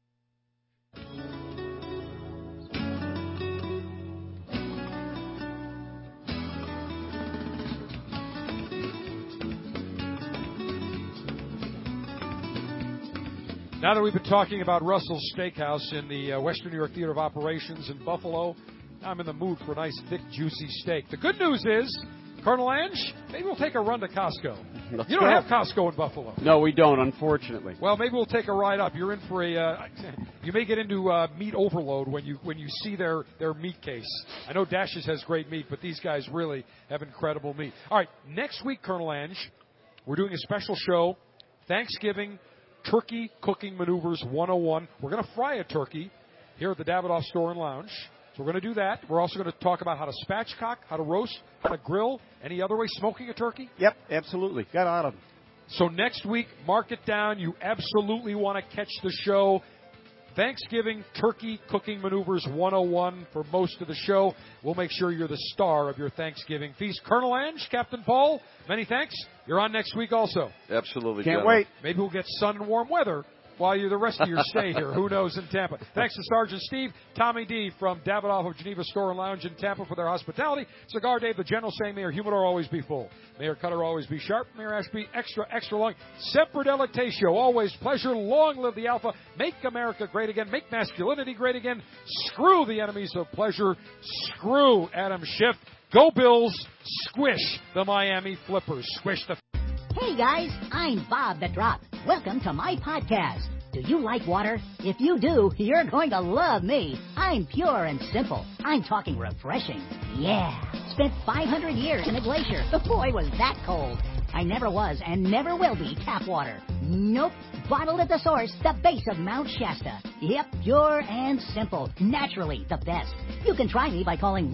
Now that we've been talking about Russell's Steakhouse in the Western New York Theater of Operations in Buffalo, I'm in the mood for a nice, thick, juicy steak. The good news is, Colonel Ange, maybe we'll take a run to Costco. You don't have Costco in Buffalo. No, we don't, unfortunately. Well, maybe we'll take a ride up. You're in for a. You may get into meat overload when you see their meat case. I know Dash's has great meat, but these guys really have incredible meat. All right, next week, Colonel Ange, we're doing a special show, Thanksgiving Turkey Cooking Maneuvers 101. We're going to fry a turkey here at the Davidoff Store and Lounge. So we're going to do that. We're also going to talk about how to spatchcock, how to roast, how to grill, any other way, smoking a turkey. Yep, absolutely. Got on them. So next week, mark it down. You absolutely want to catch the show. Thanksgiving Turkey Cooking Maneuvers 101 for most of the show. We'll make sure you're the star of your Thanksgiving feast. Colonel Ange, Captain Paul, many thanks. You're on next week also. Absolutely. Can't General. wait. Maybe we'll get sun and warm weather while you're the rest of your stay here. Who knows in Tampa. Thanks to Sergeant Steve, Tommy D from Davidoff of Geneva Store and Lounge in Tampa for their hospitality. Cigar Dave, the General saying, may your humidor always be full. May your cutter always be sharp. May your ash be extra, extra long. Semper Delectatio, always pleasure. Long live the Alpha. Make America great again. Make masculinity great again. Screw the enemies of pleasure. Screw Adam Schiff. Go Bills. Squish the Miami Flippers. Squish the... Hey guys, I'm Bob the Drop. Welcome to my podcast. Do you like water? If you do, you're going to love me. I'm pure and simple. I'm talking refreshing. Yeah. Spent 500 years in a glacier. Boy, was that cold. I never was and never will be tap water. Nope. Bottled at the source, the base of Mount Shasta. Yep, pure and simple. Naturally the best. You can try me by calling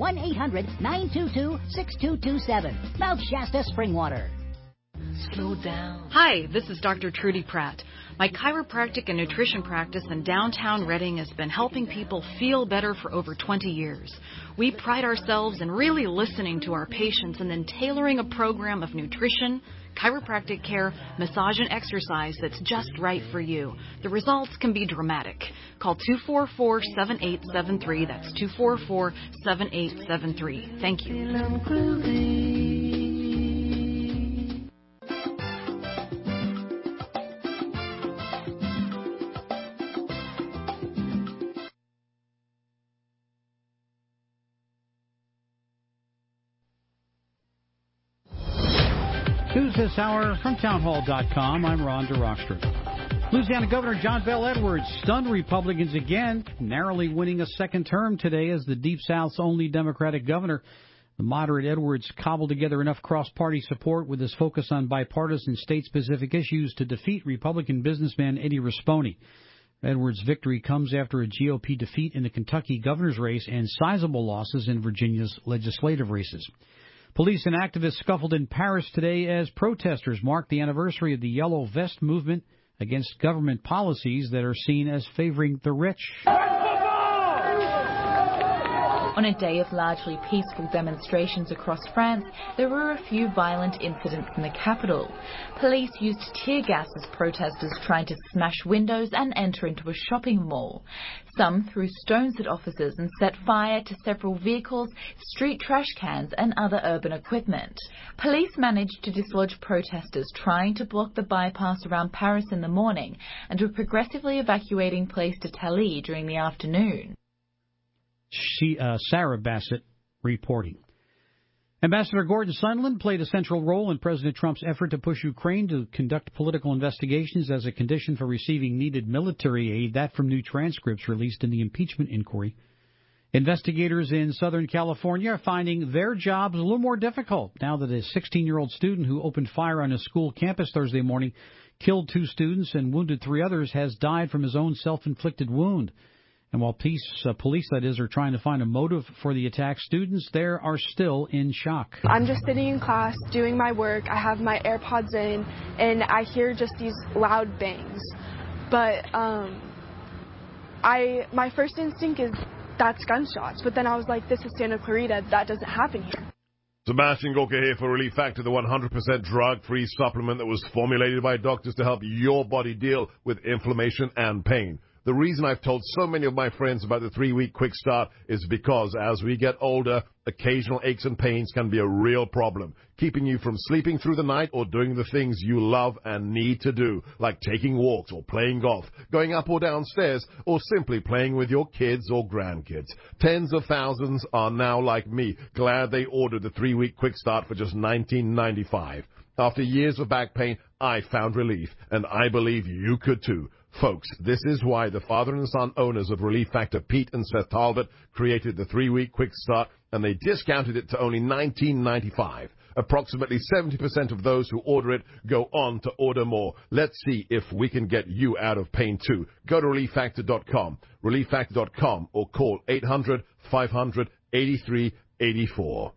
1-800-922-6227. Mount Shasta Spring Water. Slow down. Hi, this is Dr. Trudy Pratt. My chiropractic and nutrition practice in downtown Reading has been helping people feel better for over 20 years. We pride ourselves in really listening to our patients and then tailoring a program of nutrition, chiropractic care, massage, and exercise that's just right for you. The results can be dramatic. Call 244-7873. That's 244-7873. Thank you. News this hour from townhall.com. I'm Ron DeRockstra. Louisiana Governor John Bel Edwards stunned Republicans again, narrowly winning a second term today as the Deep South's only Democratic governor. The moderate Edwards cobbled together enough cross-party support with his focus on bipartisan state-specific issues to defeat Republican businessman Eddie Rispone. Edwards' victory comes after a GOP defeat in the Kentucky governor's race and sizable losses in Virginia's legislative races. Police and activists scuffled in Paris today as protesters marked the anniversary of the Yellow Vest movement against government policies that are seen as favoring the rich. On a day of largely peaceful demonstrations across France, there were a few violent incidents in the capital. Police used tear gas as protesters tried to smash windows and enter into a shopping mall. Some threw stones at officers and set fire to several vehicles, street trash cans and other urban equipment. Police managed to dislodge protesters trying to block the bypass around Paris in the morning and were progressively evacuating Place d'Italie during the afternoon. Sarah Bassett reporting. Ambassador Gordon Sondland played a central role in President Trump's effort to push Ukraine to conduct political investigations as a condition for receiving needed military aid, that from new transcripts released in the impeachment inquiry. Investigators in Southern California are finding their jobs a little more difficult now that a 16-year-old student who opened fire on a school campus Thursday morning, killed 2 students and wounded 3 others, has died from his own self-inflicted wound. And while police are trying to find a motive for the attack, students there are still in shock. I'm just sitting in class doing my work. I have my AirPods in, and I hear just these loud bangs. But my first instinct is that's gunshots. But then I was like, this is Santa Clarita. That doesn't happen here. Sebastian Gorka here for Relief Factor, the 100% drug-free supplement that was formulated by doctors to help your body deal with inflammation and pain. The reason I've told so many of my friends about the 3-week quick start is because as we get older, occasional aches and pains can be a real problem, keeping you from sleeping through the night or doing the things you love and need to do, like taking walks or playing golf, going up or down stairs, or simply playing with your kids or grandkids. Tens of thousands are now like me, glad they ordered the 3-week quick start for just $19.95. After years of back pain, I found relief, and I believe you could too. Folks, this is why the father and son owners of Relief Factor, Pete and Seth Talbot, created the 3-week quick start, and they discounted it to only $19.95. Approximately 70% of those who order it go on to order more. Let's see if we can get you out of pain too. Go to ReliefFactor.com, ReliefFactor.com, or call 800-500-8384.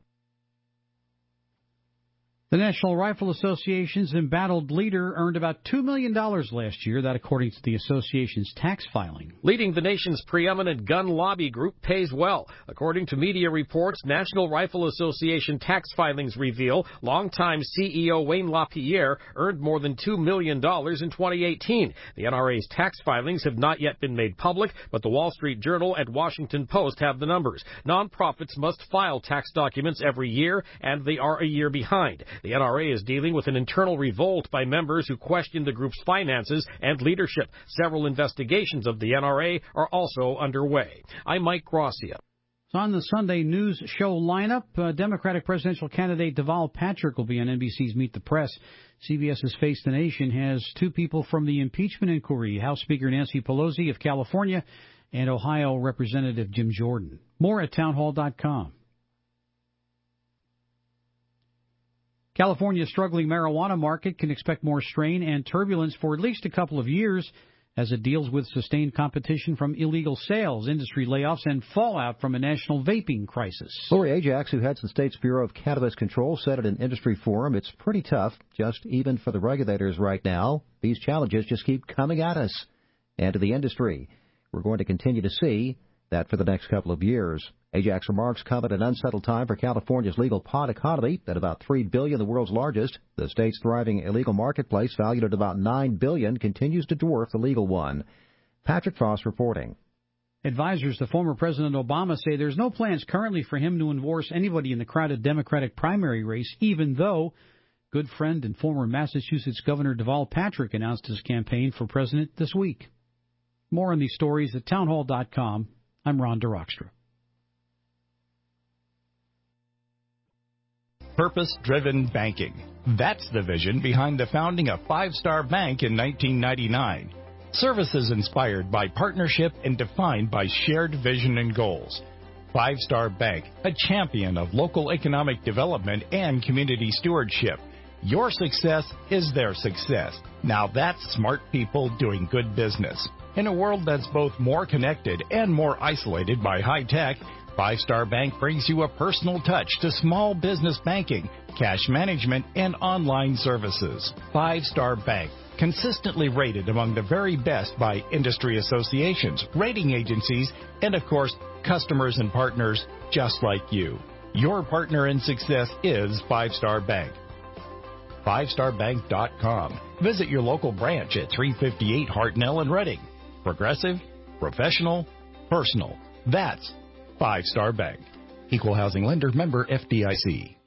The National Rifle Association's embattled leader earned about $2 million last year, that according to the association's tax filing. Leading the nation's preeminent gun lobby group pays well. According to media reports, National Rifle Association tax filings reveal longtime CEO Wayne LaPierre earned more than $2 million in 2018. The NRA's tax filings have not yet been made public, but the Wall Street Journal and Washington Post have the numbers. Nonprofits must file tax documents every year, and they are a year behind. The NRA is dealing with an internal revolt by members who question the group's finances and leadership. Several investigations of the NRA are also underway. I'm Mike Gracia. On the Sunday news show lineup, Democratic presidential candidate Deval Patrick will be on NBC's Meet the Press. CBS's Face the Nation has 2 people from the impeachment inquiry, House Speaker Nancy Pelosi of California and Ohio Representative Jim Jordan. More at townhall.com. California's struggling marijuana market can expect more strain and turbulence for at least a couple of years as it deals with sustained competition from illegal sales, industry layoffs, and fallout from a national vaping crisis. Lori Ajax, who heads the state's Bureau of Cannabis Control, said at an industry forum it's pretty tough, just even for the regulators right now. These challenges just keep coming at us and to the industry. We're going to continue to see that for the next couple of years. Ajax remarks come at an unsettled time for California's legal pot economy. At about $3 billion, the world's largest, the state's thriving illegal marketplace, valued at about $9 billion, continues to dwarf the legal one. Patrick Frost reporting. Advisors to former President Obama say there's no plans currently for him to endorse anybody in the crowded Democratic primary race, even though good friend and former Massachusetts Governor Deval Patrick announced his campaign for president this week. More on these stories at townhall.com. I'm Ron DeRockstra. Purpose-driven banking. That's the vision behind the founding of Five Star Bank in 1999. Services inspired by partnership and defined by shared vision and goals. Five Star Bank, a champion of local economic development and community stewardship. Your success is their success. Now that's smart people doing good business. In a world that's both more connected and more isolated by high tech, Five Star Bank brings you a personal touch to small business banking, cash management, and online services. Five Star Bank, consistently rated among the very best by industry associations, rating agencies, and of course, customers and partners just like you. Your partner in success is Five Star Bank. FiveStarBank.com. Visit your local branch at 358 Hartnell in Reading. Progressive, professional, personal. That's Five Star Bank. Equal housing lender, member FDIC.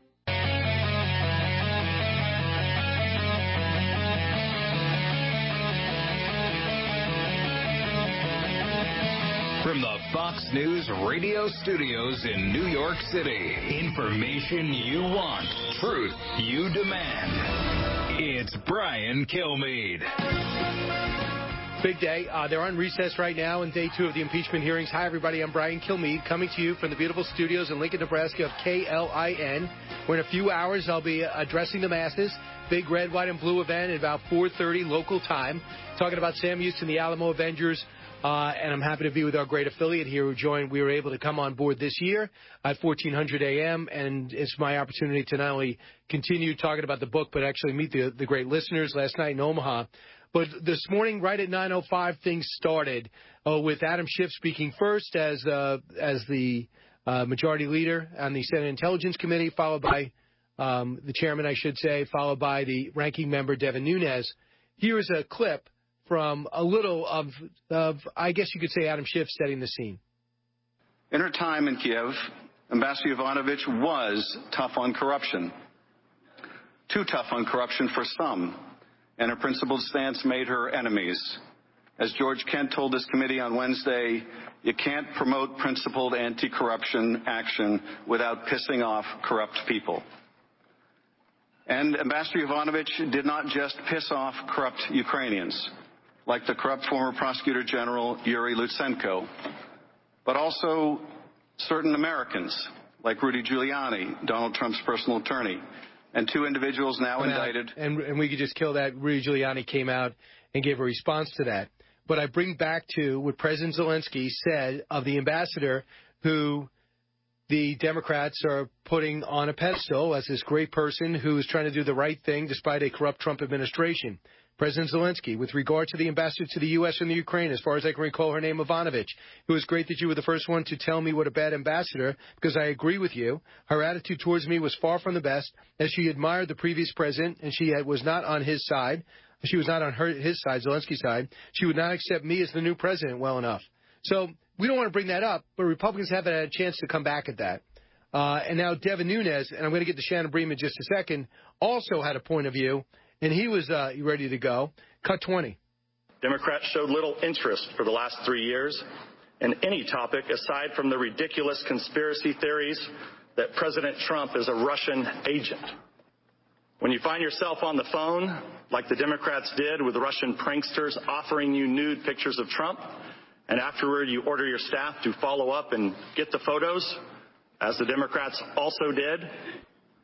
From the Fox News radio studios in New York City, information you want, truth you demand. It's Brian Kilmeade. Big day. They're on recess right now in day 2 of the impeachment hearings. Hi, everybody. I'm Brian Kilmeade, coming to you from the beautiful studios in Lincoln, Nebraska of KLIN, where in a few hours I'll be addressing the masses. Big red, white, and blue event at about 4:30 local time. Talking about Sam Houston, the Alamo Avengers. And I'm happy to be with our great affiliate here who joined. We were able to come on board this year at 1400 a.m. And it's my opportunity to not only continue talking about the book, but actually meet the great listeners last night in Omaha. But this morning, right at 9:05, things started with Adam Schiff speaking first as the majority leader on the Senate Intelligence Committee, followed by the chairman, I should say, followed by the ranking member, Devin Nunes. Here is a clip from a little of, I guess you could say, Adam Schiff setting the scene. In her time in Kiev, Ambassador Yovanovitch was tough on corruption. Too tough on corruption for some, and her principled stance made her enemies. As George Kent told this committee on Wednesday, you can't promote principled anti-corruption action without pissing off corrupt people. And Ambassador Yovanovitch did not just piss off corrupt Ukrainians, like the corrupt former Prosecutor General Yuri Lutsenko, but also certain Americans, like Rudy Giuliani, Donald Trump's personal attorney, and 2 individuals now indicted. And we could just kill that. Rudy Giuliani came out and gave a response to that. But I bring back to what President Zelensky said of the ambassador who the Democrats are putting on a pedestal as this great person who is trying to do the right thing despite a corrupt Trump administration. President Zelensky, with regard to the ambassador to the U.S. and the Ukraine, as far as I can recall her name, Ivanovich, it was great that you were the first one to tell me what a bad ambassador, because I agree with you. Her attitude towards me was far from the best, as she admired the previous president, and she was not on his side. She was not on his side, Zelensky's side. She would not accept me as the new president well enough. So we don't want to bring that up, but Republicans haven't had a chance to come back at that. And now Devin Nunes, and I'm going to get to Shannon Bream in just a second, also had a point of view. And he was ready to go. Cut 20. Democrats showed little interest for the last 3 years in any topic aside from the ridiculous conspiracy theories that President Trump is a Russian agent. When you find yourself on the phone, like the Democrats did with Russian pranksters offering you nude pictures of Trump, and afterward you order your staff to follow up and get the photos, as the Democrats also did,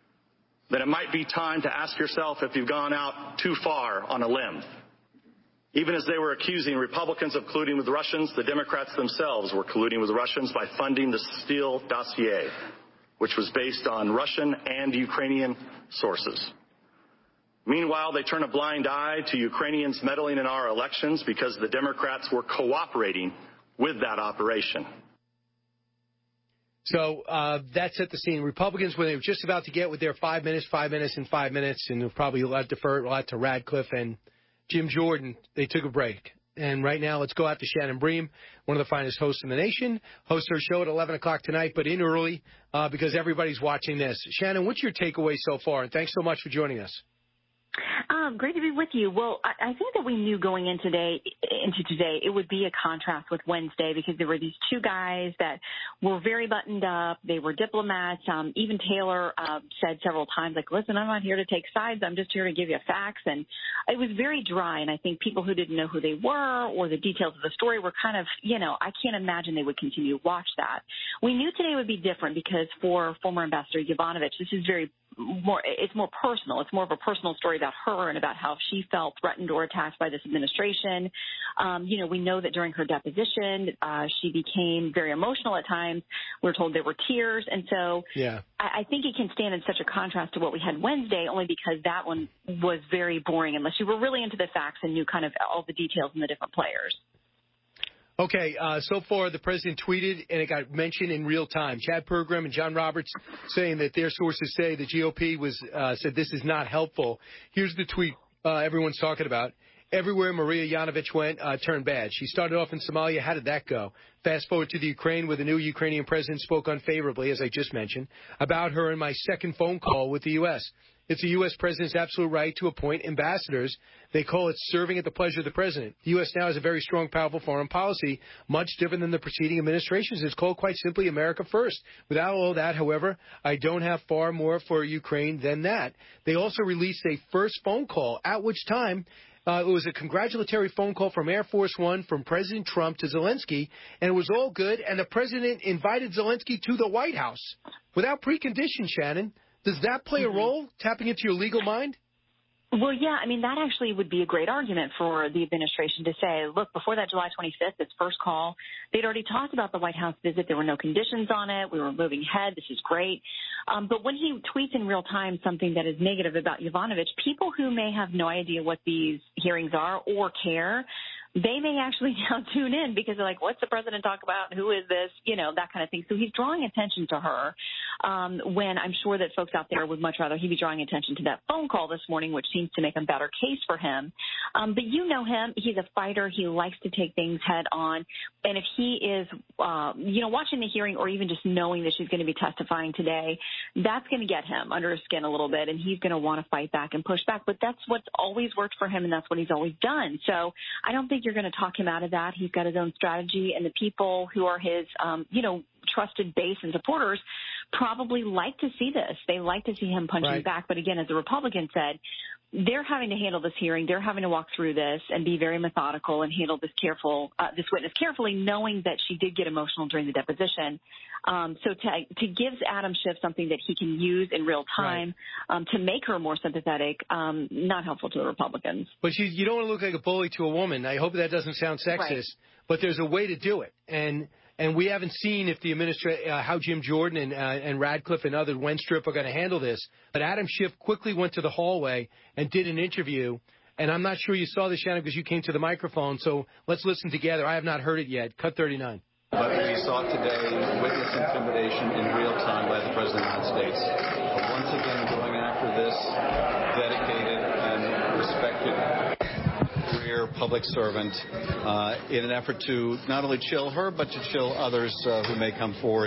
then it might be time to ask yourself if you've gone out too far on a limb. Even as they were accusing Republicans of colluding with Russians, the Democrats themselves were colluding with the Russians by funding the Steele dossier, which was based on Russian and Ukrainian sources. Meanwhile, they turn a blind eye to Ukrainians meddling in our elections because the Democrats were cooperating with that operation. So that set the scene. Republicans, when they were just about to get with their 5 minutes, and they'll probably defer a lot to Radcliffe and Jim Jordan, they took a break. And right now, let's go out to Shannon Bream, one of the finest hosts in the nation. Hosts her show at 11 o'clock tonight, but in early because everybody's watching this. Shannon, what's your takeaway so far? And thanks so much for joining us. Great to be with you. Well, I think that we knew going into today it would be a contrast with Wednesday because there were these two guys that were very buttoned up. They were diplomats. Even Taylor said several times, like, listen, I'm not here to take sides. I'm just here to give you facts. And it was very dry. And I think people who didn't know who they were or the details of the story were kind of, I can't imagine they would continue to watch that. We knew today would be different because for former Ambassador Yovanovitch, this is it's more personal. It's more of a personal story about her and about how she felt threatened or attacked by this administration. We know that during her deposition, she became very emotional at times. We're told there were tears. And so I think it can stand in such a contrast to what we had Wednesday, only because that one was very boring unless you were really into the facts and knew kind of all the details and the different players. Okay, so far the president tweeted, and it got mentioned in real time. Chad Pergram and John Roberts saying that their sources say the GOP said this is not helpful. Here's the tweet everyone's talking about. Everywhere Maria Yovanovitch went turned bad. She started off in Somalia. How did that go? Fast forward to the Ukraine, where the new Ukrainian president spoke unfavorably, as I just mentioned, about her in my second phone call with the U.S. It's the U.S. president's absolute right to appoint ambassadors. They call it serving at the pleasure of the president. The U.S. now has a very strong, powerful foreign policy, much different than the preceding administrations. It's called quite simply America First. Without all that, however, I don't have far more for Ukraine than that. They also released a first phone call, at which time it was a congratulatory phone call from Air Force One from President Trump to Zelensky, and it was all good, and the president invited Zelensky to the White House without precondition, Shannon. Does that play a role, tapping into your legal mind? Well, yeah, I mean, that actually would be a great argument for the administration to say, look, before that July 25th, this first call, they'd already talked about the White House visit. There were no conditions on it. We were moving ahead. This is great. But when he tweets in real time something that is negative about Yovanovitch, people who may have no idea what these hearings are or care, they may actually now tune in because they're like, what's the president talk about? Who is this? That kind of thing. So he's drawing attention to her when I'm sure that folks out there would much rather he be drawing attention to that phone call this morning, which seems to make a better case for him. But you know him. He's a fighter. He likes to take things head on. And if he is, watching the hearing or even just knowing that she's going to be testifying today, that's going to get him under his skin a little bit, and he's going to want to fight back and push back. But that's what's always worked for him, and that's what he's always done. So I don't think you're going to talk him out of that. He's got his own strategy, and the people who are his, trusted base and supporters probably like to see this. They like to see him punching back. But again, as the Republican said, they're having to handle this hearing. They're having to walk through this and be very methodical and handle this witness carefully, knowing that she did get emotional during the deposition. So to give Adam Schiff something that he can use in real time to make her more sympathetic, not helpful to the Republicans. But you don't want to look like a bully to a woman. I hope that doesn't sound sexist, but there's a way to do it. And we haven't seen if the how Jim Jordan and Radcliffe and other Wenstrup are going to handle this. But Adam Schiff quickly went to the hallway and did an interview. And I'm not sure you saw this, Shannon, because you came to the microphone. So let's listen together. I have not heard it yet. Cut 39. But we saw today witness intimidation in real time by the President of the United States. Once again, going after this dedicated and respected career public servant in an effort to not only chill her, but to chill others who may come forward.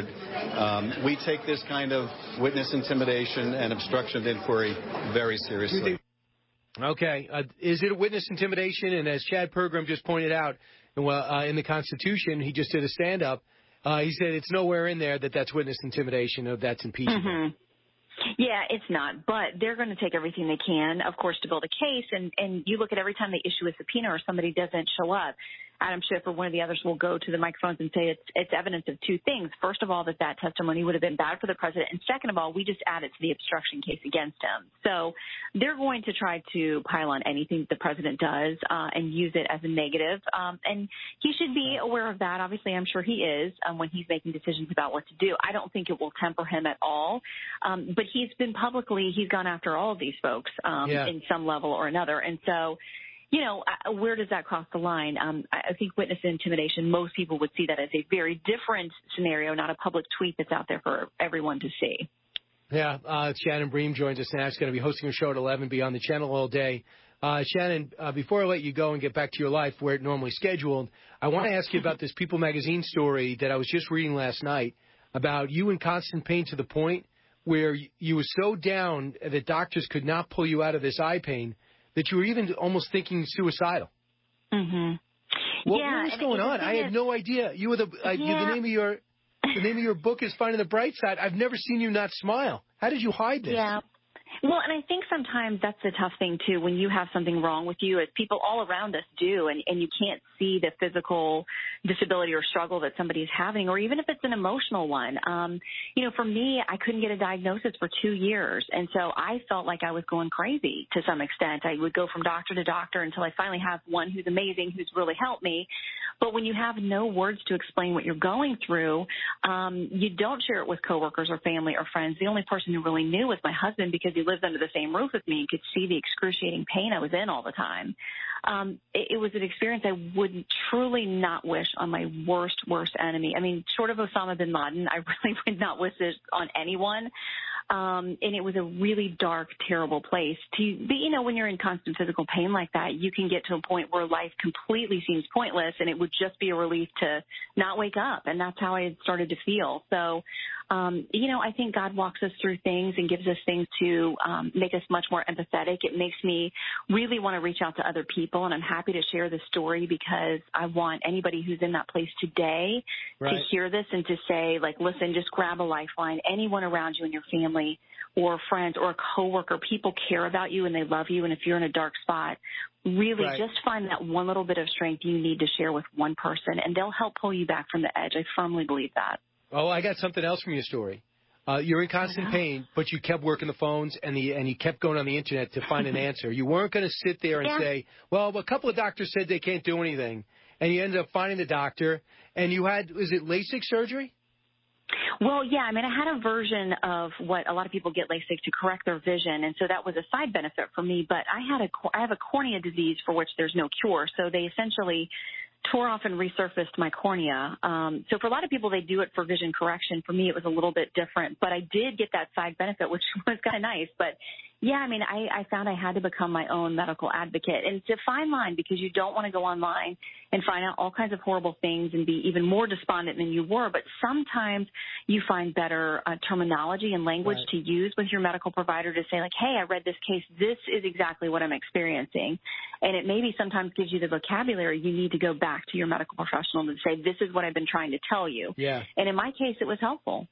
We take this kind of witness intimidation and obstruction of inquiry very seriously. Okay. Is it a witness intimidation? And as Chad Pergram just pointed out, in the Constitution, he just did a stand-up. He said it's nowhere in there that's witness intimidation or that's impeachment. Mm-hmm. Yeah, it's not. But they're going to take everything they can, of course, to build a case. And you look at every time they issue a subpoena or somebody doesn't show up, Adam Schiff or one of the others will go to the microphones and say it's evidence of two things. First of all, that testimony would have been bad for the president. And second of all, we just add it to the obstruction case against him. So they're going to try to pile on anything the president does and use it as a negative. And he should be aware of that. Obviously, I'm sure he is when he's making decisions about what to do. I don't think it will temper him at all. But he's gone after all of these folks in some level or another. And so, where does that cross the line? I think witness intimidation, most people would see that as a very different scenario, not a public tweet that's out there for everyone to see. Yeah, Shannon Bream joins us now. She's going to be hosting a show at 11, be on the channel all day. Shannon, before I let you go and get back to your life where it normally scheduled, I want to ask you about this People magazine story that I was just reading last night about you in constant pain to the point where you were so down that doctors could not pull you out of this eye pain that you were even almost thinking suicidal. Mm-hmm. What was going on? I had no idea. You were the name of your book is Finding the Bright Side. I've never seen you not smile. How did you hide this? Yeah. Well, and I think sometimes that's the tough thing, too, when you have something wrong with you, as people all around us do, and you can't see the physical disability or struggle that somebody's having, or even if it's an emotional one. For me, I couldn't get a diagnosis for 2 years, and so I felt like I was going crazy to some extent. I would go from doctor to doctor until I finally have one who's amazing, who's really helped me. But when you have no words to explain what you're going through, you don't share it with coworkers or family or friends. The only person who really knew was my husband, because he lived under the same roof with me and could see the excruciating pain I was in all the time. It was an experience I would truly not wish on my worst enemy. I mean, short of Osama bin Laden, I really would not wish this on anyone. And it was a really dark, terrible place to be. When you're in constant physical pain like that, you can get to a point where life completely seems pointless, and it would just be a relief to not wake up. And that's how I had started to feel. So, I think God walks us through things and gives us things to make us much more empathetic. It makes me really want to reach out to other people, and I'm happy to share this story because I want anybody who's in that place today to hear this and to say, listen, just grab a lifeline. Anyone around you in your family or friends or a coworker, people care about you and they love you. And if you're in a dark spot, really just find that one little bit of strength you need to share with one person, and they'll help pull you back from the edge. I firmly believe that. Oh, I got something else from your story. You're in constant pain, but you kept working the phones and you kept going on the Internet to find an answer. You weren't going to sit there and say, well, a couple of doctors said they can't do anything. And you ended up finding the doctor, and you had, was it LASIK surgery? Well, yeah. I mean, I had a version of what a lot of people get LASIK to correct their vision, and so that was a side benefit for me. But I have a cornea disease for which there's no cure, so they essentially tore off and resurfaced my cornea. So for a lot of people, they do it for vision correction. For me, it was a little bit different, but I did get that side benefit, which was kind of nice. But yeah, I mean, I found I had to become my own medical advocate, and it's a fine line because you don't want to go online and find out all kinds of horrible things and be even more despondent than you were. But sometimes you find better terminology and language to use with your medical provider to say, hey, I read this case. This is exactly what I'm experiencing. And it maybe sometimes gives you the vocabulary you need to go back to your medical professional to say, this is what I've been trying to tell you. Yeah. And in my case, it was helpful.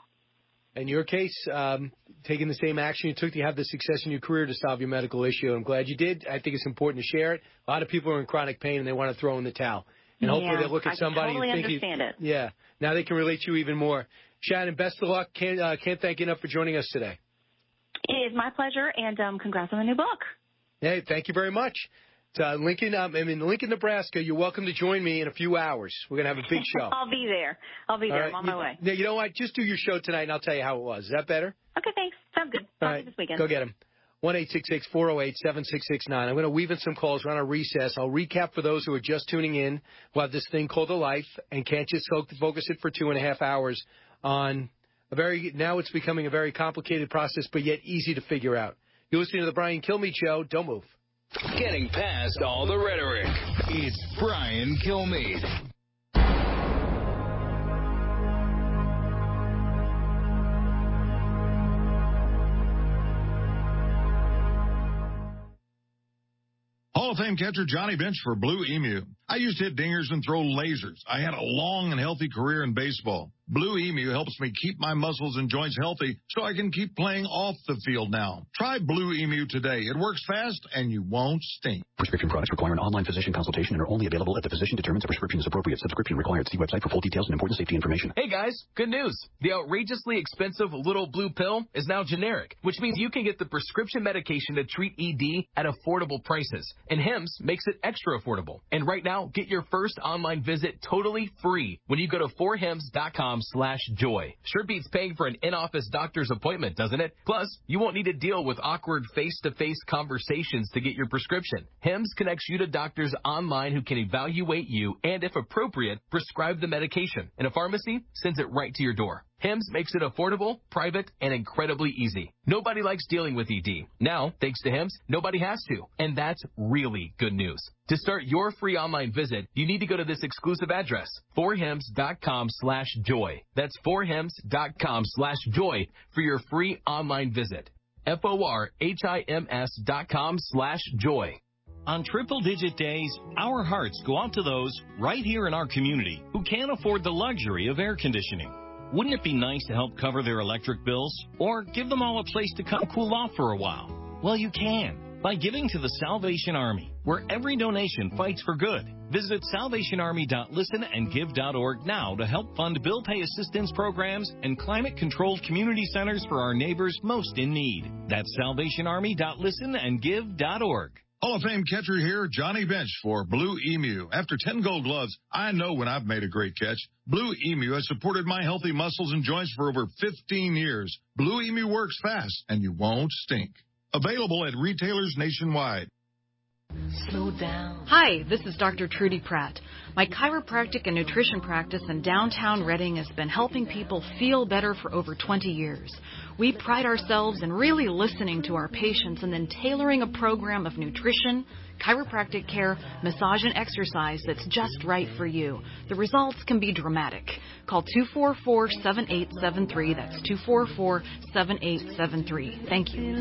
In your case, taking the same action you took to have the success in your career to solve your medical issue, I'm glad you did. I think it's important to share it. A lot of people are in chronic pain and they want to throw in the towel. And hopefully they'll look at somebody totally and think understand it. Yeah. Now they can relate to you even more. Shannon, best of luck. Can't thank you enough for joining us today. It is my pleasure, and congrats on the new book. Hey, thank you very much. Lincoln, Lincoln, Nebraska, you're welcome to join me in a few hours. We're going to have a big show. I'll be there. I'm on my way. You know what? Just do your show tonight, and I'll tell you how it was. Is that better? Okay, thanks. Sounds good. Talk to you this weekend. Go get him. 1-866-408-7669. I'm going to weave in some calls. We're on a recess. I'll recap for those who are just tuning in. We'll have this thing called a life and can't just focus it for 2.5 hours on now it's becoming a very complicated process, but yet easy to figure out. You're listening to the Brian Kilmeade Show. Don't move. Getting past all the rhetoric, it's Brian Kilmeade. Hall of Fame catcher Johnny Bench for Blue Emu. I used to hit dingers and throw lasers. I had a long and healthy career in baseball. Blue Emu helps me keep my muscles and joints healthy so I can keep playing off the field now. Try Blue Emu today. It works fast and you won't stink. Prescription products require an online physician consultation and are only available if the physician determines a prescription is appropriate. Subscription required. See website for full details and important safety information. Hey guys, good news. The outrageously expensive Little Blue Pill is now generic, which means you can get the prescription medication to treat ED at affordable prices. And Hims makes it extra affordable. And right now, get your first online visit totally free when you go to 4hims.com/joy. Sure beats paying for an in-office doctor's appointment, doesn't it? Plus, you won't need to deal with awkward face-to-face conversations to get your prescription. Hims connects you to doctors online who can evaluate you and, if appropriate, prescribe the medication. And a pharmacy sends it right to your door. Hims makes it affordable, private, and incredibly easy. Nobody likes dealing with ED. Now, thanks to Hims, nobody has to. And that's really good news. To start your free online visit, you need to go to this exclusive address, 4hims.com/joy. That's 4hims.com/joy for your free online visit. FORHIMS.com/joy. On triple-digit days, our hearts go out to those right here in our community who can't afford the luxury of air conditioning. Wouldn't it be nice to help cover their electric bills or give them all a place to come cool off for a while? Well, you can by giving to the Salvation Army, where every donation fights for good. Visit salvationarmy.listenandgive.org now to help fund bill pay assistance programs and climate-controlled community centers for our neighbors most in need. That's salvationarmy.listenandgive.org. Hall of Fame catcher here, Johnny Bench for Blue Emu. After 10 gold gloves, I know when I've made a great catch. Blue Emu has supported my healthy muscles and joints for over 15 years. Blue Emu works fast, and you won't stink. Available at retailers nationwide. Slow down. Hi, this is Dr. Trudy Pratt. My chiropractic and nutrition practice in downtown Reading has been helping people feel better for over 20 years. We pride ourselves in really listening to our patients and then tailoring a program of nutrition, chiropractic care, massage, and exercise that's just right for you. The results can be dramatic. Call 244-7873. That's 244-7873. Thank you.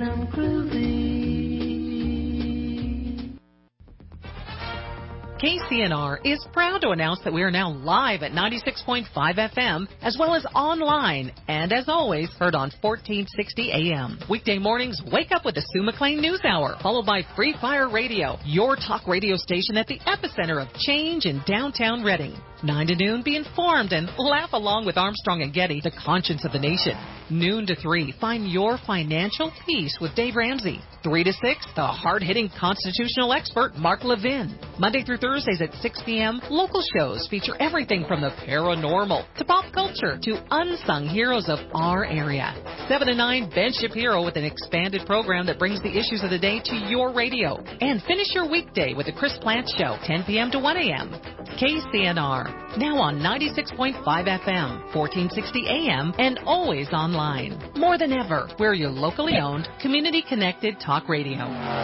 KCNR is proud to announce that we are now live at 96.5 FM, as well as online, and as always, heard on 1460 AM. Weekday mornings, wake up with the Sue McLean News Hour, followed by Free Fire Radio, your talk radio station at the epicenter of change in downtown Reading. 9 to noon, be informed and laugh along with Armstrong and Getty, the conscience of the nation. Noon to 3, find your financial peace with Dave Ramsey. 3 to 6, the hard-hitting constitutional expert, Mark Levin. Monday through Thursdays at 6 p.m., local shows feature everything from the paranormal to pop culture to unsung heroes of our area. 7 to 9, Ben Shapiro with an expanded program that brings the issues of the day to your radio. And finish your weekday with the Chris Plant Show, 10 p.m. to 1 a.m. KCNR, now on 96.5 FM, 1460 AM, and always online. More than ever, we're your locally owned, community-connected talk radio.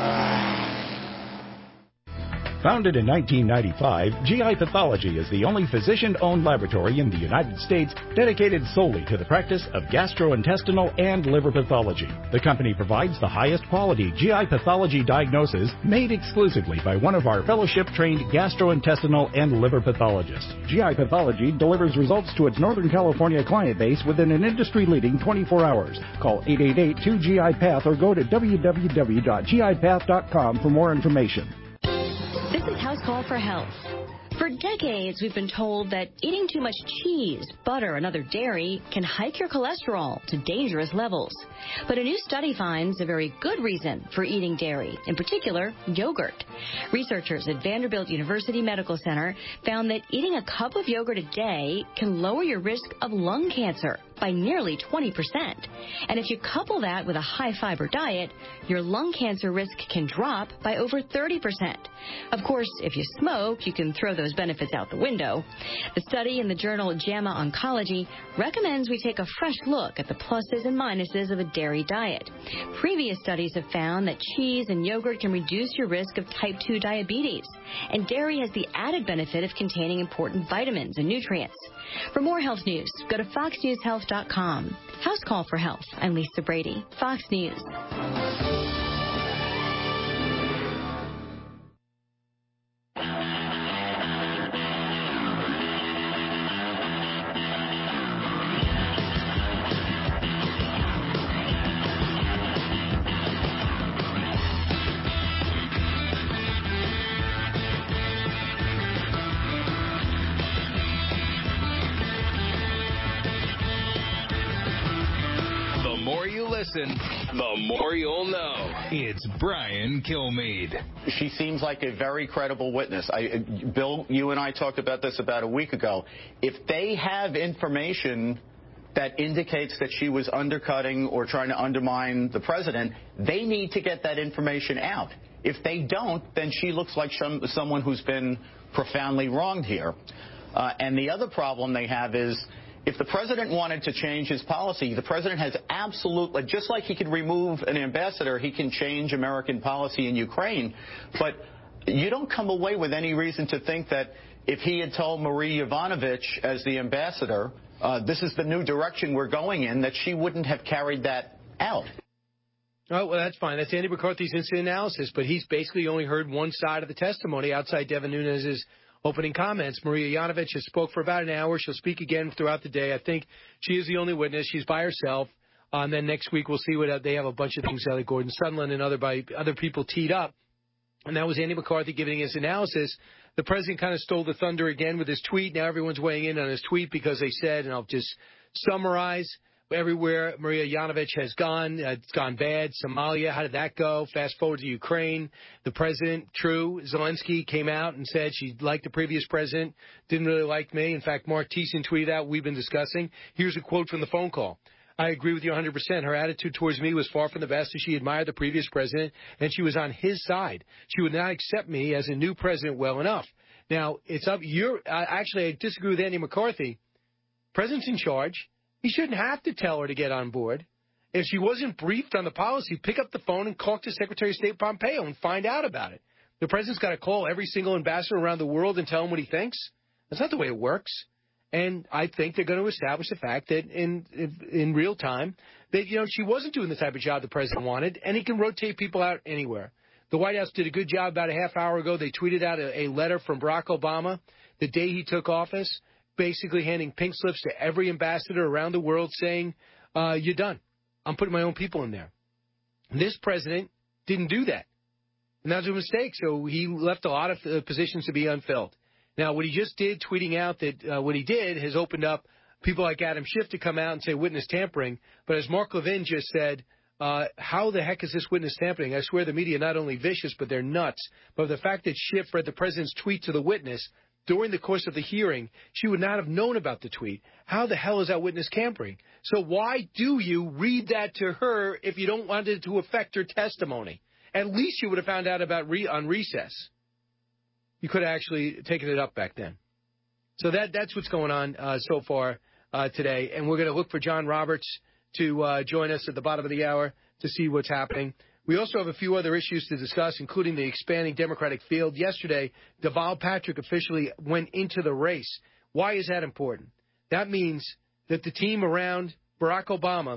Founded in 1995, GI Pathology is the only physician-owned laboratory in the United States dedicated solely to the practice of gastrointestinal and liver pathology. The company provides the highest quality GI pathology diagnosis made exclusively by one of our fellowship-trained gastrointestinal and liver pathologists. GI Pathology delivers results to its Northern California client base within an industry-leading 24 hours. Call 888-2GI-PATH or go to www.gipath.com for more information. This is House Call for Health. For decades, we've been told that eating too much cheese, butter, and other dairy can hike your cholesterol to dangerous levels. But a new study finds a very good reason for eating dairy, in particular, yogurt. Researchers at Vanderbilt University Medical Center found that eating a cup of yogurt a day can lower your risk of lung cancer by nearly 20%. And if you couple that with a high-fiber diet, your lung cancer risk can drop by over 30%. Of course, if you smoke, you can throw those benefits out the window. The study in the journal JAMA Oncology recommends we take a fresh look at the pluses and minuses of a dairy diet. Previous studies have found that cheese and yogurt can reduce your risk of type 2 diabetes. And dairy has the added benefit of containing important vitamins and nutrients. For more health news, go to foxnewshealth.com. House Call for Health. I'm Lisa Brady, Fox News. listen, the more you'll know. It's Brian Kilmeade. She seems like a very credible witness. Bill, you and I talked about this about a week ago. If they have information that indicates that she was undercutting or trying to undermine the president, they need to get that information out. If they don't, then she looks like someone who's been profoundly wronged here. And the other problem they have is, if the president wanted to change his policy, the president has absolutely, just like he could remove an ambassador, he can change American policy in Ukraine. But you don't come away with any reason to think that if he had told Marie Yovanovitch as the ambassador, this is the new direction we're going in, that she wouldn't have carried that out. Oh, well, that's fine. That's Andy McCarthy's incident analysis, but he's basically only heard one side of the testimony outside Devin Nunes's opening comments. Maria Yovanovitch has spoke for about an hour. She'll speak again throughout the day. I think she is the only witness. She's by herself. And then next week we'll see what they have a bunch of things, Ellie Gordon Sutherland and other people teed up. And that was Andy McCarthy giving his analysis. The president kind of stole the thunder again with his tweet. Now everyone's weighing in on his tweet because they said, and I'll just summarize, everywhere Maria Yovanovitch has gone, it's gone bad. Somalia, how did that go? Fast forward to Ukraine. The president, true, Zelensky came out and said she liked the previous president, didn't really like me. In fact, Mark Thiessen tweeted out, we've been discussing. Here's a quote from the phone call. I agree with you 100%. Her attitude towards me was far from the best, as she admired the previous president, and she was on his side. She would not accept me as a new president well enough. Now, it's up. Actually, I disagree with Andy McCarthy. President's in charge. He shouldn't have to tell her to get on board. If she wasn't briefed on the policy, pick up the phone and call to Secretary of State Pompeo and find out about it. The president's got to call every single ambassador around the world and tell him what he thinks. That's not the way it works. And I think they're going to establish the fact that in real time that, she wasn't doing the type of job the president wanted, and he can rotate people out anywhere. The White House did a good job about a half hour ago. They tweeted out a letter from Barack Obama the day he took office, basically handing pink slips to every ambassador around the world saying, you're done. I'm putting my own people in there. This president didn't do that. And that was a mistake, so he left a lot of positions to be unfilled. Now, what he just did, tweeting out that what he did has opened up people like Adam Schiff to come out and say witness tampering. But as Mark Levin just said, how the heck is this witness tampering? I swear the media are not only vicious, but they're nuts. But the fact that Schiff read the president's tweet to the witness during the course of the hearing, she would not have known about the tweet. How the hell is that witness tampering? So why do you read that to her if you don't want it to affect her testimony? At least you would have found out about on recess. You could have actually taken it up back then. So that's what's going on so far today. And we're going to look for John Roberts to join us at the bottom of the hour to see what's happening. We also have a few other issues to discuss, including the expanding Democratic field. Yesterday, Deval Patrick officially went into the race. Why is that important? That means that the team around Barack Obama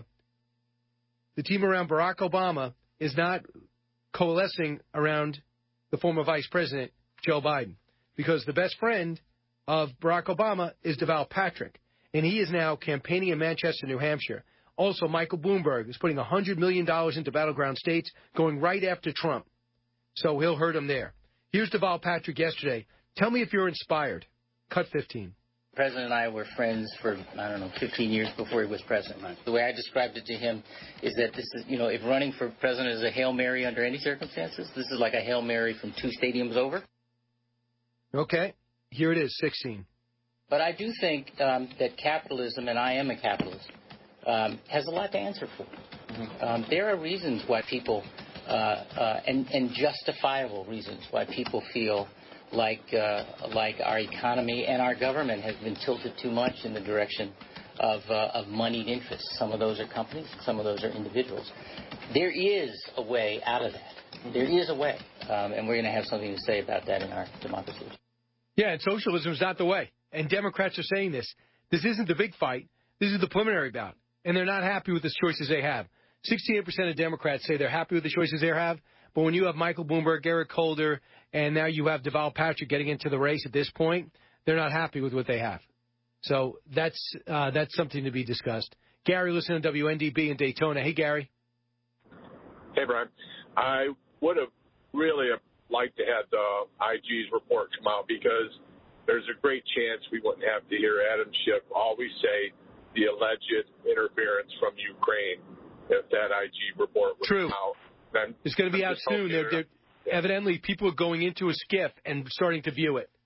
is not coalescing around the former Vice President, Joe Biden, because the best friend of Barack Obama is Deval Patrick, and he is now campaigning in Manchester, New Hampshire. Also, Michael Bloomberg is putting $100 million into battleground states, going right after Trump. So he'll hurt him there. Here's Deval Patrick yesterday. Tell me if you're inspired. Cut 15. The president and I were friends for, 15 years before he was president. The way I described it to him is that this is, if running for president is a Hail Mary under any circumstances, this is like a Hail Mary from 2 stadiums over. Okay. Here it is, 16. But I do think that capitalism, and I am a capitalist, has a lot to answer for. There are reasons why people, and justifiable reasons why people feel like our economy and our government has been tilted too much in the direction of moneyed interests. Some of those are companies, some of those are individuals. There is a way out of that. There is a way, and we're going to have something to say about that in our democracy. Yeah, and socialism is not the way. And Democrats are saying this. This isn't the big fight. This is the preliminary bout. And they're not happy with the choices they have. 68% of Democrats say they're happy with the choices they have. But when you have Michael Bloomberg, Eric Holder, and now you have Deval Patrick getting into the race at this point, they're not happy with what they have. So that's something to be discussed. Gary, listening to WNDB in Daytona. Hey, Gary. Hey, Brian. I would have really liked to have the IG's report come out, because there's a great chance we wouldn't have to hear Adam Schiff always say the alleged interference from Ukraine. if that IG report was True. out. Then It's going to be out soon. They're evidently, people are going into a SCIF and starting to view it.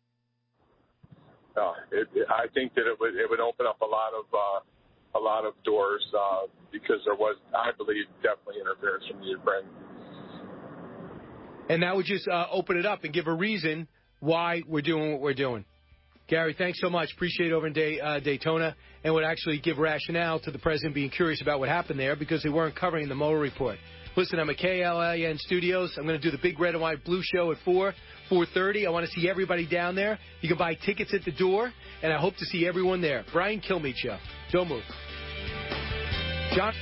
I think that it would open up a lot of doors because there was, I believe, definitely interference from the Ukraine. And that would just open it up and give a reason why we're doing what we're doing. Gary, thanks so much. Appreciate it over in Daytona, and would actually give rationale to the president being curious about what happened there because they weren't covering the Mueller report. Listen, I'm at KLIN Studios. I'm going to do the Big Red and White Blue Show at 4:30. I want to see everybody down there. You can buy tickets at the door, and I hope to see everyone there. Brian Kilmeade Show. Don't move. John.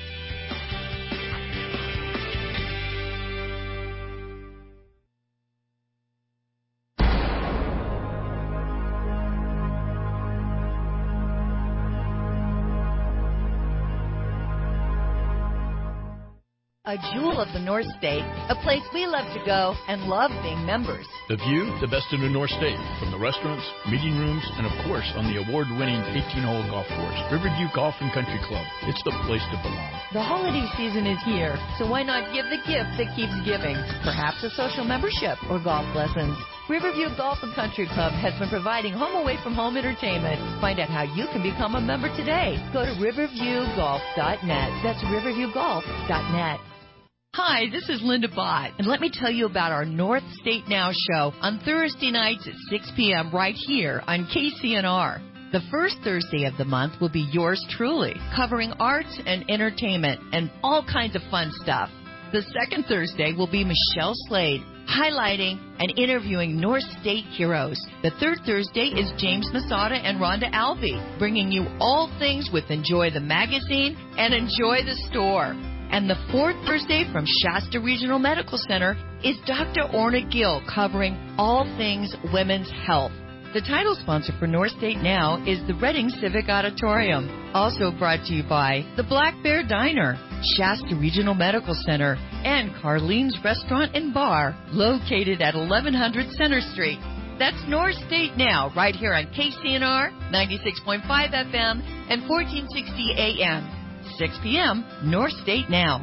A jewel of the North State, a place we love to go and love being members. The view, the best in the North State, from the restaurants, meeting rooms, and of course on the award-winning 18-hole golf course, Riverview Golf and Country Club. It's the place to belong. The holiday season is here, so why not give the gift that keeps giving? Perhaps a social membership or golf lessons. Riverview Golf and Country Club has been providing home away from home entertainment. Find out how you can become a member today. Go to riverviewgolf.net. That's riverviewgolf.net. Hi, this is Linda Bott, and let me tell you about our North State Now show on Thursday nights at 6 p.m. right here on KCNR. The first Thursday of the month will be yours truly, covering arts and entertainment and all kinds of fun stuff. The second Thursday will be Michelle Slade, highlighting and interviewing North State heroes. The third Thursday is James Masada and Rhonda Albee, bringing you all things with Enjoy the Magazine and Enjoy the Store. And the fourth Thursday from Shasta Regional Medical Center is Dr. Orna Gill, covering all things women's health. The title sponsor for North State Now is the Reading Civic Auditorium. Also brought to you by the Black Bear Diner, Shasta Regional Medical Center, and Carlene's Restaurant and Bar, located at 1100 Center Street. That's North State Now, right here on KCNR, 96.5 FM, and 1460 AM. 6 p.m., North State Now.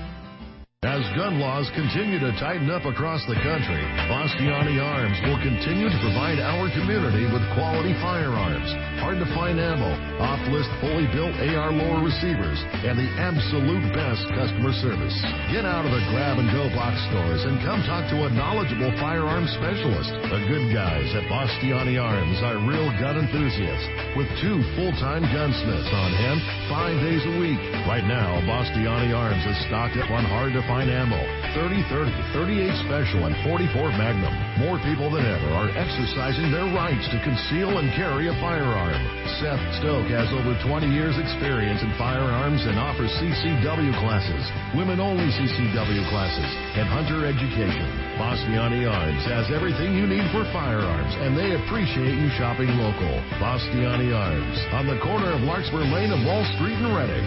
As gun laws continue to tighten up across the country, Bastiani Arms will continue to provide our community with quality firearms, hard-to-find ammo, off-list fully built AR lower receivers, and the absolute best customer service. Get out of the grab-and-go box stores and come talk to a knowledgeable firearms specialist. The good guys at Bastiani Arms are real gun enthusiasts with 2 full-time gunsmiths on hand 5 days a week. Right now, Bastiani Arms is stocked up on hard-to-find ammo, 30-30, 38 Special, and 44 Magnum. More people than ever are exercising their rights to conceal and carry a firearm. Seth Stoke has over 20 years experience in firearms and offers CCW classes, women-only CCW classes, and hunter education. Bastiani Arms has everything you need for firearms, and they appreciate you shopping local. Bastiani Arms, on the corner of Larkspur Lane and Wall Street in Reading.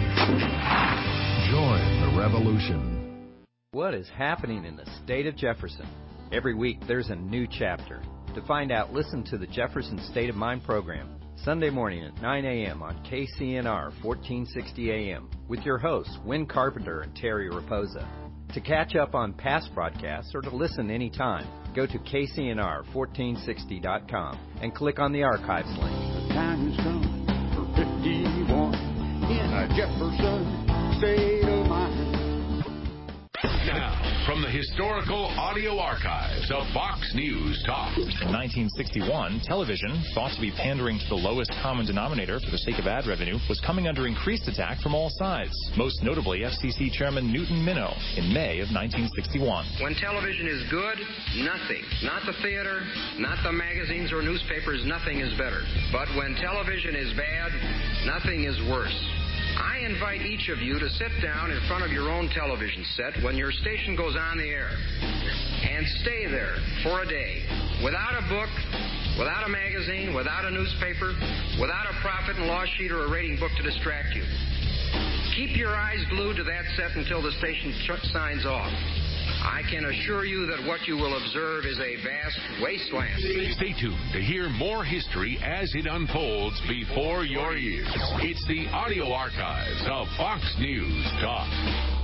Join the revolution. What is happening in the state of Jefferson? Every week there's a new chapter. To find out, listen to the Jefferson State of Mind program, Sunday morning at 9 a.m. on KCNR 1460 AM, with your hosts, Wynn Carpenter and Terry Raposa. To catch up on past broadcasts or to listen anytime, go to KCNR1460.com and click on the archives link. The time has come for 51 in a Jefferson State of Mind. Now, from the historical audio archives of Fox News Talk. In 1961, television, thought to be pandering to the lowest common denominator for the sake of ad revenue, was coming under increased attack from all sides, most notably FCC Chairman Newton Minow in May of 1961. When television is good, nothing, not the theater, not the magazines or newspapers, nothing is better. But when television is bad, nothing is worse. I invite each of you to sit down in front of your own television set when your station goes on the air and stay there for a day without a book, without a magazine, without a newspaper, without a profit and loss sheet or a rating book to distract you. Keep your eyes glued to that set until the station signs off. I can assure you that what you will observe is a vast wasteland. Stay tuned to hear more history as it unfolds before your ears. It's the audio archives of Fox News Talk.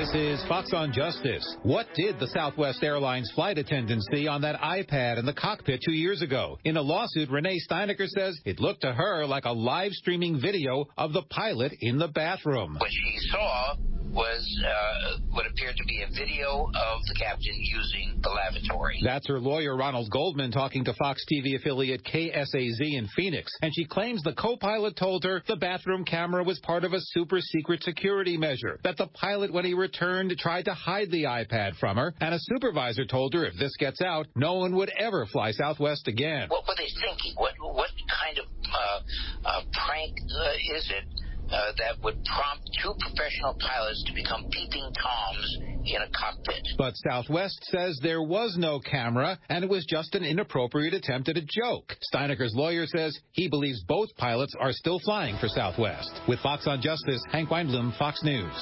This is Fox on Justice. What did the Southwest Airlines flight attendant see on that iPad in the cockpit 2 years ago? In a lawsuit, Renee Steinecker says it looked to her like a live streaming video of the pilot in the bathroom. What she saw was what appeared to be a video of the captain using the lavatory. That's her lawyer, Ronald Goldman, talking to Fox TV affiliate KSAZ in Phoenix. And she claims the co-pilot told her the bathroom camera was part of a super secret security measure, that the pilot, when he returned, tried to hide the iPad from her. And a supervisor told her if this gets out, no one would ever fly Southwest again. What were they thinking? What kind of prank is it that would prompt two professional pilots to become peeping Toms in a cockpit? But Southwest says there was no camera, and it was just an inappropriate attempt at a joke. Steinecker's lawyer says he believes both pilots are still flying for Southwest. With Fox on Justice, Hank Weinblum, Fox News.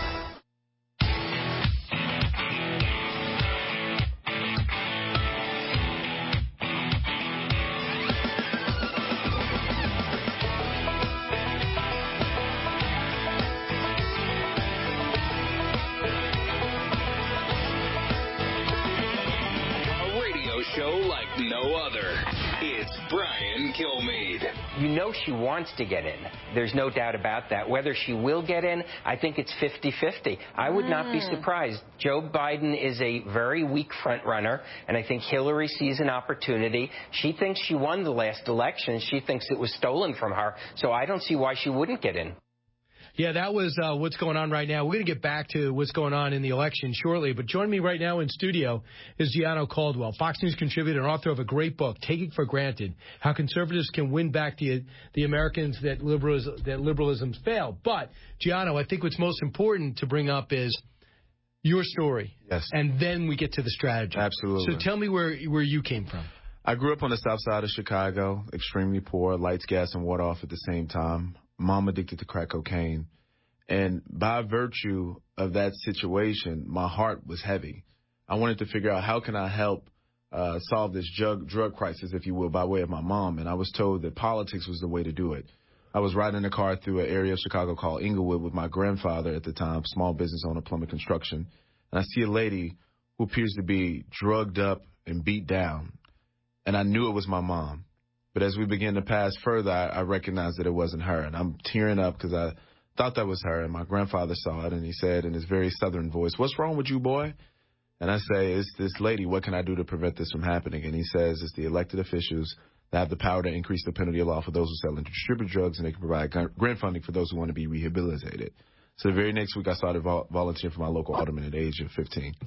No other. It's Brian Kilmeade. You know she wants to get in. There's no doubt about that. Whether she will get in, I think it's 50-50. I would not be surprised. Joe Biden is a very weak front runner, and I think Hillary sees an opportunity. She thinks she won the last election. She thinks it was stolen from her. So I don't see why she wouldn't get in. Yeah, that was what's going on right now. We're going to get back to what's going on in the election shortly. But joining me right now in studio is Gianno Caldwell, Fox News contributor and author of a great book, Taking for Granted, How Conservatives Can Win Back the Americans that Liberalism Failed. But, Gianno, I think what's most important to bring up is your story. Yes. And then we get to the strategy. Absolutely. So tell me where you came from. I grew up on the south side of Chicago, extremely poor, lights, gas, and water off at the same time. Mom addicted to crack cocaine. And by virtue of that situation, my heart was heavy. I wanted to figure out how can I help solve this drug crisis, if you will, by way of my mom. And I was told that politics was the way to do it. I was riding a car through an area of Chicago called Inglewood with my grandfather at the time, small business owner, plumber construction. And I see a lady who appears to be drugged up and beat down. And I knew it was my mom. But as we began to pass further, I recognized that it wasn't her. And I'm tearing up because I thought that was her. And my grandfather saw it, and he said in his very southern voice, "What's wrong with you, boy?" And I say, "It's this lady. What can I do to prevent this from happening?" And he says, "It's the elected officials that have the power to increase the penalty of law for those who sell and distribute drugs, and they can provide grant funding for those who want to be rehabilitated." So the very next week, I started volunteering for my local alderman at the age of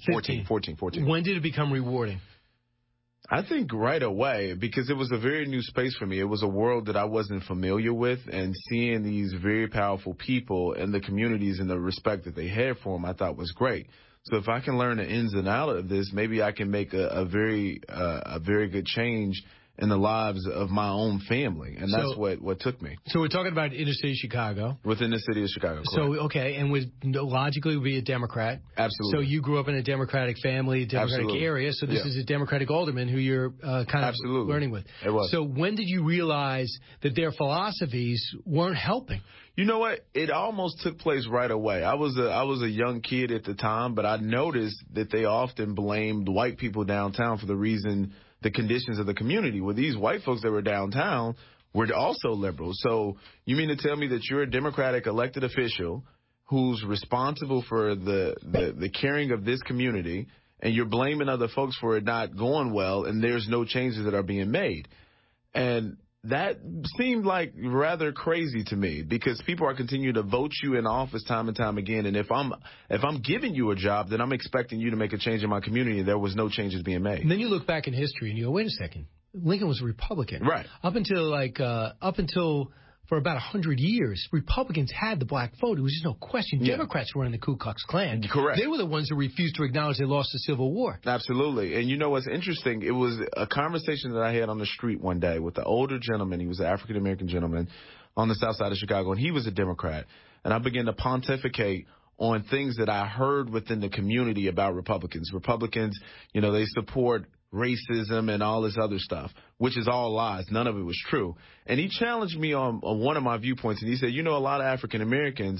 14. When did it become rewarding? I think right away, because it was a very new space for me. It was a world that I wasn't familiar with, and seeing these very powerful people and the communities and the respect that they had for them, I thought was great. So if I can learn the ins and outs of this, maybe I can make a very good change in the lives of my own family, and that's what took me. So we're talking about inner city Chicago. Within the city of Chicago, correct. So, okay, and logically would be a Democrat. Absolutely. So you grew up in a Democratic family, Democratic area, so this is a Democratic alderman who you're kind of learning with. It was. So when did you realize that their philosophies weren't helping? You know what? It almost took place right away. I was a young kid at the time, but I noticed that they often blamed white people downtown for the conditions of the community. Well, these white folks that were downtown were also liberals. So you mean to tell me that you're a Democratic elected official who's responsible for the caring of this community, and you're blaming other folks for it not going well, and there's no changes that are being made? And that seemed like rather crazy to me, because people are continuing to vote you in office time and time again. And if I'm giving you a job, then I'm expecting you to make a change in my community, and there was no changes being made. And then you look back in history and you go, wait a second, Lincoln was a Republican. Right. Up until for about 100 years, Republicans had the black vote. It was just no question. Yeah. Democrats were in the Ku Klux Klan. Correct. They were the ones who refused to acknowledge they lost the Civil War. Absolutely. And you know what's interesting? It was a conversation that I had on the street one day with an older gentleman. He was an African-American gentleman on the south side of Chicago, and he was a Democrat. And I began to pontificate on things that I heard within the community about Republicans. Republicans, they support racism and all this other stuff, which is all lies. None of it was true. And he challenged me on one of my viewpoints, and he said, a lot of African Americans,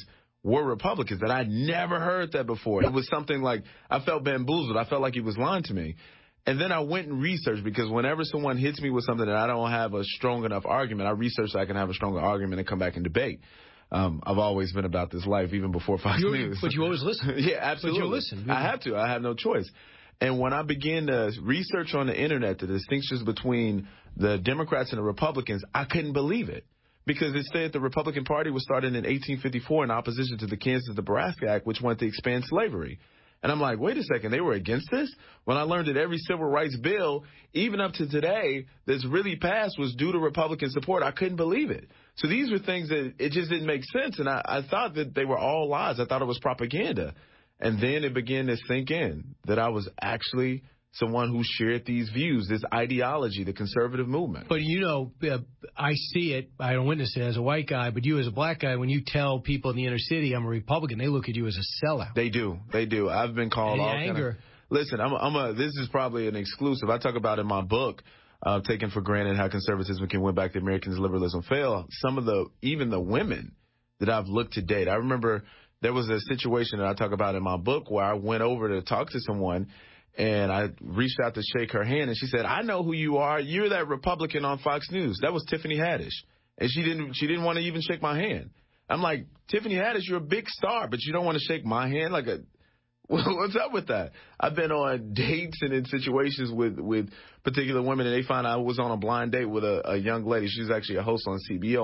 were Republicans, and I'd never heard that before. It was something like I felt bamboozled. I felt like he was lying to me. And then I went and researched, because whenever someone hits me with something that I don't have a strong enough argument, I research so I can have a stronger argument and come back and debate. I've always been about this life, even before Fox News. But you always listen. Yeah, absolutely. But you listen. I have to. I have no choice. And when I began to research on the Internet the distinctions between the Democrats and the Republicans, I couldn't believe it. Because it said the Republican Party was started in 1854 in opposition to the Kansas-Nebraska Act, which wanted to expand slavery. And I'm like, wait a second, they were against this? When I learned that every civil rights bill, even up to today, that's really passed was due to Republican support, I couldn't believe it. So these were things that it just didn't make sense, and I thought that they were all lies. I thought it was propaganda. And then it began to sink in that I was actually someone who shared these views, this ideology, the conservative movement. But, you know, I see it. I don't witness it as a white guy, but you as a black guy, when you tell people in the inner city I'm a Republican, they look at you as a sellout. They do. They do. I've been called all anger. Listen, this is probably an exclusive. I talk about in my book, Taken for Granted, How Conservatism Can Win Back the Americans, Liberalism Fail. Some of even the women that I've looked to date. I remember there was a situation that I talk about in my book where I went over to talk to someone, and I reached out to shake her hand, and she said, I know who you are. You're that Republican on Fox News. That was Tiffany Haddish. And she didn't want to even shake my hand. I'm like, Tiffany Haddish, you're a big star, but you don't want to shake my hand? What's up with that? I've been on dates and in situations with particular women, and they find I was on a blind date with a young lady. She's actually a host on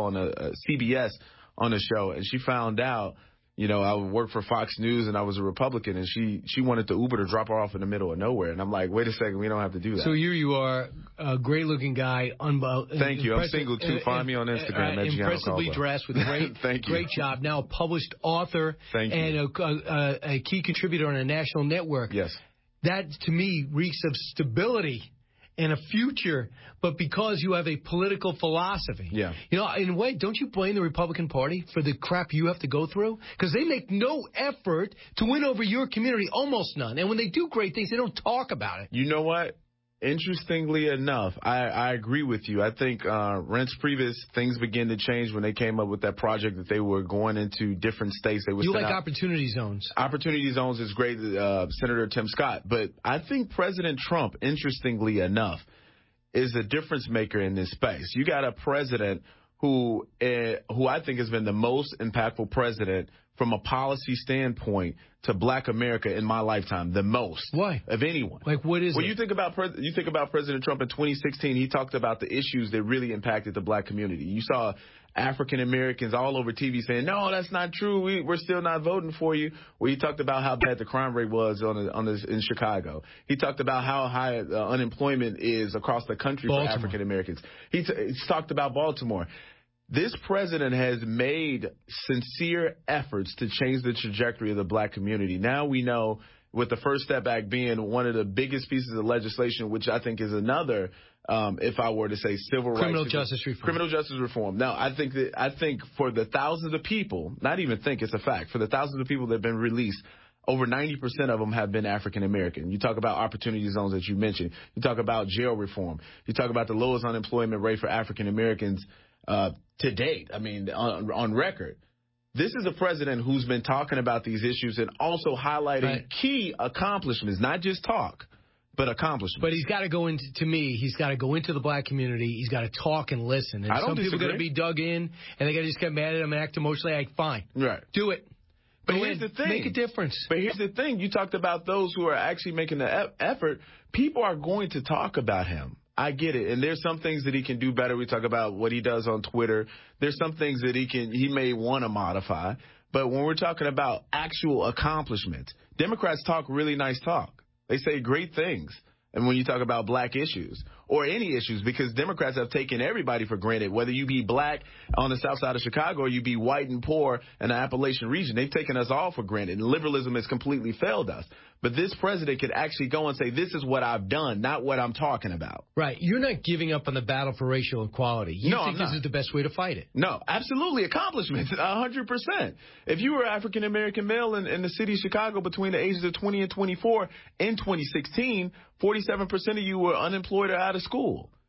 CBS on the show, and she found out, you know, I would work for Fox News and I was a Republican, and she wanted to Uber to drop her off in the middle of nowhere. And I'm like, wait a second, we don't have to do that. So you are a great-looking guy. Thank you. I'm single, too. Find me on Instagram at impressively dressed with great job. Now a published author and a key contributor on a national network. Yes. That, to me, reeks of stability and a future, but because you have a political philosophy. Yeah. You know, in a way, don't you blame the Republican Party for the crap you have to go through? Because they make no effort to win over your community, almost none. And when they do great things, they don't talk about it. You know what? Interestingly enough, I agree with you. I think Reince Priebus, things began to change when they came up with that project that they were going into different states. You like opportunity zones. Opportunity zones is great, Senator Tim Scott. But I think President Trump, interestingly enough, is a difference maker in this space. You got a president who I think has been the most impactful president from a policy standpoint to Black America in my lifetime, the most. Why? Of anyone. Like, what is it? When you think about President Trump in 2016, he talked about the issues that really impacted the Black community. You saw African Americans all over TV saying, no, that's not true. We're still not voting for you. Well, he talked about how bad the crime rate was in Chicago. He talked about how high unemployment is across the country for African Americans. He's talked about Baltimore. This president has made sincere efforts to change the trajectory of the Black community. Now we know, with the First Step Act being one of the biggest pieces of legislation, which I think is another, if I were to say, civil rights. Criminal justice reform. Criminal justice reform. Now, I think for the thousands of people, not even think, it's a fact, for the thousands of people that have been released, over 90% of them have been African American. You talk about opportunity zones that you mentioned. You talk about jail reform. You talk about the lowest unemployment rate for African Americans to date, I mean, on record. This is a president who's been talking about these issues and also highlighting key accomplishments, not just talk, but accomplishments. But he's got to go into, to me, he's got to go into the Black community. He's got to talk and listen. And some people are going to be dug in, and they got to just get mad at him and act emotionally. Like, fine. Right. Do it. But here's the thing. Make a difference. But here's the thing. You talked about those who are actually making the effort. People are going to talk about him. I get it. And there's some things that he can do better. We talk about what he does on Twitter. There's some things that he may want to modify. But when we're talking about actual accomplishments, Democrats talk really nice talk. They say great things. And when you talk about Black issues or any issues, because Democrats have taken everybody for granted, whether you be Black on the south side of Chicago or you be white and poor in the Appalachian region, they've taken us all for granted. And liberalism has completely failed us. But this president could actually go and say, this is what I've done, not what I'm talking about. Right. You're not giving up on the battle for racial equality. You think this is the best way to fight it. No, absolutely. Accomplishments, 100%. If you were an African-American male in the city of Chicago between the ages of 20 and 24 in 2016, 47% of you were unemployed or out of school.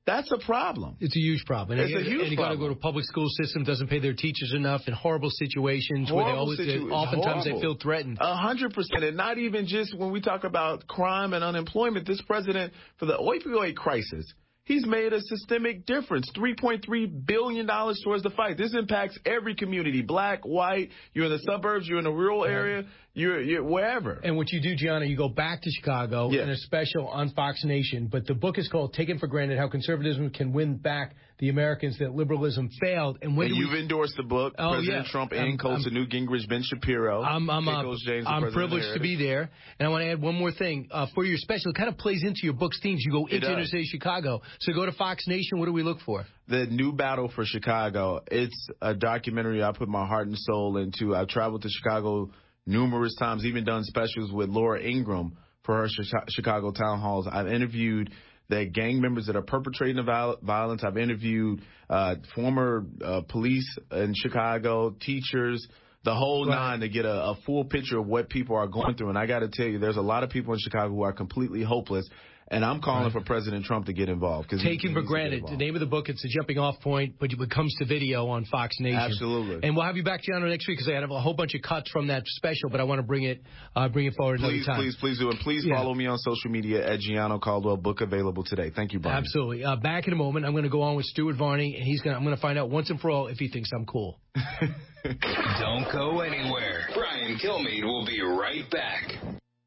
That's a problem. It's a huge problem. It's a huge and you got to problem. go to public school system, doesn't pay their teachers enough in horrible situations where oftentimes they feel threatened. 100%. And not even just when we talk about crime and unemployment. This president, for the opioid crisis, he's made a systemic difference. $3.3 billion towards the fight. This impacts every community, black, white, you're in the suburbs, you're in a rural area, you're wherever. And what you do, Gianna, you go back to Chicago in a special on Fox Nation. But the book is called Taken for Granted, How Conservatism Can Win Back the Americans That Liberalism Failed. And you've endorsed the book, President Trump and Colson, Newt Gingrich, Ben Shapiro. I'm privileged to be there. And I want to add one more thing. For your special, it kind of plays into your book's themes. You go into inner city Chicago. So go to Fox Nation. What do we look for? The New Battle for Chicago. It's a documentary I put my heart and soul into. I've traveled to Chicago numerous times, even done specials with Laura Ingraham for her Chicago town halls. I've interviewed the gang members that are perpetrating the violence. I've interviewed former police in Chicago, teachers, the whole nine, to get a full picture of what people are going through. And I got to tell you, there's a lot of people in Chicago who are completely hopeless. And I'm calling for President Trump to get involved. Taken for Granted. The name of the book, it's a jumping off point, but it comes to video on Fox Nation. Absolutely. And we'll have you back, Gianna, next week because I have a whole bunch of cuts from that special, but I want to bring it forward another time. Please do. And please follow me on social media at Gianno Caldwell. Book available today. Thank you, Brian. Absolutely. Back in a moment, I'm going to go on with Stuart Varney, and I'm going to find out once and for all if he thinks I'm cool. Don't go anywhere. Brian Kilmeade will be right back.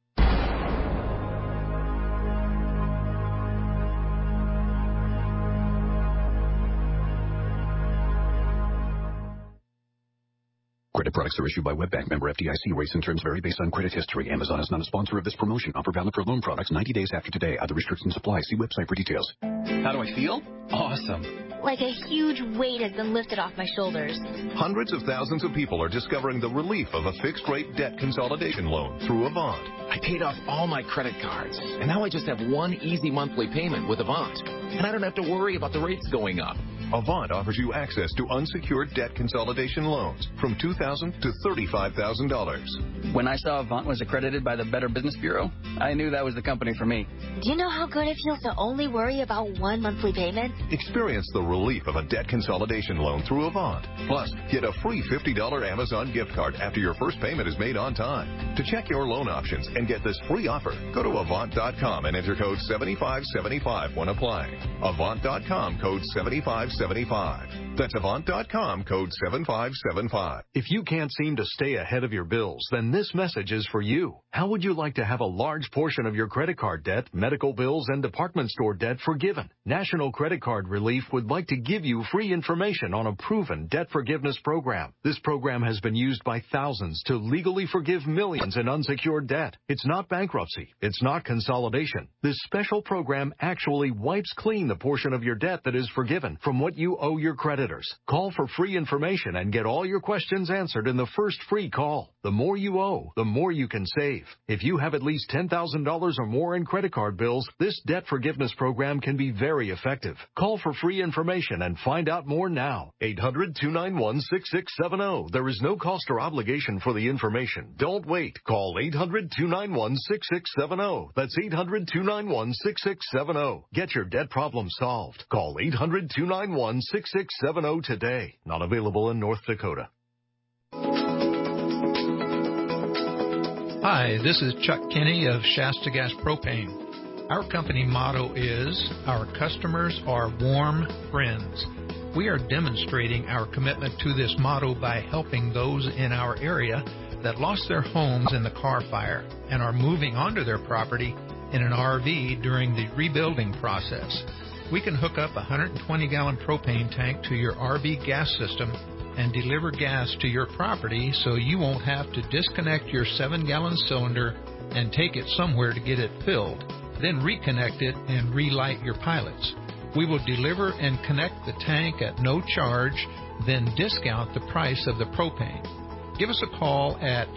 Credit products are issued by WebBank, member FDIC. Rates and terms vary based on credit history. Amazon is not a sponsor of this promotion. Offer valid for loan products 90 days after today. Other restrictions apply. See website for details. How do I feel? Awesome. Like a huge weight has been lifted off my shoulders. Hundreds of thousands of people are discovering the relief of a fixed-rate debt consolidation loan through Avant. I paid off all my credit cards, and now I just have one easy monthly payment with Avant. And I don't have to worry about the rates going up. Avant offers you access to unsecured debt consolidation loans from $2,000 to $35,000. When I saw Avant was accredited by the Better Business Bureau, I knew that was the company for me. Do you know how good it feels to only worry about one monthly payment? Experience the relief of a debt consolidation loan through Avant. Plus, get a free $50 Amazon gift card after your first payment is made on time. To check your loan options and get this free offer, go to Avant.com and enter code 7575 when applying. Avant.com, code 7575. That's Avant.com, code 7575. If you can't seem to stay ahead of your bills, then this message is for you. How would you like to have a large portion of your credit card debt, medical bills, and department store debt forgiven? National Credit Card Relief would like to give you free information on a proven debt forgiveness program. This program has been used by thousands to legally forgive millions in unsecured debt. It's not bankruptcy. It's not consolidation. This special program actually wipes clean the portion of your debt that is forgiven from what you owe your creditors. Call for free information and get all your questions answered in the first free call. The more you owe, the more you can save. If you have at least $10,000 or more in credit card bills, this debt forgiveness program can be very effective. Call for free information and find out more now. 800-291-6670. There is no cost or obligation for the information. Don't wait. Call 800-291-6670. That's 800-291-6670. Get your debt problem solved. Call 800-291-6670 today. Not available in North Dakota. Hi, this is Chuck Kinney of Shasta Gas Propane. Our company motto is, our customers are warm friends. We are demonstrating our commitment to this motto by helping those in our area that lost their homes in the Carr fire and are moving onto their property in an RV during the rebuilding process. We can hook up a 120-gallon propane tank to your RV gas system and deliver gas to your property so you won't have to disconnect your 7-gallon cylinder and take it somewhere to get it filled, then reconnect it and relight your pilots. We will deliver and connect the tank at no charge, then discount the price of the propane. Give us a call at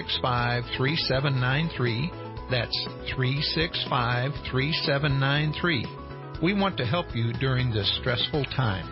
365-3793. That's 365-3793. We want to help you during this stressful time.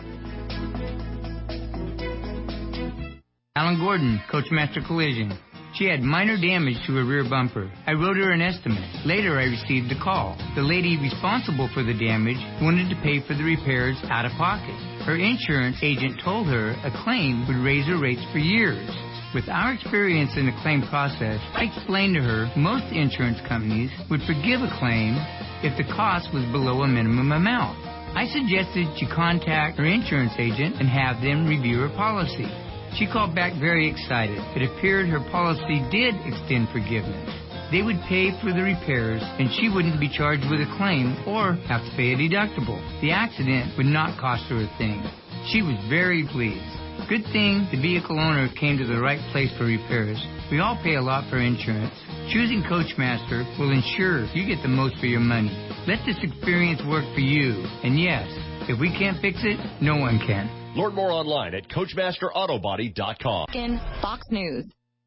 Alan Gordon, Coachmaster Collision. She had minor damage to her rear bumper. I wrote her an estimate. Later, I received a call. The lady responsible for the damage wanted to pay for the repairs out of pocket. Her insurance agent told her a claim would raise her rates for years. With our experience in the claim process, I explained to her most insurance companies would forgive a claim if the cost was below a minimum amount. I suggested she contact her insurance agent and have them review her policy. She called back very excited. It appeared her policy did extend forgiveness. They would pay for the repairs, and she wouldn't be charged with a claim or have to pay a deductible. The accident would not cost her a thing. She was very pleased. Good thing the vehicle owner came to the right place for repairs. We all pay a lot for insurance. Choosing Coachmaster will ensure you get the most for your money. Let this experience work for you. And yes, if we can't fix it, no one can. Learn more online at CoachmasterAutobody.com. Fox News.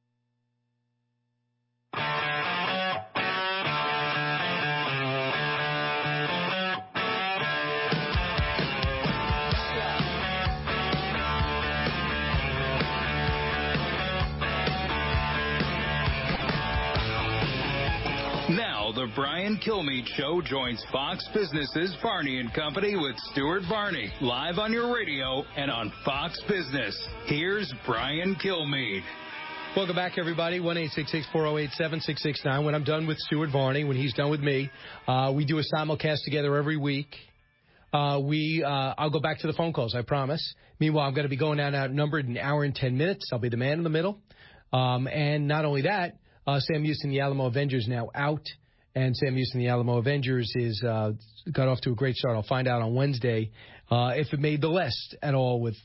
Now, the Brian Kilmeade Show joins Fox Business's Barney and Company with Stuart Varney, live on your radio and on Fox Business. Here's Brian Kilmeade. Welcome back, everybody. 1-866-408-7669. When I'm done with Stuart Varney, when he's done with me, we do a simulcast together every week. I'll go back to the phone calls, I promise. Meanwhile, I'm going to be going out outnumbered an hour and 10 minutes. I'll be the man in the middle. And not only that, Sam Houston, the Alamo Avengers, now out. And Sam Houston, the Alamo Avengers, is got off to a great start. I'll find out on Wednesday if it made the list at all with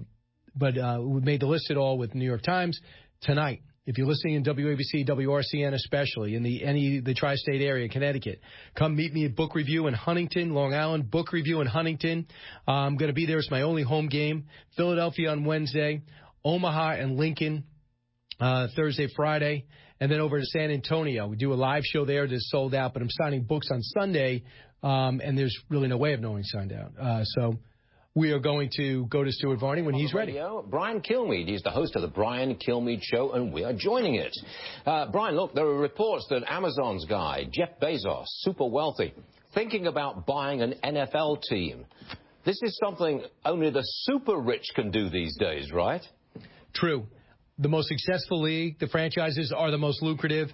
made the list at all with New York Times tonight. If you're listening in WABC, WRCN especially, in the tri-state area, Connecticut, come meet me at Book Review in Huntington, Long Island. Book Review in Huntington. I'm going to be there. It's my only home game. Philadelphia on Wednesday, Omaha and Lincoln Thursday, Friday. And then over to San Antonio. We do a live show there that's sold out, but I'm signing books on Sunday, and there's really no way of knowing signed out. So we are going to go to Stuart Varney when he's ready. Brian Kilmeade. He's the host of the Brian Kilmeade Show, and we are joining it. Brian, look, there are reports that Amazon's guy, Jeff Bezos, super wealthy, thinking about buying an NFL team. This is something only the super rich can do these days, right? True. The most successful league, the franchises are the most lucrative,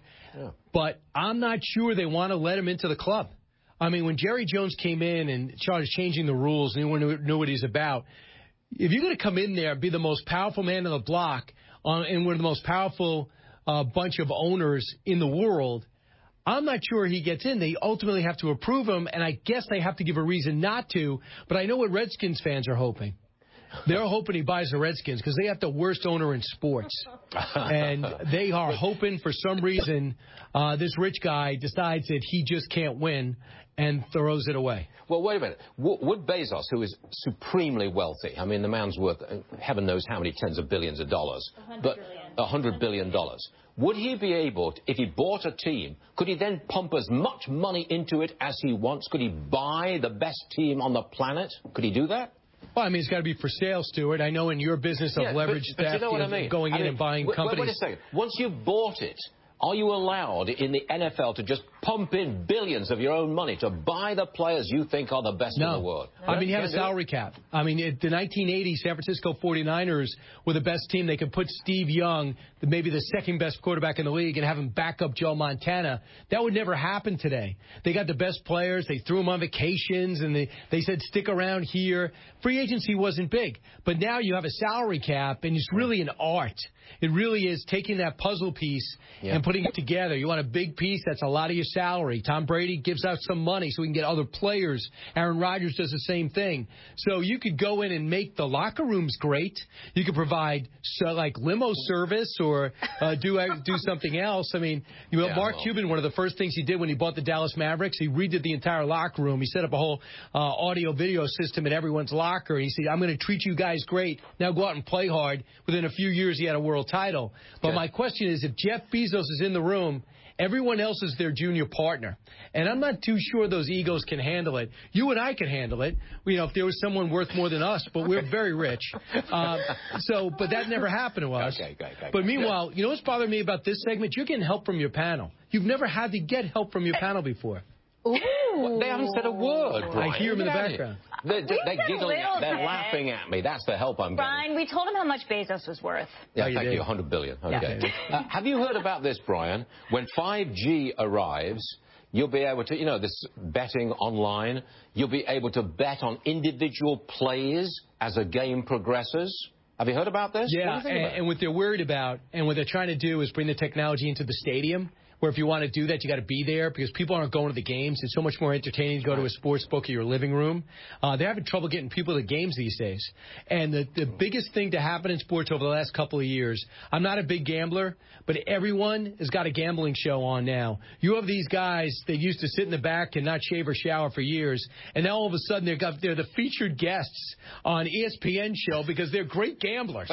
but I'm not sure they want to let him into the club. I mean, when Jerry Jones came in and started changing the rules, no one knew what he's about. If you're going to come in there and be the most powerful man on the block and one of the most powerful bunch of owners in the world, I'm not sure he gets in. They ultimately have to approve him, and I guess they have to give a reason not to, but I know what Redskins fans are hoping. They're hoping he buys the Redskins because they have the worst owner in sports. And they are hoping for some reason this rich guy decides that he just can't win and throws it away. Well, wait a minute. Would Bezos, who is supremely wealthy, I mean, the man's worth heaven knows how many tens of billions of dollars, but $100 billion. Would he be able, if he bought a team, could he then pump as much money into it as he wants? Could he buy the best team on the planet? Could he do that? Well, I mean, it's got to be for sale, Stuart. I know in your business of leverage but you know what I mean? Going in and buying companies. Wait a second. Once you've bought it, are you allowed in the NFL to just pump in billions of your own money to buy the players you think are the best in the world? No. I mean, you have a salary cap. I mean, the 1980 San Francisco 49ers were the best team. They could put Steve Young, maybe the second best quarterback in the league, and have him back up Joe Montana. That would never happen today. They got the best players. They threw them on vacations, and they said, stick around here. Free agency wasn't big. But now you have a salary cap, and it's really an art. It really is taking that puzzle piece and putting it together. You want a big piece, that's a lot of your salary. Tom Brady gives out some money so we can get other players. Aaron Rodgers does the same thing. So you could go in and make the locker rooms great. You could provide like limo service or do something else. I mean, Mark Cuban, one of the first things he did when he bought the Dallas Mavericks, he redid the entire locker room. He set up a whole audio-video system in everyone's locker. He said, I'm going to treat you guys great. Now go out and play hard. Within a few years, he had a world title. But my question is, if Jeff Bezos is in the room Everyone else is their junior partner. And I'm not too sure those egos can handle it. You and I can handle it, if there was someone worth more than us, but we're very rich. But that never happened to us. Okay. But meanwhile, you know what's bothering me about this segment? You're getting help from your panel. You've never had to get help from your panel before. Ooh. They haven't said a word, Brian. I hear them in the background. They're giggling. They're laughing at me. That's the help I'm getting. Brian, we told him how much Bezos was worth. Yeah, thank you. 100 billion. Okay. Yeah. Have you heard about this, Brian? When 5G arrives, you'll be able to, this betting online, you'll be able to bet on individual plays as a game progresses. Have you heard about this? Yeah, and what they're worried about and what they're trying to do is bring the technology into the stadium, where if you want to do that, you got to be there because people aren't going to the games. It's so much more entertaining to go to a sports book or your living room. They're having trouble getting people to games these days. And the biggest thing to happen in sports over the last couple of years, I'm not a big gambler, but everyone has got a gambling show on now. You have these guys that used to sit in the back and not shave or shower for years, and now all of a sudden they're the featured guests on ESPN show because they're great gamblers.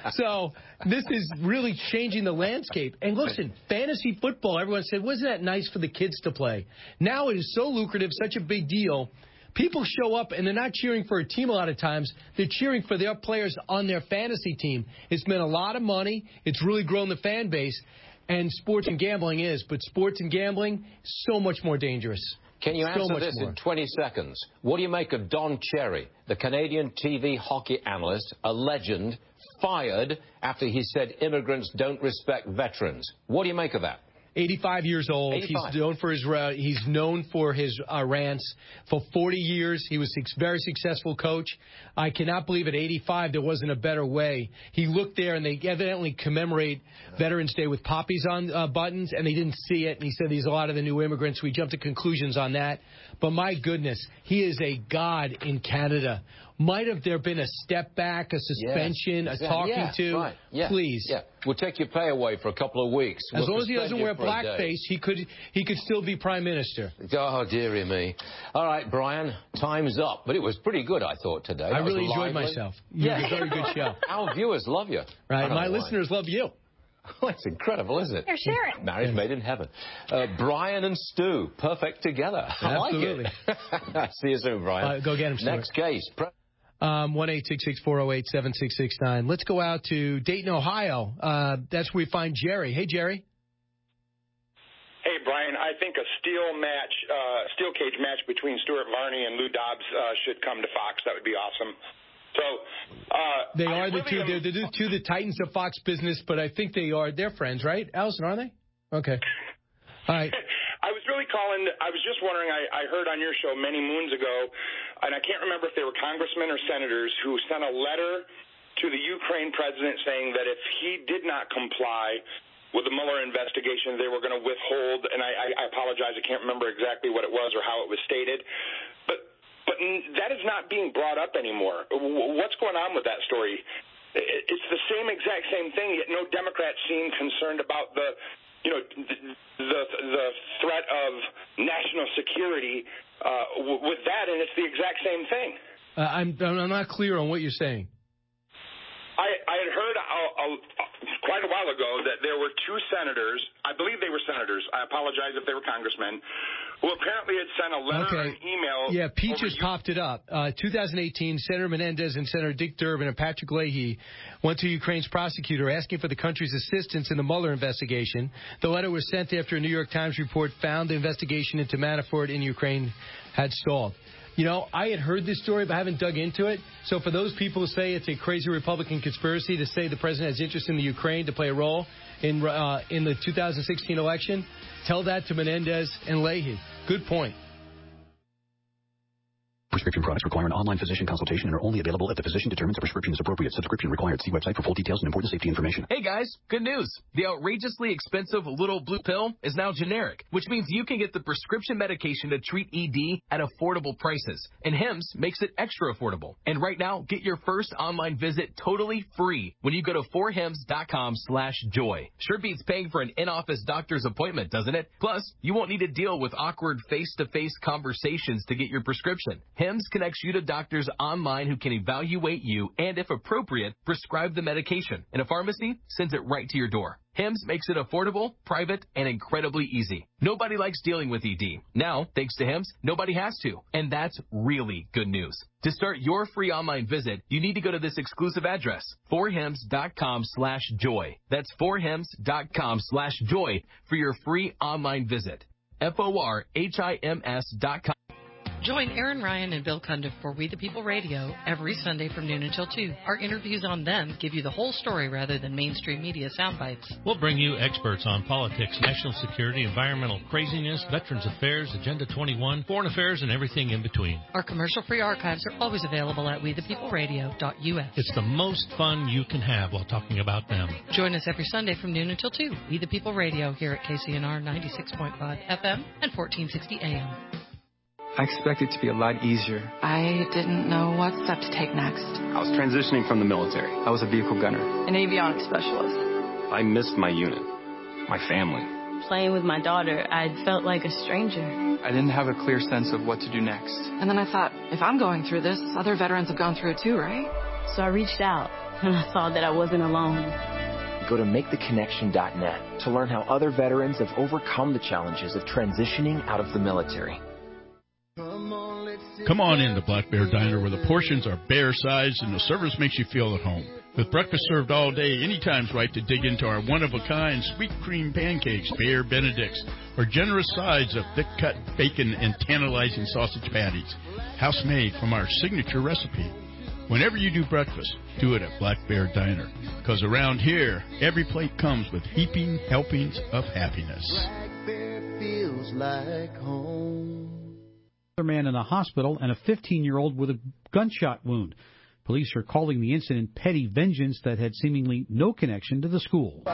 So this is really changing the landscape. And listen, fantasy football, everyone said, wasn't that nice for the kids to play? Now it is so lucrative, such a big deal. People show up, and they're not cheering for a team a lot of times. They're cheering for their players on their fantasy team. It's meant a lot of money. It's really grown the fan base. And sports and gambling is. But sports and gambling, so much more dangerous. Can you answer this in 20 seconds? What do you make of Don Cherry, the Canadian TV hockey analyst, a legend, fired after he said immigrants don't respect veterans? What do you make of that? 85 years old. 85. He's known for his rants. For 40 years, he was a very successful coach. I cannot believe at 85 there wasn't a better way. He looked there, and they evidently commemorate Veterans Day with poppies on buttons, and they didn't see it. And he said he's a lot of the new immigrants. We jumped to conclusions on that. But my goodness, he is a god in Canada. Might have there been a step back, a suspension, a talking to? Right. Yeah. Please. Yeah. We'll take your pay away for a couple of weeks. As long as he doesn't wear blackface, he could still be prime minister. Oh, dearie me. All right, Brian, time's up. But it was pretty good, I thought, today. I really enjoyed myself. Yeah. It was a very good show. Our viewers love you. Right. My listeners love you. Oh, it's incredible, isn't it? They're sharing. Marriage made in heaven. Brian and Stu, perfect together. Absolutely. I like it. See you soon, Brian. Go get him, Stuart. Next case. 1-866-408-7669. Let's go out to Dayton, Ohio. That's where we find Jerry. Hey, Jerry. Hey, Brian. I think a steel cage match between Stuart Varney and Lou Dobbs should come to Fox. That would be awesome. So they are the two. They're the two the Titans of Fox Business, but I think they're friends, right, Allison? Are they? Okay. All right. I was really calling. I was just wondering. I heard on your show many moons ago, and I can't remember if they were congressmen or senators who sent a letter to the Ukraine president saying that if he did not comply with the Mueller investigation, they were going to withhold. And I apologize. I can't remember exactly what it was or how it was stated, but that is not being brought up anymore. What's going on with that story? It's the exact same thing. Yet no Democrat seemed concerned about the threat of national security with that, and it's the exact same thing. I'm not clear on what you're saying. I had heard quite a while ago that there were two senators, I believe they were senators, I apologize if they were congressmen, who apparently had sent a letter or an email. Yeah, Pete just popped it up. 2018, Senator Menendez and Senator Dick Durbin and Patrick Leahy went to Ukraine's prosecutor asking for the country's assistance in the Mueller investigation. The letter was sent after a New York Times report found the investigation into Manafort in Ukraine had stalled. I had heard this story, but I haven't dug into it. So for those people who say it's a crazy Republican conspiracy to say the president has interest in the Ukraine to play a role in the 2016 election, tell that to Menendez and Leahy. Good point. Prescription products require an online physician consultation and are only available if the physician determines a prescription is appropriate. Subscription required. See website for full details and important safety information. Hey guys, good news. The outrageously expensive little blue pill is now generic, which means you can get the prescription medication to treat ED at affordable prices. And Hims makes it extra affordable. And right now, get your first online visit totally free when you go to 4hims.com/joy. Sure beats paying for an in-office doctor's appointment, doesn't it? Plus, you won't need to deal with awkward face-to-face conversations to get your prescription. Hims HIMS connects you to doctors online who can evaluate you and, if appropriate, prescribe the medication. And a pharmacy sends it right to your door. HIMS makes it affordable, private, and incredibly easy. Nobody likes dealing with ED. Now, thanks to HIMS, nobody has to. And that's really good news. To start your free online visit, you need to go to this exclusive address, forhims.com/joy. That's forhims.com/joy for your free online visit. forhims.com. Join Aaron Ryan and Bill Cundiff for We the People Radio every Sunday from noon until 2. Our interviews on them give you the whole story rather than mainstream media sound bites. We'll bring you experts on politics, national security, environmental craziness, Veterans Affairs, Agenda 21, foreign affairs, and everything in between. Our commercial-free archives are always available at wethepeopleradio.us. It's the most fun you can have while talking about them. Join us every Sunday from noon until 2. We the People Radio here at KCNR 96.5 FM and 1460 AM. I expected it to be a lot easier. I didn't know what step to take next. I was transitioning from the military. I was a vehicle gunner. An avionics specialist. I missed my unit, my family. Playing with my daughter, I felt like a stranger. I didn't have a clear sense of what to do next. And then I thought, if I'm going through this, other veterans have gone through it too, right? So I reached out, and I saw that I wasn't alone. Go to MakeTheConnection.net to learn how other veterans have overcome the challenges of transitioning out of the military. Come on in to Black Bear Diner, where the portions are bear-sized and the service makes you feel at home. With breakfast served all day, anytime's right to dig into our one-of-a-kind sweet cream pancakes, Bear Benedicts, or generous sides of thick-cut bacon and tantalizing sausage patties, house-made from our signature recipe. Whenever you do breakfast, do it at Black Bear Diner, because around here, every plate comes with heaping helpings of happiness. Black Bear feels like home. Another man in a hospital and a 15-year-old with a gunshot wound. Police are calling the incident petty vengeance that had seemingly no connection to the school.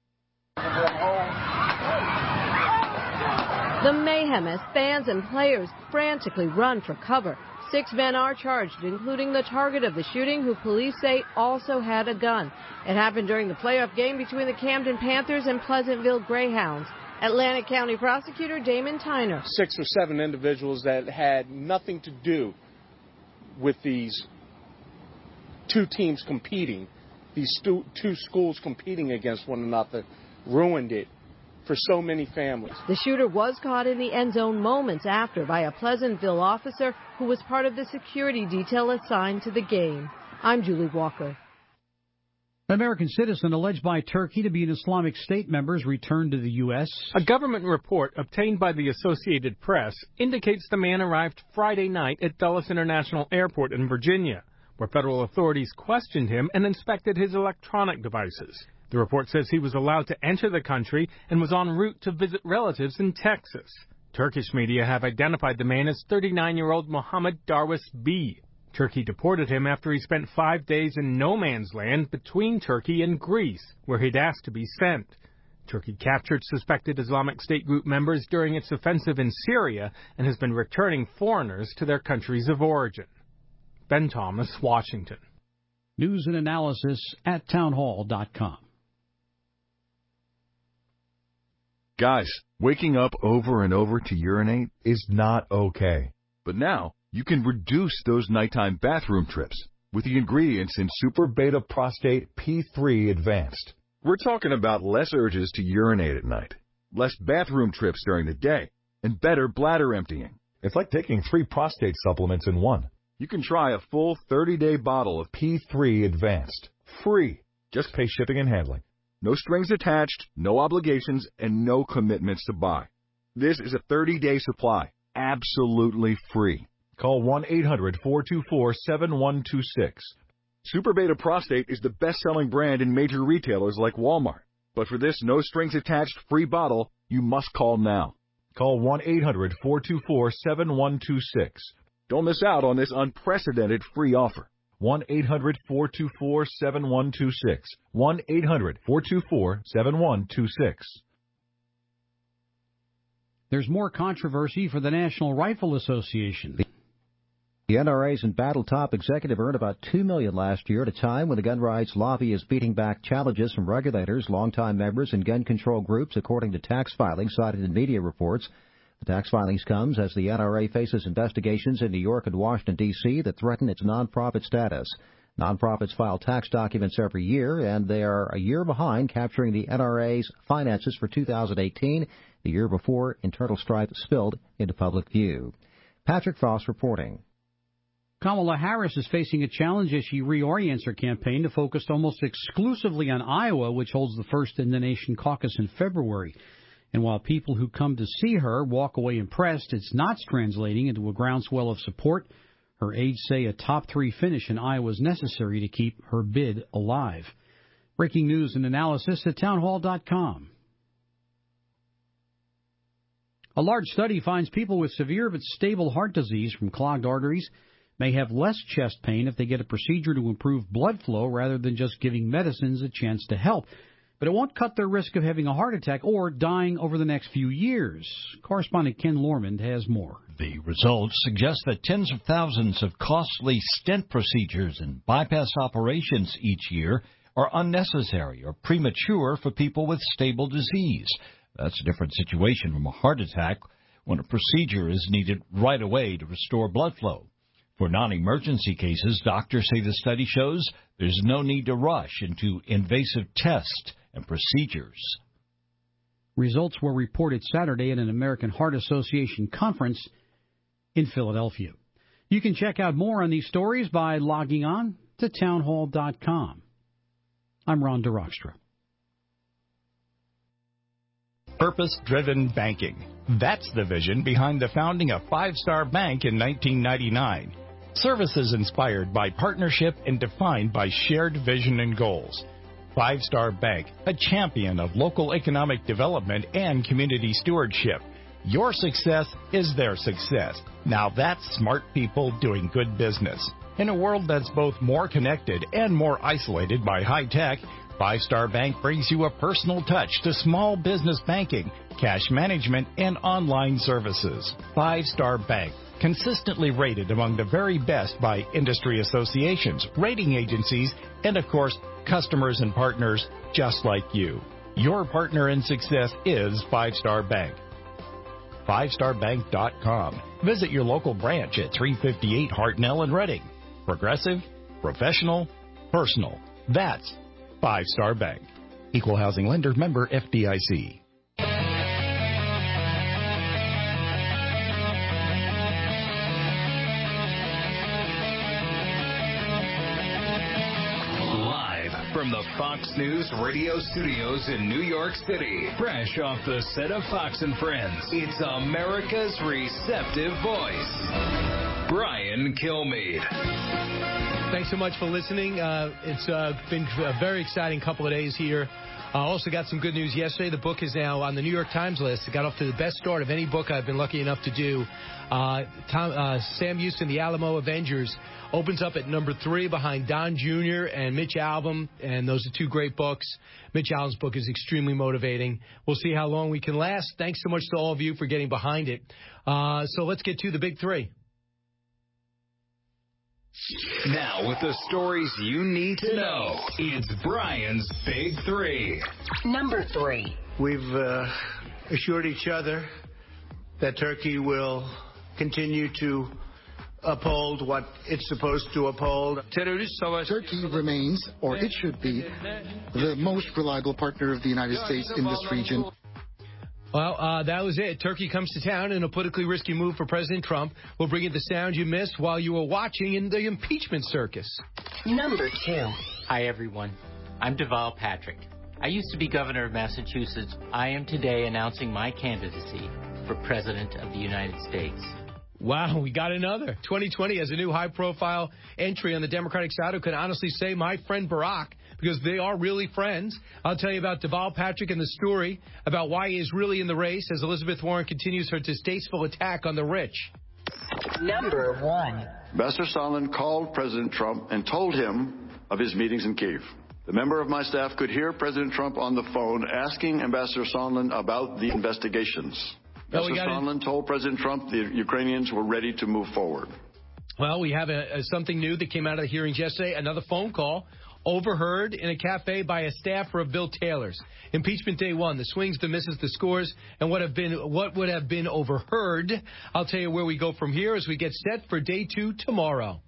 The mayhem as fans and players frantically run for cover. 6 men are charged, including the target of the shooting, who police say also had a gun. It happened during the playoff game between the Camden Panthers and Pleasantville Greyhounds. Atlantic County Prosecutor Damon Tyner. 6 or 7 individuals that had nothing to do with these two teams competing, these two schools competing against one another, ruined it for so many families. The shooter was caught in the end zone moments after by a Pleasantville officer who was part of the security detail assigned to the game. I'm Julie Walker. An American citizen alleged by Turkey to be an Islamic State member is returned to the U.S. A government report obtained by the Associated Press indicates the man arrived Friday night at Dulles International Airport in Virginia, where federal authorities questioned him and inspected his electronic devices. The report says he was allowed to enter the country and was en route to visit relatives in Texas. Turkish media have identified the man as 39-year-old Mohammed Darwish B. Turkey deported him after he spent 5 days in no man's land between Turkey and Greece, where he'd asked to be sent. Turkey captured suspected Islamic State group members during its offensive in Syria and has been returning foreigners to their countries of origin. Ben Thomas, Washington. News and analysis at townhall.com. Guys, waking up over and over to urinate is not okay. But now, you can reduce those nighttime bathroom trips with the ingredients in Super Beta Prostate P3 Advanced. We're talking about less urges to urinate at night, less bathroom trips during the day, and better bladder emptying. It's like taking 3 prostate supplements in one. You can try a full 30-day bottle of P3 Advanced, free. Just pay shipping and handling. No strings attached, no obligations, and no commitments to buy. This is a 30-day supply, absolutely free. Call 1-800-424-7126. Super Beta Prostate is the best-selling brand in major retailers like Walmart. But for this no-strings-attached free bottle, you must call now. Call 1-800-424-7126. Don't miss out on this unprecedented free offer. 1-800-424-7126. 1-800-424-7126. There's more controversy for the National Rifle Association. The NRA's embattled top executive earned about $2 million last year at a time when the gun rights lobby is beating back challenges from regulators, longtime members, and gun control groups, according to tax filings cited in media reports. The tax filings comes as the NRA faces investigations in New York and Washington, D.C. that threaten its nonprofit status. Nonprofits file tax documents every year, and they are a year behind capturing the NRA's finances for 2018, the year before internal strife spilled into public view. Patrick Foss reporting. Kamala Harris is facing a challenge as she reorients her campaign to focus almost exclusively on Iowa, which holds the first in the nation caucus in February. And while people who come to see her walk away impressed, it's not translating into a groundswell of support. Her aides say a top 3 finish in Iowa is necessary to keep her bid alive. Breaking news and analysis at townhall.com. A large study finds people with severe but stable heart disease from clogged arteries may have less chest pain if they get a procedure to improve blood flow rather than just giving medicines a chance to help. But it won't cut their risk of having a heart attack or dying over the next few years. Correspondent Ken Lormand has more. The results suggest that tens of thousands of costly stent procedures and bypass operations each year are unnecessary or premature for people with stable disease. That's a different situation from a heart attack when a procedure is needed right away to restore blood flow. For non-emergency cases, doctors say the study shows there's no need to rush into invasive tests and procedures. Results were reported Saturday at an American Heart Association conference in Philadelphia. You can check out more on these stories by logging on to townhall.com. I'm Ron DeRockstra. Purpose-driven banking. That's the vision behind the founding of Five Star Bank in 1999. Services inspired by partnership and defined by shared vision and goals. Five Star Bank, a champion of local economic development and community stewardship. Your success is their success. Now that's smart people doing good business. In a world that's both more connected and more isolated by high tech, Five Star Bank brings you a personal touch to small business banking, cash management, and online services. Five Star Bank, consistently rated among the very best by industry associations, rating agencies, and of course, customers and partners just like you. Your partner in success is Five Star Bank. FiveStarBank.com. Visit your local branch at 358 Hartnell and Reading. Progressive, professional, personal. That's Five Star Bank. Equal housing lender, member FDIC. From the Fox News radio studios in New York City, fresh off the set of Fox and Friends, it's America's receptive voice, Brian Kilmeade. Thanks so much for listening. It's been a very exciting couple of days here. Also got some good news yesterday. The book is now on the New York Times list. It got off to the best start of any book I've been lucky enough to do. Sam Houston, The Alamo Avengers, opens up at number 3 behind Don Jr. and Mitch Albom, and those are 2 great books. Mitch Albom's book is extremely motivating. We'll see how long we can last. Thanks so much to all of you for getting behind it. So let's get to the big 3. Now, with the stories you need to know, it's Brian's Big 3. Number 3. We've assured each other that Turkey will continue to uphold what it's supposed to uphold. Turkey remains, or it should be, the most reliable partner of the United States in this region. Well, that was it. Turkey comes to town in a politically risky move for President Trump. We'll bring you the sound you missed while you were watching in the impeachment circus. Number 2. Hi, everyone. I'm Deval Patrick. I used to be governor of Massachusetts. I am today announcing my candidacy for President of the United States. Wow, we got another. 2020 has a new high-profile entry on the Democratic side who can honestly say my friend Barack, because they are really friends. I'll tell you about Deval Patrick and the story about why he is really in the race as Elizabeth Warren continues her distasteful attack on the rich. Number 1. Ambassador Sondland called President Trump and told him of his meetings in Kyiv. The member of my staff could hear President Trump on the phone asking Ambassador Sondland about the investigations. Ambassador Sondland told President Trump the Ukrainians were ready to move forward. Well, we have something new that came out of the hearings yesterday, another phone call. overheard in a cafe by a staffer of Bill Taylor's. Impeachment Day 1, the swings, the misses, the scores, and what would have been overheard. I'll tell you where we go from here as we get set for Day 2 tomorrow.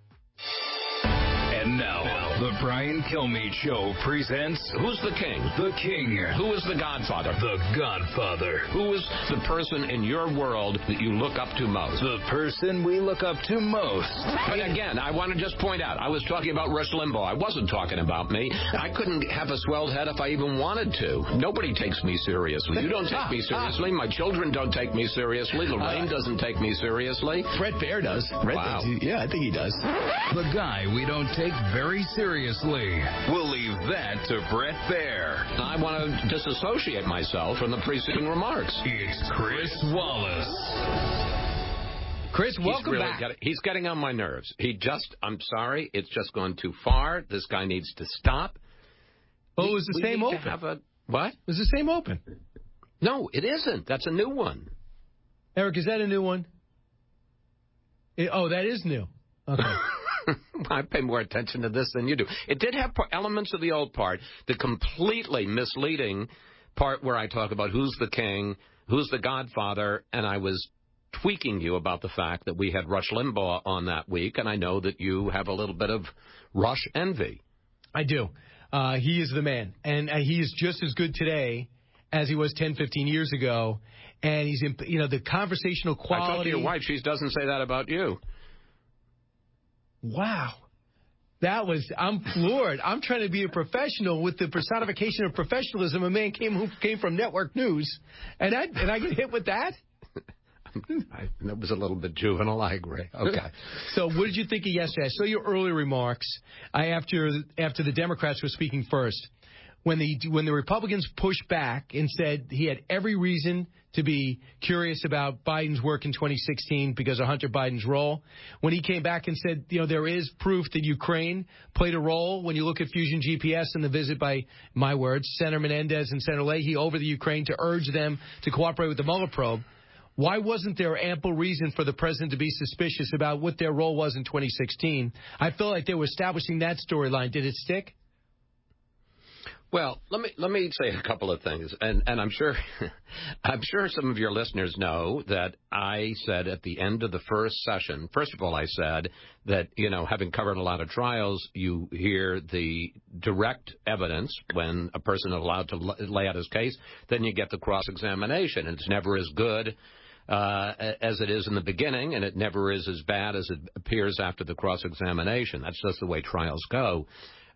And now, the Brian Kilmeade Show presents Who's the King? The King. Who is the Godfather? The Godfather. Who is the person in your world that you look up to most? The person we look up to most. But again, I want to just point out, I was talking about Rush Limbaugh. I wasn't talking about me. I couldn't have a swelled head if I even wanted to. Nobody takes me seriously. You don't take me seriously. My children don't take me seriously. Lorraine doesn't take me seriously. Brett Baer does. Wow. Yeah, I think he does. The guy we don't take very seriously. We'll leave that to Brett Baer. I want to disassociate myself from the preceding remarks. It's Chris Wallace. Chris, welcome back. He's getting on my nerves. I'm sorry, it's just gone too far. This guy needs to stop. Oh, it was the same open. What? It was the same open. No, it isn't. That's a new one. Eric, is that a new one? That is new. Okay. I pay more attention to this than you do. It did have elements of the old part, the completely misleading part where I talk about who's the king, who's the godfather, and I was tweaking you about the fact that we had Rush Limbaugh on that week, and I know that you have a little bit of Rush envy. I do. He is the man, and he is just as good today as he was 10, 15 years ago, and he's, the conversational quality. I talked to your wife. She doesn't say that about you. Wow. I'm floored. I'm trying to be a professional with the personification of professionalism. A man who came from network news, and I get hit with that? That was a little bit juvenile, I agree. Okay. So what did you think of yesterday? I saw your early remarks after the Democrats were speaking first. When the Republicans pushed back and said he had every reason to be curious about Biden's work in 2016 because of Hunter Biden's role, when he came back and said, there is proof that Ukraine played a role when you look at Fusion GPS and the visit by, my words, Senator Menendez and Senator Leahy over the Ukraine to urge them to cooperate with the Mueller probe, why wasn't there ample reason for the president to be suspicious about what their role was in 2016? I feel like they were establishing that storyline. Did it stick? Well, let me say a couple of things, and I'm sure some of your listeners know that I said at the end of the first session. First of all, I said that having covered a lot of trials, you hear the direct evidence when a person is allowed to lay out his case. Then you get the cross-examination, and it's never as good as it is in the beginning, and it never is as bad as it appears after the cross-examination. That's just the way trials go.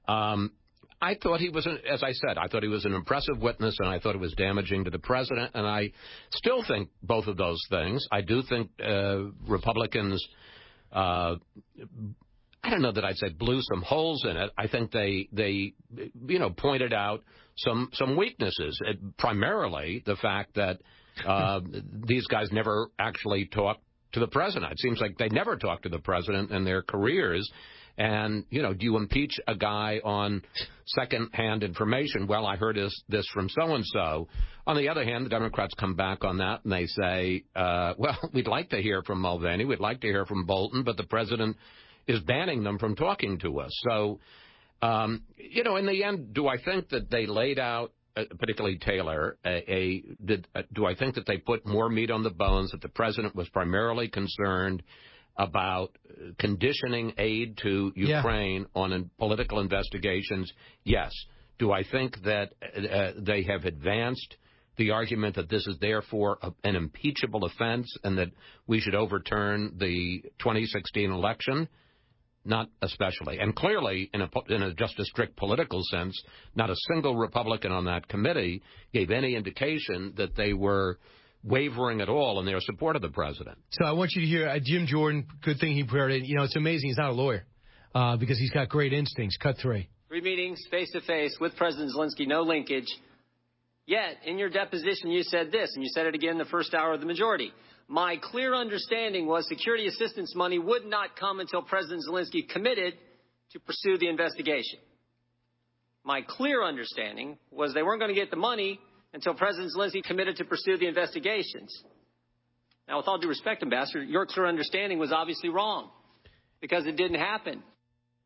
I thought he was, as I said, I thought he was an impressive witness, and I thought it was damaging to the president, and I still think both of those things. I do think Republicans, I don't know that I'd say blew some holes in it. I think they pointed out some weaknesses, primarily the fact that these guys never actually talked to the president. It seems like they never talked to the president in their careers. And, do you impeach a guy on second-hand information? Well, I heard this from so-and-so. On the other hand, the Democrats come back on that and they say, well, we'd like to hear from Mulvaney, we'd like to hear from Bolton, but the president is banning them from talking to us. So, in the end, do I think that they laid out, particularly Taylor, do I think that they put more meat on the bones, that the president was primarily concerned about conditioning aid to Ukraine on political investigations? Yes. Do I think that they have advanced the argument that this is therefore an impeachable offense and that we should overturn the 2016 election? Not especially. And clearly, in a just a strict political sense, not a single Republican on that committee gave any indication that they were wavering at all in their support of the president. So I want you to hear Jim Jordan. Good thing he prepared it. It's amazing he's not a lawyer because he's got great instincts. Cut 3. 3 meetings face-to-face with President Zelensky, no linkage. Yet, in your deposition, you said this, and you said it again in the first hour of the majority. My clear understanding was security assistance money would not come until President Zelensky committed to pursue the investigation. My clear understanding was they weren't going to get the money until President Zelensky committed to pursue the investigations. Now, with all due respect, Ambassador, your clear understanding was obviously wrong because it didn't happen.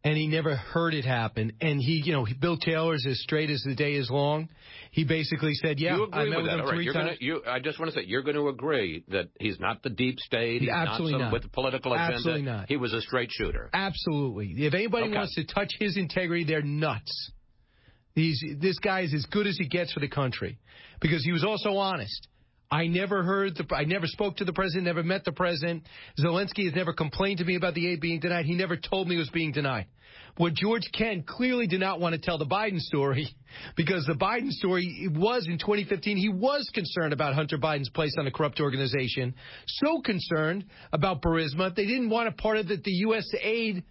and he never heard it happen. And Bill Taylor's as straight as the day is long. He basically said, yeah, I met with him 3 times. I just want to say, you're going to agree that he's not the deep state. He's Absolutely not. With a political agenda. Absolutely not. He was a straight shooter. Absolutely. If anybody wants to touch his integrity, they're nuts. This guy is as good as he gets for the country, because he was also honest. I never spoke to the president, never met the president. Zelensky has never complained to me about the aid being denied. He never told me it was being denied. What George Kent clearly did not want to tell the Biden story, because the Biden story was in 2015, he was concerned about Hunter Biden's place on a corrupt organization, so concerned about Burisma, they didn't want a part of the U.S. aid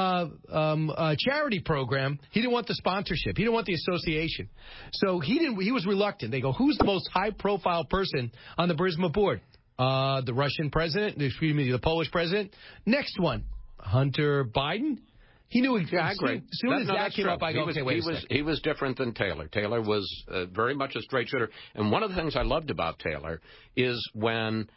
charity program. He didn't want the sponsorship. He didn't want the association. So he was reluctant. They go, who's the most high-profile person on the Burisma board? The Russian president, the Polish president. Next one, Hunter Biden. He knew exactly. As soon as that came up, I go, okay, wait a second. He was different than Taylor. Taylor was very much a straight shooter. And one of the things I loved about Taylor is when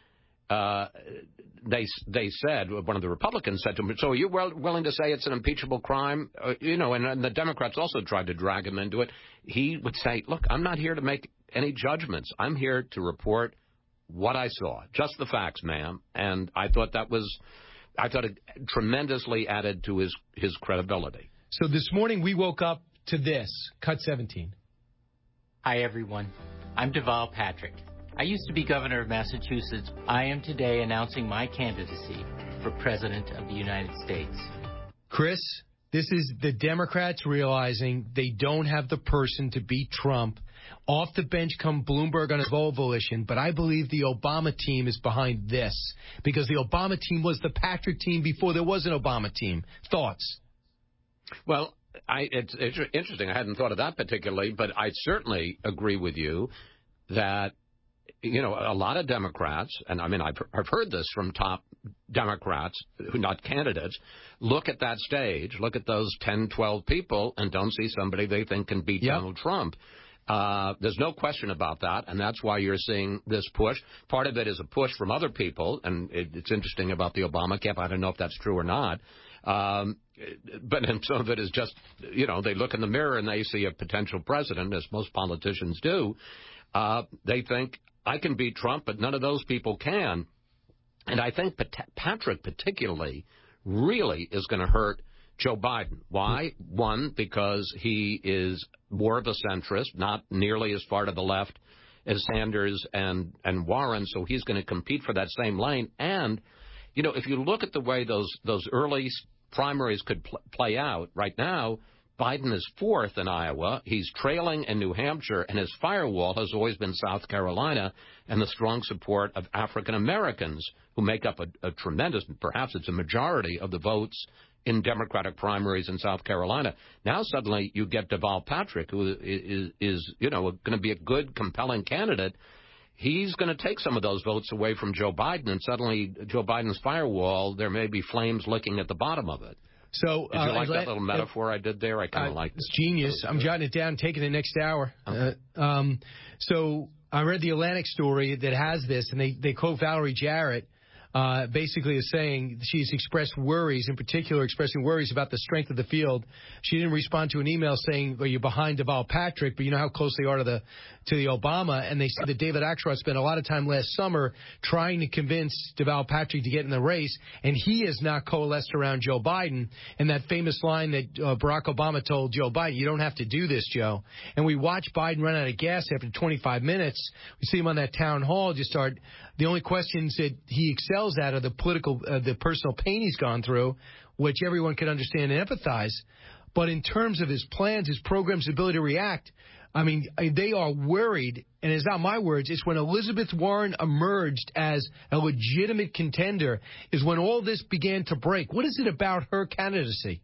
they said, one of the Republicans said to him, so are you willing to say it's an impeachable crime? And the Democrats also tried to drag him into it. He would say, look, I'm not here to make any judgments. I'm here to report what I saw, just the facts, ma'am. And I thought it tremendously added to his credibility. So this morning we woke up to this. Cut 17. Hi, everyone. I'm Deval Patrick. I used to be governor of Massachusetts. I am today announcing my candidacy for President of the United States. Chris, this is the Democrats realizing they don't have the person to beat Trump. Off the bench come Bloomberg on his own volition, but I believe the Obama team is behind this, because the Obama team was the Patrick team before there was an Obama team. Thoughts? Well, it's interesting. I hadn't thought of that particularly, but I certainly agree with you that a lot of Democrats, and I mean, I've heard this from top Democrats, who not candidates, look at that stage, look at those 10, 12 people, and don't see somebody they think can beat Donald Trump. There's no question about that, and that's why you're seeing this push. Part of it is a push from other people, and it's interesting about the Obama camp. I don't know if that's true or not. But some of it is just, they look in the mirror and they see a potential president, as most politicians do. They think, I can beat Trump, but none of those people can. And I think Patrick particularly really is going to hurt Joe Biden. Why? One, because he is more of a centrist, not nearly as far to the left as Sanders and Warren, so he's going to compete for that same lane. And, if you look at the way those early primaries could play out right now, Biden is fourth in Iowa. He's trailing in New Hampshire, and his firewall has always been South Carolina and the strong support of African Americans, who make up a tremendous, perhaps it's a majority of the votes in Democratic primaries in South Carolina. Now suddenly you get Deval Patrick, who is going to be a good, compelling candidate. He's going to take some of those votes away from Joe Biden, and suddenly Joe Biden's firewall, there may be flames licking at the bottom of it. So, did you like that little metaphor I did there? I kind of like it. It's genius. I'm jotting it down, taking it next hour. Okay. So I read the Atlantic story that has this, and they quote Valerie Jarrett, basically is saying she's expressed worries, in particular expressing worries about the strength of the field. She didn't respond to an email saying, well, you're behind Deval Patrick, but you know how close they are to the Obama. And they said that David Axelrod spent a lot of time last summer trying to convince Deval Patrick to get in the race, and he has not coalesced around Joe Biden. And that famous line that Barack Obama told Joe Biden, you don't have to do this, Joe. And we watched Biden run out of gas after 25 minutes. We see him on that town hall just start. The only questions that he excels at are the personal pain he's gone through, which everyone can understand and empathize. But in terms of his plans, his programs, ability to react, I mean, they are worried, and it's not my words, it's when Elizabeth Warren emerged as a legitimate contender is when all this began to break. What is it about her candidacy?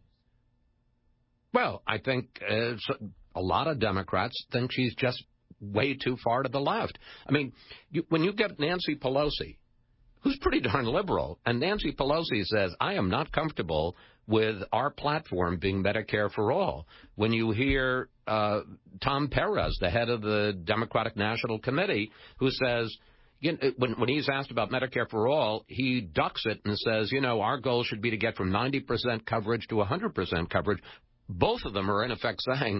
Well, I think a lot of Democrats think she's just way too far to the left. I mean, when you get Nancy Pelosi, who's pretty darn liberal, and Nancy Pelosi says, I am not comfortable with our platform being Medicare for all. When you hear Tom Perez, the head of the Democratic National Committee, who says, when he's asked about Medicare for All, he ducks it and says, our goal should be to get from 90% coverage to 100% coverage. Both of them are, in effect, saying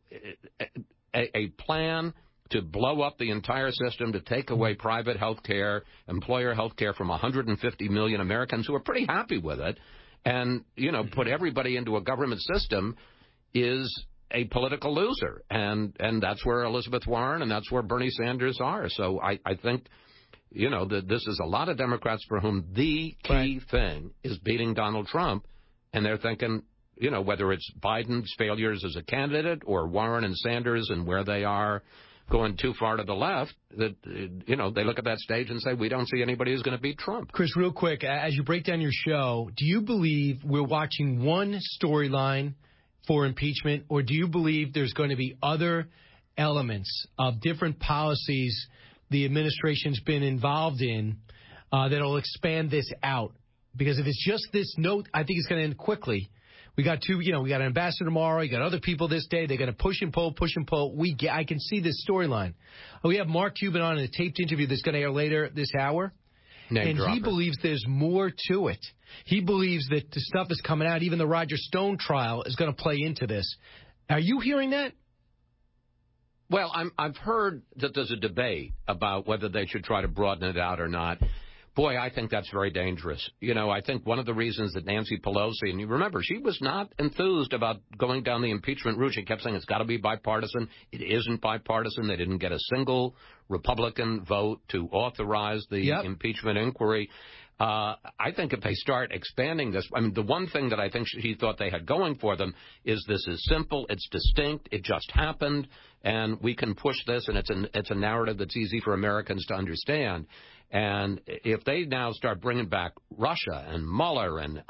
a plan to blow up the entire system, to take away private health care, employer health care from 150 million Americans who are pretty happy with it, and, put everybody into a government system is a political loser. And that's where Elizabeth Warren and that's where Bernie Sanders are. So I think, that this is a lot of Democrats for whom the key thing is beating Donald Trump, and they're thinking, whether it's Biden's failures as a candidate or Warren and Sanders and where they are going too far to the left, that, they look at that stage and say, we don't see anybody who's going to beat Trump. Chris, real quick, as you break down your show, do you believe we're watching one storyline for impeachment, or do you believe there's going to be other elements of different policies the administration's been involved in that'll expand this out? Because if it's just this note, I think it's going to end quickly. We got we got an ambassador tomorrow. You got other people this day. They're going to push and pull. I can see this storyline. We have Mark Cuban on in a taped interview that's going to air later this hour. He believes there's more to it. He believes that the stuff that's coming out, even the Roger Stone trial, is going to play into this. Are you hearing that? Well, I've heard that there's a debate about whether they should try to broaden it out or not. Boy, I think that's very dangerous. I think one of the reasons that Nancy Pelosi, and you remember, she was not enthused about going down the impeachment route. She kept saying it's got to be bipartisan. It isn't bipartisan. They didn't get a single Republican vote to authorize the impeachment inquiry. I think if they start expanding this, the one thing that I think she thought they had going for them is this is simple, it's distinct, it just happened, and we can push this, and it's a narrative that's easy for Americans to understand. And if they now start bringing back Russia and Mueller and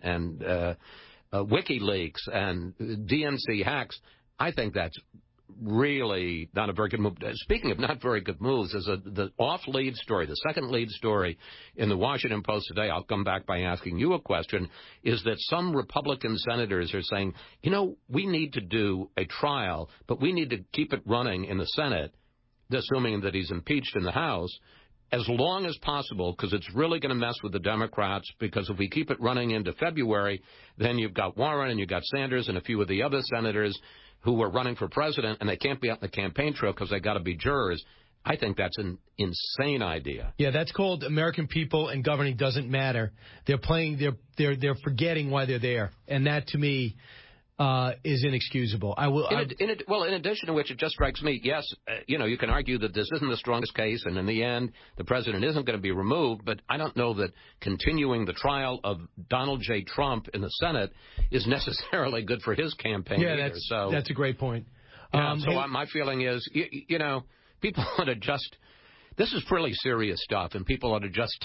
WikiLeaks and DNC hacks, I think that's really not a very good move. Speaking of not very good moves, there's the off-lead story, the second lead story in the Washington Post today. I'll come back by asking you a question, is that some Republican senators are saying, we need to do a trial, but we need to keep it running in the Senate, assuming that he's impeached in the House, as long as possible, because it's really going to mess with the Democrats, because if we keep it running into February, then you've got Warren and you've got Sanders and a few of the other senators who are running for president, and they can't be out in the campaign trail because they got to be jurors. I think that's an insane idea. Yeah, that's called American people and governing doesn't matter. They're they're forgetting why they're there, and that to me is inexcusable. In addition to which, it just strikes me, yes, you can argue that this isn't the strongest case, and in the end, the president isn't going to be removed, but I don't know that continuing the trial of Donald J. Trump in the Senate is necessarily good for his campaign either. That's a great point. My feeling is, people ought to just... This is pretty serious stuff, and people ought to just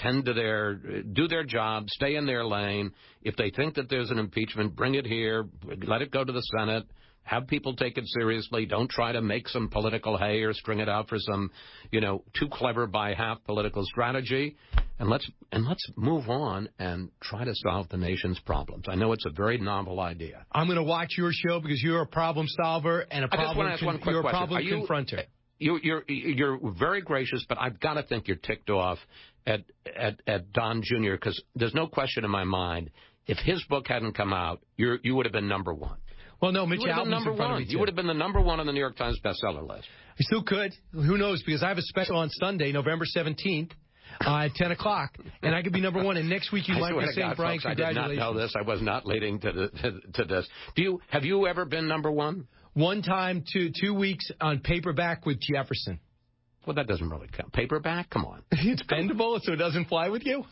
do their job, stay in their lane. If they think that there's an impeachment, bring it here, let it go to the Senate, have people take it seriously. Don't try to make some political hay or string it out for some, too clever by half political strategy. And let's move on and try to solve the nation's problems. I know it's a very novel idea. I'm going to watch your show because you're a problem solver and you're a problem confronter. You're very gracious, but I've got to think you're ticked off at Don Jr., because there's no question in my mind, if his book hadn't come out, you would have been number one. Well, no, Mitch Albom's in front of me, too. You would have been the number one on the New York Times bestseller list. I still could. Who knows? Because I have a special on Sunday, November 17th. At 10 o'clock, and I could be number one. And next week you might be saying, Brian, congratulations. I did not know this. I was not leading to this. Have you ever been number one? One time, 2 weeks on paperback with Jefferson. Well, that doesn't really count. Paperback? Come on. It's bendable, so it doesn't fly with you?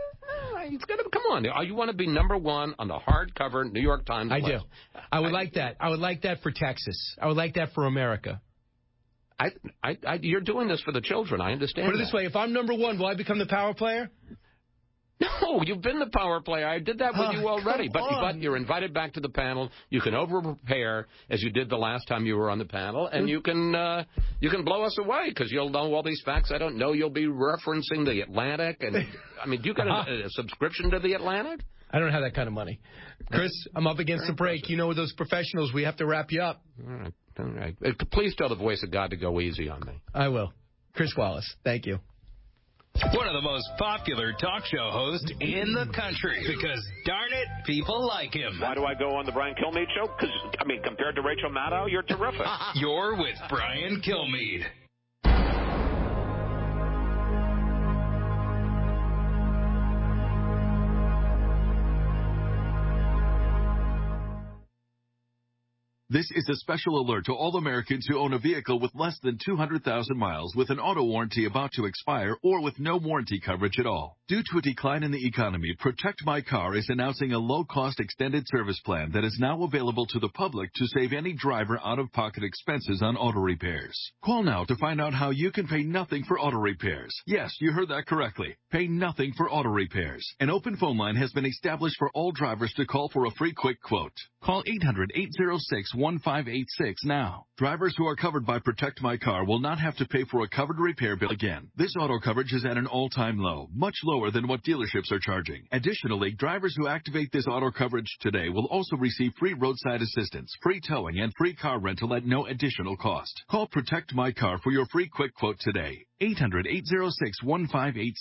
Come on. You want to be number one on the hardcover New York Times list. I do. I would like that. I would like that for Texas. I would like that for America. You're doing this for the children. I understand. Put it this way: if I'm number one, will I become the power player? No, you've been the power player. I did that with you already. But you're invited back to the panel. You can over-prepare, as you did the last time you were on the panel, and you can blow us away because you'll know all these facts I don't know. You'll be referencing the Atlantic, and do you got a subscription to the Atlantic? I don't have that kind of money. Chris, I'm up against the break. You know those professionals. We have to wrap you up. All right. Please tell the voice of God to go easy on me. I will. Chris Wallace, thank you. One of the most popular talk show hosts in the country. Because, darn it, people like him. Why do I go on the Brian Kilmeade Show? Because, compared to Rachel Maddow, you're terrific. You're with Brian Kilmeade. This is a special alert to all Americans who own a vehicle with less than 200,000 miles with an auto warranty about to expire or with no warranty coverage at all. Due to a decline in the economy, Protect My Car is announcing a low-cost extended service plan that is now available to the public to save any driver out-of-pocket expenses on auto repairs. Call now to find out how you can pay nothing for auto repairs. Yes, you heard that correctly. Pay nothing for auto repairs. An open phone line has been established for all drivers to call for a free quick quote. Call 800-806-1586 now. Drivers who are covered by Protect My Car will not have to pay for a covered repair bill again. This auto coverage is at an all-time low, much lower than what dealerships are charging. Additionally, drivers who activate this auto coverage today will also receive free roadside assistance, free towing, and free car rental at no additional cost. Call Protect My Car for your free quick quote today. 800-806-1586.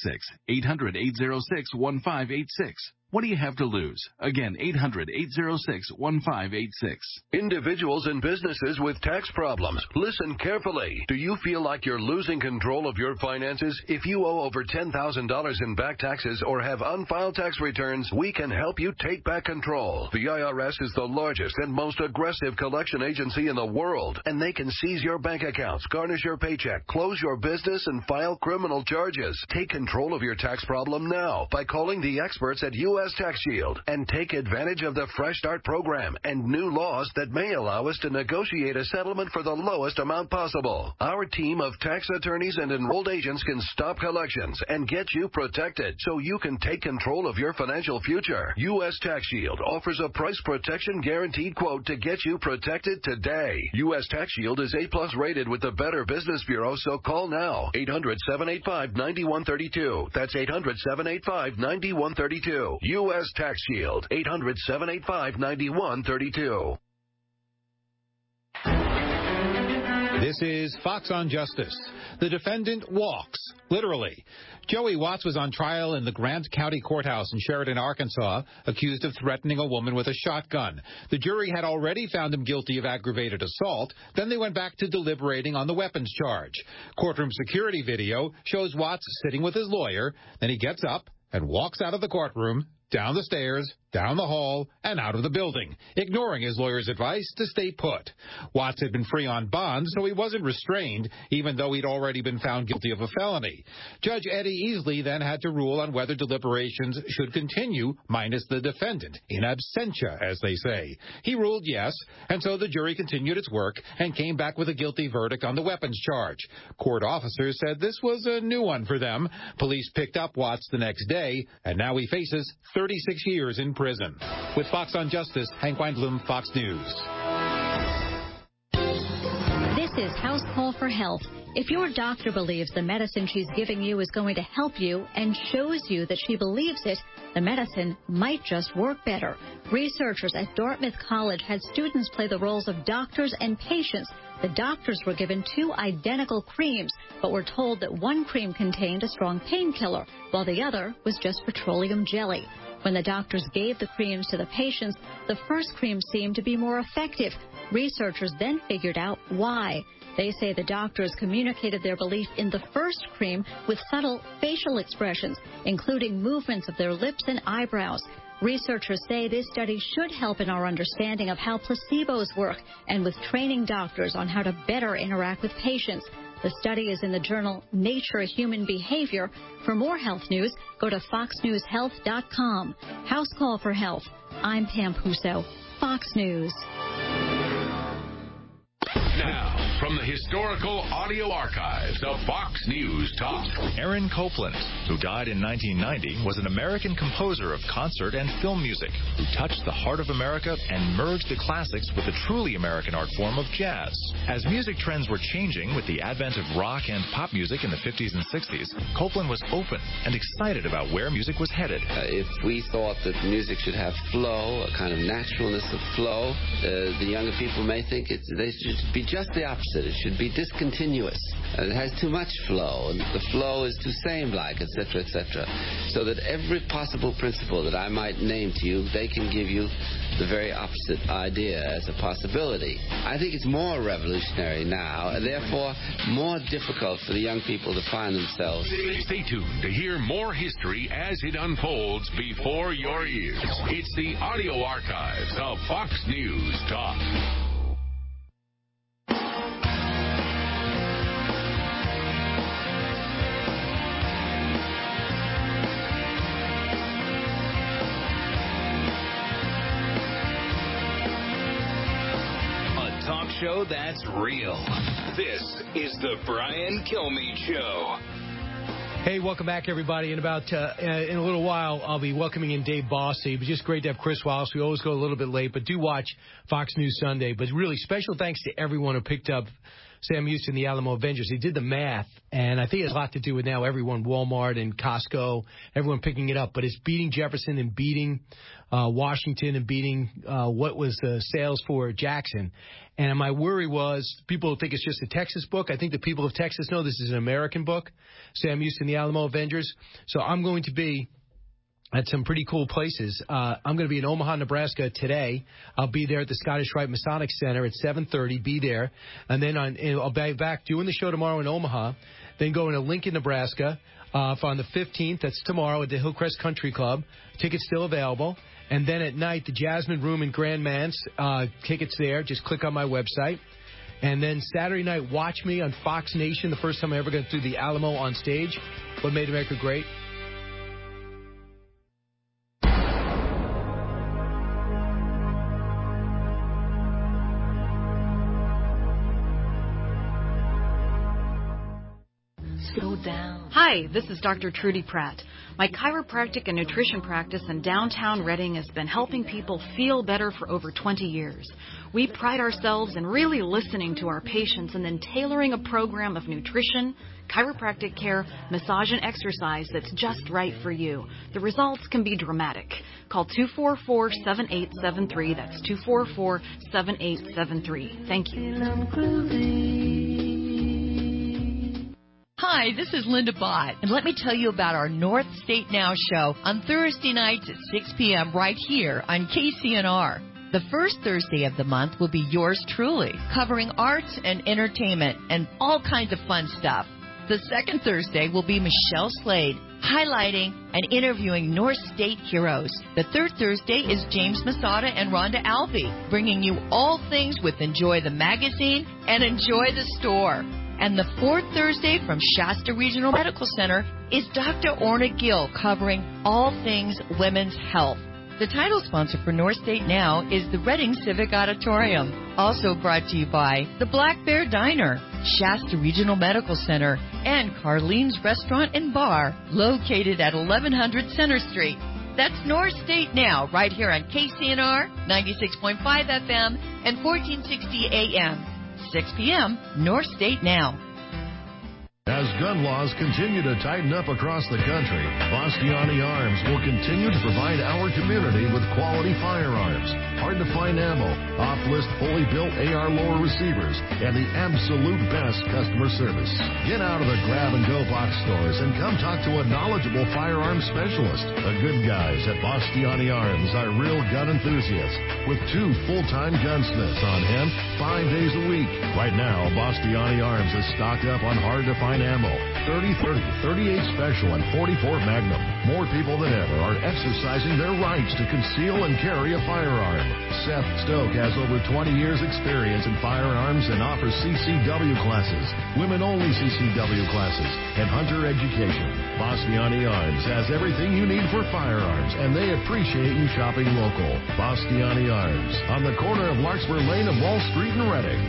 800-806-1586. What do you have to lose? Again, 800-806-1586. Individuals and businesses with tax problems, listen carefully. Do you feel like you're losing control of your finances? If you owe over $10,000 in back taxes or have unfiled tax returns, we can help you take back control. The IRS is the largest and most aggressive collection agency in the world, and they can seize your bank accounts, garnish your paycheck, close your business, and file criminal charges. Take control of your tax problem now by calling the experts at U.S. Tax Shield and take advantage of the Fresh Start program and new laws that may allow us to negotiate a settlement for the lowest amount possible. Our team of tax attorneys and enrolled agents can stop collections and get you protected so you can take control of your financial future. U.S. Tax Shield offers a price protection guaranteed quote to get you protected today. U.S. Tax Shield is A+ rated with the Better Business Bureau, so call now. 800-785-9132. That's 800-785-9132. U.S. Tax Shield, 800-785-9132. This is Fox on Justice. The defendant walks, literally. Joey Watts was on trial in the Grant County Courthouse in Sheridan, Arkansas, accused of threatening a woman with a shotgun. The jury had already found him guilty of aggravated assault. Then they went back to deliberating on the weapons charge. Courtroom security video shows Watts sitting with his lawyer. Then he gets up and walks out of the courtroom, down the stairs, down the hall, and out of the building, ignoring his lawyer's advice to stay put. Watts had been free on bond, so he wasn't restrained, even though he'd already been found guilty of a felony. Judge Eddie Easley then had to rule on whether deliberations should continue, minus the defendant, in absentia, as they say. He ruled yes, and so the jury continued its work and came back with a guilty verdict on the weapons charge. Court officers said this was a new one for them. Police picked up Watts the next day, and now he faces 36 years in prison. With Fox on Justice, Hank Weinblum, Fox News. This is House Call for Health. If your doctor believes the medicine she's giving you is going to help you and shows you that she believes it, the medicine might just work better. Researchers at Dartmouth College had students play the roles of doctors and patients. The doctors were given 2 identical creams, but were told that one cream contained a strong painkiller, while the other was just petroleum jelly. When the doctors gave the creams to the patients, the first cream seemed to be more effective. Researchers then figured out why. They say the doctors communicated their belief in the first cream with subtle facial expressions, including movements of their lips and eyebrows. Researchers say this study should help in our understanding of how placebos work and with training doctors on how to better interact with patients. The study is in the journal Nature Human Behavior. For more health news, go to foxnewshealth.com. House Call for Health. I'm Pam Puso, Fox News. Now, from the historical audio archives of Fox News Talk. Aaron Copland, who died in 1990, was an American composer of concert and film music who touched the heart of America and merged the classics with the truly American art form of jazz. As music trends were changing with the advent of rock and pop music in the 50s and 60s, Copland was open and excited about where music was headed. If we thought that music should have flow, a kind of naturalness of flow, the younger people may think they should be just the opposite. opposite. It should be discontinuous. It has too much flow, and the flow is too same-like, etc., etc. So that every possible principle that I might name to you, they can give you the very opposite idea as a possibility. I think it's more revolutionary now, and therefore more difficult for the young people to find themselves. Stay tuned to hear more history as it unfolds before your ears. It's the audio archives of Fox News Talk. Show that's real. This is the Brian Kilmeade Show. Hey, welcome back, everybody. In about in a little while, I'll be welcoming in Dave Bossy. It was just great to have Chris Wallace. We always go a little bit late, but do watch Fox News Sunday. But really, special thanks to everyone who picked up Sam Houston, the Alamo Avengers. They did the math, and I think it has a lot to do with now everyone, Walmart and Costco, everyone picking it up. But it's beating Jefferson and beating Washington and beating what was the sales for Jackson. And my worry was people think it's just a Texas book. I think the people of Texas know this is an American book, Sam Houston, the Alamo Avengers. So I'm going to be at some pretty cool places. I'm going to be in Omaha, Nebraska today. I'll be there at the Scottish Rite Masonic Center at 7:30. Be there. And then I'll be back doing the show tomorrow in Omaha. Then going to Lincoln, Nebraska on the 15th. That's tomorrow at the Hillcrest Country Club. Tickets still available. And then at night, the Jasmine Room in Grand Mance. Tickets there. Just click on my website. And then Saturday night, watch me on Fox Nation, the first time I ever got through the Alamo on stage. What made America great? Hi, this is Dr. Trudy Pratt. My chiropractic and nutrition practice in downtown Reading has been helping people feel better for over 20 years. We pride ourselves in really listening to our patients and then tailoring a program of nutrition, chiropractic care, massage, and exercise that's just right for you. The results can be dramatic. Call 244-7873. That's 244-7873. Thank you. Hi, this is Linda Bott, and let me tell you about our North State Now show on Thursday nights at 6 p.m. right here on KCNR. The first Thursday of the month will be yours truly, covering arts and entertainment and all kinds of fun stuff. The second Thursday will be Michelle Slade, highlighting and interviewing North State heroes. The third Thursday is James Masada and Rhonda Albee, bringing you all things with Enjoy the Magazine and Enjoy the Store. And the fourth Thursday from Shasta Regional Medical Center is Dr. Orna Gill, covering all things women's health. The title sponsor for North State Now is the Reading Civic Auditorium. Also brought to you by the Black Bear Diner, Shasta Regional Medical Center, and Carlene's Restaurant and Bar, located at 1100 Center Street. That's North State Now, right here on KCNR, 96.5 FM and 1460 AM. 6 p.m., North State Now. As gun laws continue to tighten up across the country, Bastiani Arms will continue to provide our community with quality firearms, hard-to-find ammo, off-list fully built AR lower receivers, and the absolute best customer service. Get out of the grab-and-go box stores and come talk to a knowledgeable firearms specialist. The good guys at Bastiani Arms are real gun enthusiasts with 2 full-time gunsmiths on hand 5 days a week. Right now, Bastiani Arms is stocked up on hard-to-find ammo, 30-30, 38 Special, and 44 Magnum. More people than ever are exercising their rights to conceal and carry a firearm. Seth Stoke has over 20 years experience in firearms and offers CCW classes, women-only CCW classes, and hunter education. Bastiani Arms has everything you need for firearms, and they appreciate you shopping local. Bastiani Arms, on the corner of Larkspur Lane and Wall Street in Reading.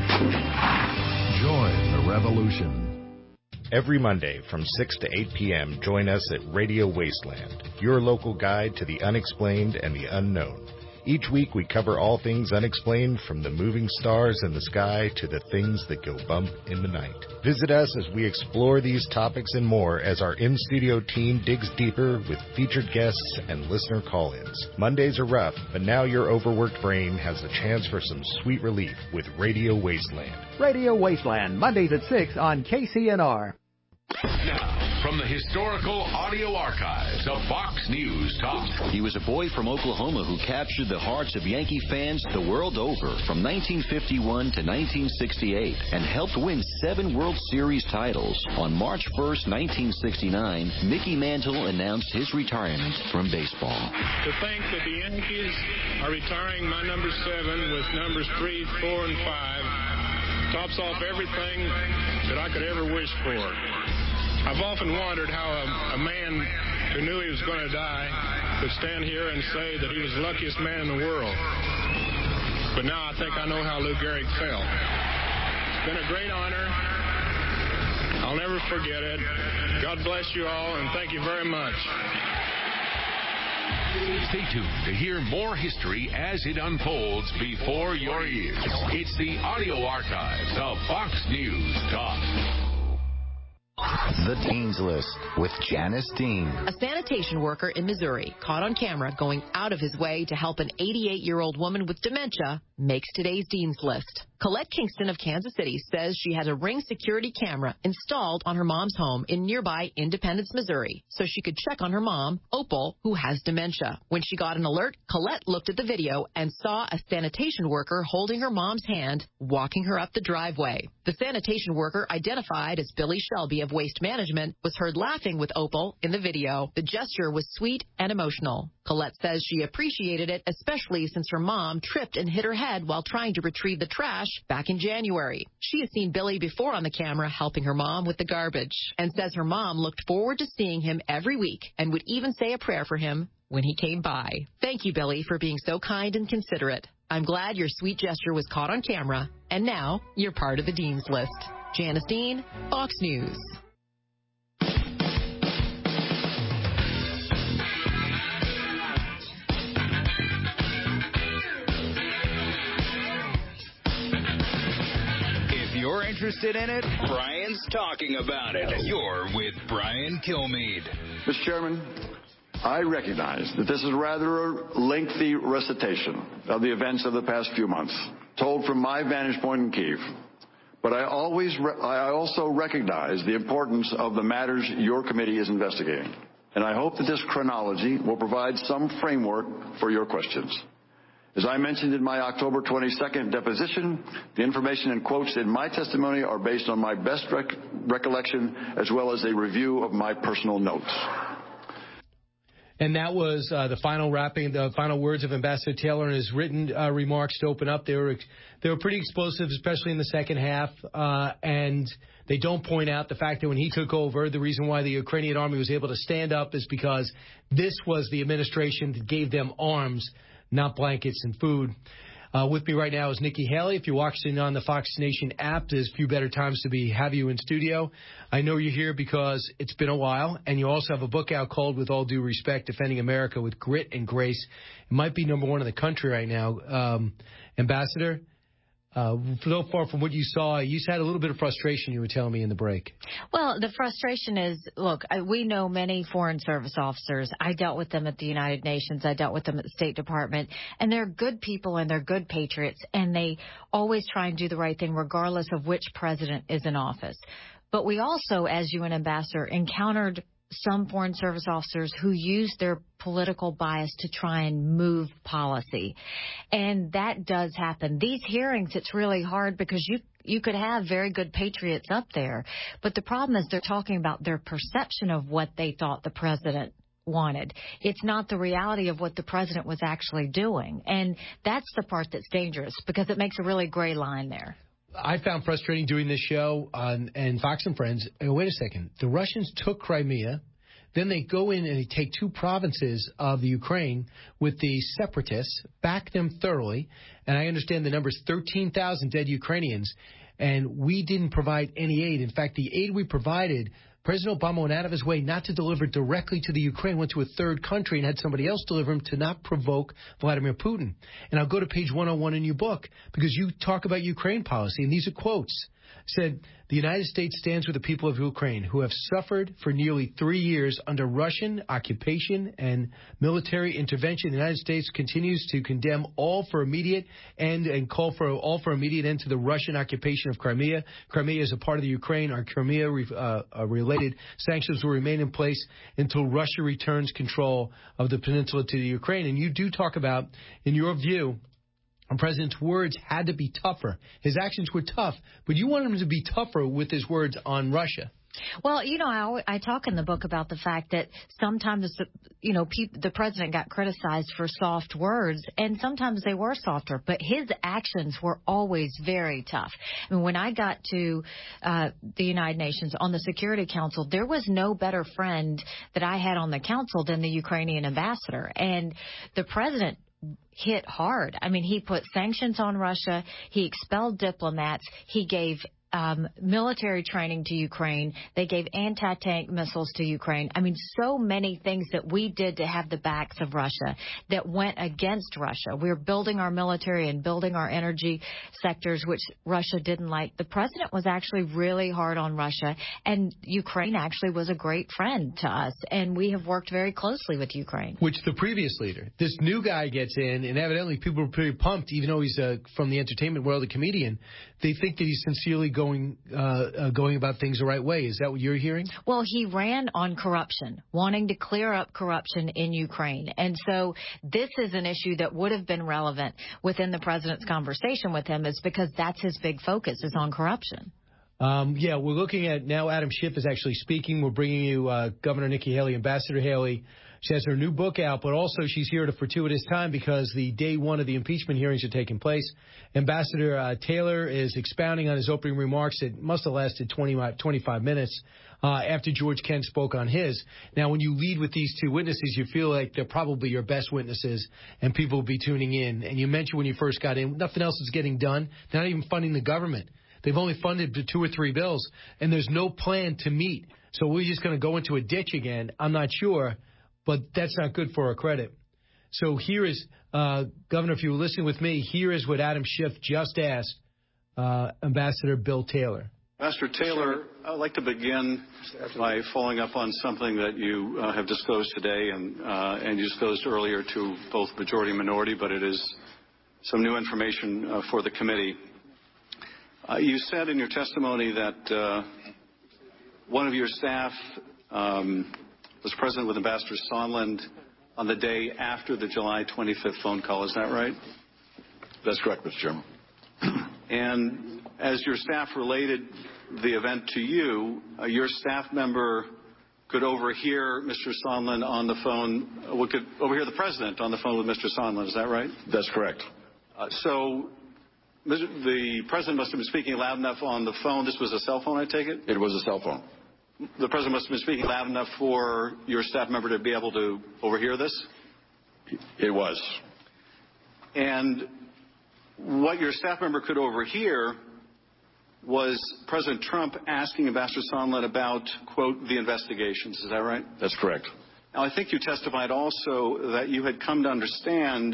Join the revolution. Every Monday from 6 to 8 p.m., join us at Radio Wasteland, your local guide to the unexplained and the unknown. Each week we cover all things unexplained, from the moving stars in the sky to the things that go bump in the night. Visit us as we explore these topics and more as our in-studio team digs deeper with featured guests and listener call-ins. Mondays are rough, but now your overworked brain has a chance for some sweet relief with Radio Wasteland. Radio Wasteland, Mondays at 6 on KCNR. Now, from the historical audio archives of Fox News Talk. He was a boy from Oklahoma who captured the hearts of Yankee fans the world over from 1951 to 1968 and helped win 7 World Series titles. On March 1st, 1969, Mickey Mantle announced his retirement from baseball. To think that the Yankees are retiring my number 7 with numbers 3, 4, and 5 tops off everything that I could ever wish for. I've often wondered how a man who knew he was going to die could stand here and say that he was the luckiest man in the world. But now I think I know how Lou Gehrig felt. It's been a great honor. I'll never forget it. God bless you all, and thank you very much. Stay tuned to hear more history as it unfolds before your ears. It's the audio archives of Fox News Talk. The Dean's List with Janice Dean. A sanitation worker in Missouri caught on camera going out of his way to help an 88-year-old woman with dementia makes today's Dean's List. Colette Kingston of Kansas City says she has a Ring security camera installed on her mom's home in nearby Independence, Missouri, so she could check on her mom, Opal, who has dementia. When she got an alert, Colette looked at the video and saw a sanitation worker holding her mom's hand, walking her up the driveway. The sanitation worker, identified as Billy Shelby of Waste Management, was heard laughing with Opal in the video. The gesture was sweet and emotional. Colette says she appreciated it, especially since her mom tripped and hit her head while trying to retrieve the trash back in January. She has seen Billy before on the camera helping her mom with the garbage and says her mom looked forward to seeing him every week and would even say a prayer for him when he came by. Thank you, Billy, for being so kind and considerate. I'm glad your sweet gesture was caught on camera, and now you're part of the Dean's List. Janice Dean, Fox News. You're interested in it? Brian's talking about it. You're with Brian Kilmeade. Mr. Chairman, I recognize that this is rather a lengthy recitation of the events of the past few months, told from my vantage point in Kyiv. But I also recognize the importance of the matters your committee is investigating. And I hope that this chronology will provide some framework for your questions. As I mentioned in my October 22nd deposition, the information and quotes in my testimony are based on my best recollection as well as a review of my personal notes. And that was the final words of Ambassador Taylor in his written remarks to open up. They were pretty explosive, especially in the second half. And they don't point out the fact that when he took over, the reason why the Ukrainian army was able to stand up is because this was the administration that gave them arms, not blankets and food. With me right now is Nikki Haley. If you're watching on the Fox Nation app, there's a few better times to have you in studio. I know you're here because it's been a while, and you also have a book out called With All Due Respect, Defending America with Grit and Grace. It might be number 1 in the country right now. Ambassador, so far from what you saw, you had a little bit of frustration, you were telling me in the break. Well, the frustration is, look, we know many Foreign Service officers. I dealt with them at the United Nations. I dealt with them at the State Department. And they're good people and they're good patriots. And they always try and do the right thing regardless of which president is in office. But we also, as UN Ambassador, encountered some Foreign Service officers who use their political bias to try and move policy. And that does happen. These hearings, it's really hard because you could have very good patriots up there. But the problem is they're talking about their perception of what they thought the president wanted. It's not the reality of what the president was actually doing. And that's the part that's dangerous because it makes a really gray line there. I found frustrating doing this show and Fox and Friends. Wait a second. The Russians took Crimea. Then they go in and they take 2 provinces of the Ukraine with the separatists, back them thoroughly. And I understand the number is 13,000 dead Ukrainians. And we didn't provide any aid. In fact, the aid we provided President Obama went out of his way not to deliver directly to the Ukraine, went to a third country and had somebody else deliver him to not provoke Vladimir Putin. And I'll go to page 101 in your book because you talk about Ukraine policy, and these are quotes. Said, the United States stands with the people of Ukraine who have suffered for nearly 3 years under Russian occupation and military intervention. The United States continues to condemn all for immediate end and call for all for immediate end to the Russian occupation of Crimea. Crimea is a part of the Ukraine. Our Crimea-related sanctions will remain in place until Russia returns control of the peninsula to the Ukraine. And you do talk about, in your view, the president's words had to be tougher. His actions were tough, but you want him to be tougher with his words on Russia. Well, I talk in the book about the fact that sometimes, the president got criticized for soft words, and sometimes they were softer, but his actions were always very tough. I mean, when I got to the United Nations on the Security Council, there was no better friend that I had on the council than the Ukrainian ambassador, and the president hit hard. I mean, he put sanctions on Russia. He expelled diplomats. He gave military training to Ukraine. They gave anti-tank missiles to Ukraine. I mean, so many things that we did to have the backs of Russia that went against Russia. We're building our military and building our energy sectors, which Russia didn't like. The president was actually really hard on Russia, and Ukraine actually was a great friend to us, and we have worked very closely with Ukraine. Which the previous leader, this new guy gets in, and evidently people are pretty pumped, even though he's from the entertainment world, a comedian. They think that he's sincerely going about things the right way. Is that what you're hearing? Well, he ran on corruption, wanting to clear up corruption in Ukraine. And so this is an issue that would have been relevant within the president's conversation with him, is because that's his big focus, is on corruption. We're looking at now Adam Schiff is actually speaking. We're bringing you Governor Nikki Haley, Ambassador Haley. She has her new book out, but also she's here at a fortuitous time because the day one of the impeachment hearings are taking place. Ambassador Taylor is expounding on his opening remarks. It must have lasted 25 minutes after George Kent spoke on his. Now, when you lead with these two witnesses, you feel like they're probably your best witnesses, and people will be tuning in. And you mentioned when you first got in, nothing else is getting done. They're not even funding the government. They've only funded 2 or 3 bills, and there's no plan to meet. So we're just going to go into a ditch again. I'm not sure. But that's not good for our credit. So here is, Governor, if you were listening with me, here is what Adam Schiff just asked Ambassador Bill Taylor. Ambassador Taylor, I'd like to begin by following up on something that you have disclosed today and you disclosed earlier to both majority and minority, but it is some new information for the committee. You said in your testimony that one of your staff was present with Ambassador Sondland on the day after the July 25th phone call. Is that right? That's correct, Mr. Chairman. And as your staff related the event to you, your staff member could overhear Mr. Sondland on the phone, could overhear the president on the phone with Mr. Sondland. Is that right? That's correct. So the president must have been speaking loud enough on the phone. This was a cell phone, I take it? It was a cell phone. The president must have been speaking loud enough for your staff member to be able to overhear this? It was. And what your staff member could overhear was President Trump asking Ambassador Sondland about, quote, the investigations. Is that right? That's correct. Now, I think you testified also that you had come to understand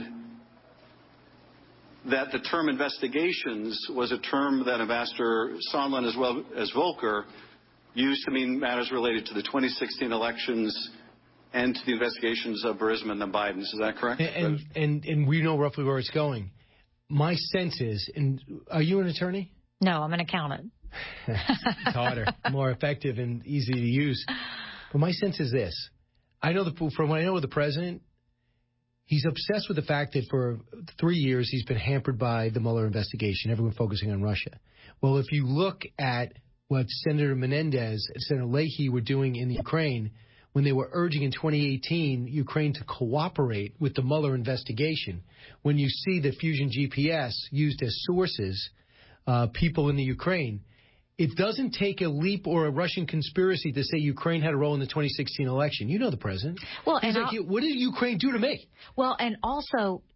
that the term investigations was a term that Ambassador Sondland as well as Volker used to mean matters related to the 2016 elections and to the investigations of Burisma and the Bidens. Is that correct? And we know roughly where it's going. My sense is, and are you an attorney? No, I'm an accountant. It's harder, more effective, and easy to use. But my sense is this. From what I know of the president, he's obsessed with the fact that for 3 years he's been hampered by the Mueller investigation, everyone focusing on Russia. Well, if you look at what Senator Menendez and Senator Leahy were doing in the Ukraine when they were urging in 2018 Ukraine to cooperate with the Mueller investigation, when you see the Fusion GPS used as sources, people in the Ukraine, it doesn't take a leap or a Russian conspiracy to say Ukraine had a role in the 2016 election. You know the president. Well, he's like, what did Ukraine do to me? Well, and also,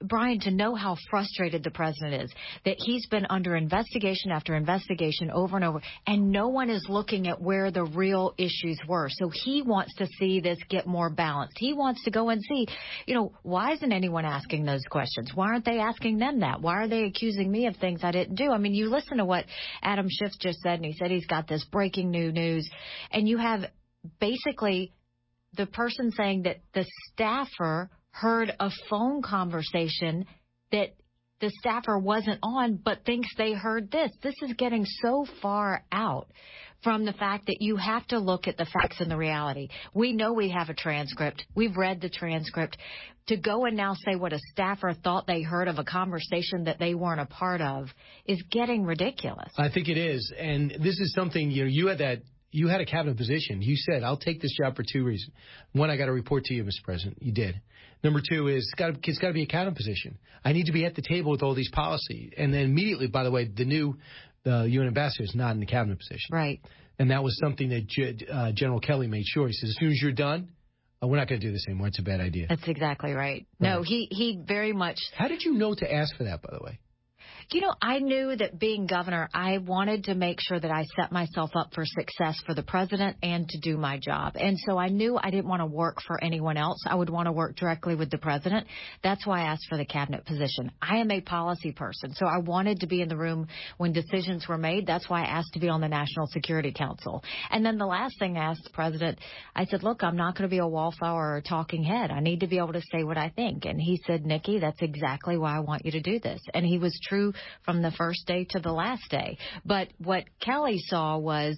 Brian, to know how frustrated the president is, that he's been under investigation after investigation over and over, and no one is looking at where the real issues were. So he wants to see this get more balanced. He wants to go and see, why isn't anyone asking those questions? Why aren't they asking them that? Why are they accusing me of things I didn't do? I mean, you listen to what Adam Schiff just said, and he said he's got this breaking new news, and you have basically the person saying that the staffer heard a phone conversation that the staffer wasn't on, but thinks they heard this. This is getting so far out from the fact that you have to look at the facts and the reality. We know we have a transcript. We've read the transcript. To go and now say what a staffer thought they heard of a conversation that they weren't a part of is getting ridiculous. I think it is. And this is something, you had a cabinet position. You said, I'll take this job for two reasons. One, I got to report to you, Mr. President. You did. Number two is it's got to be a cabinet position. I need to be at the table with all these policies. And then immediately, by the way, the UN ambassador is not in the cabinet position. Right. And that was something that General Kelly made sure. He says, as soon as you're done, we're not going to do this anymore. It's a bad idea. That's exactly right. No, he very much. How did you know to ask for that, by the way? I knew that being governor, I wanted to make sure that I set myself up for success for the president and to do my job. And so I knew I didn't want to work for anyone else. I would want to work directly with the president. That's why I asked for the cabinet position. I am a policy person, so I wanted to be in the room when decisions were made. That's why I asked to be on the National Security Council. And then the last thing I asked the president, I said, look, I'm not going to be a wallflower or a talking head. I need to be able to say what I think. And he said, Nikki, that's exactly why I want you to do this. And he was true from the first day to the last day. But what Kelly saw was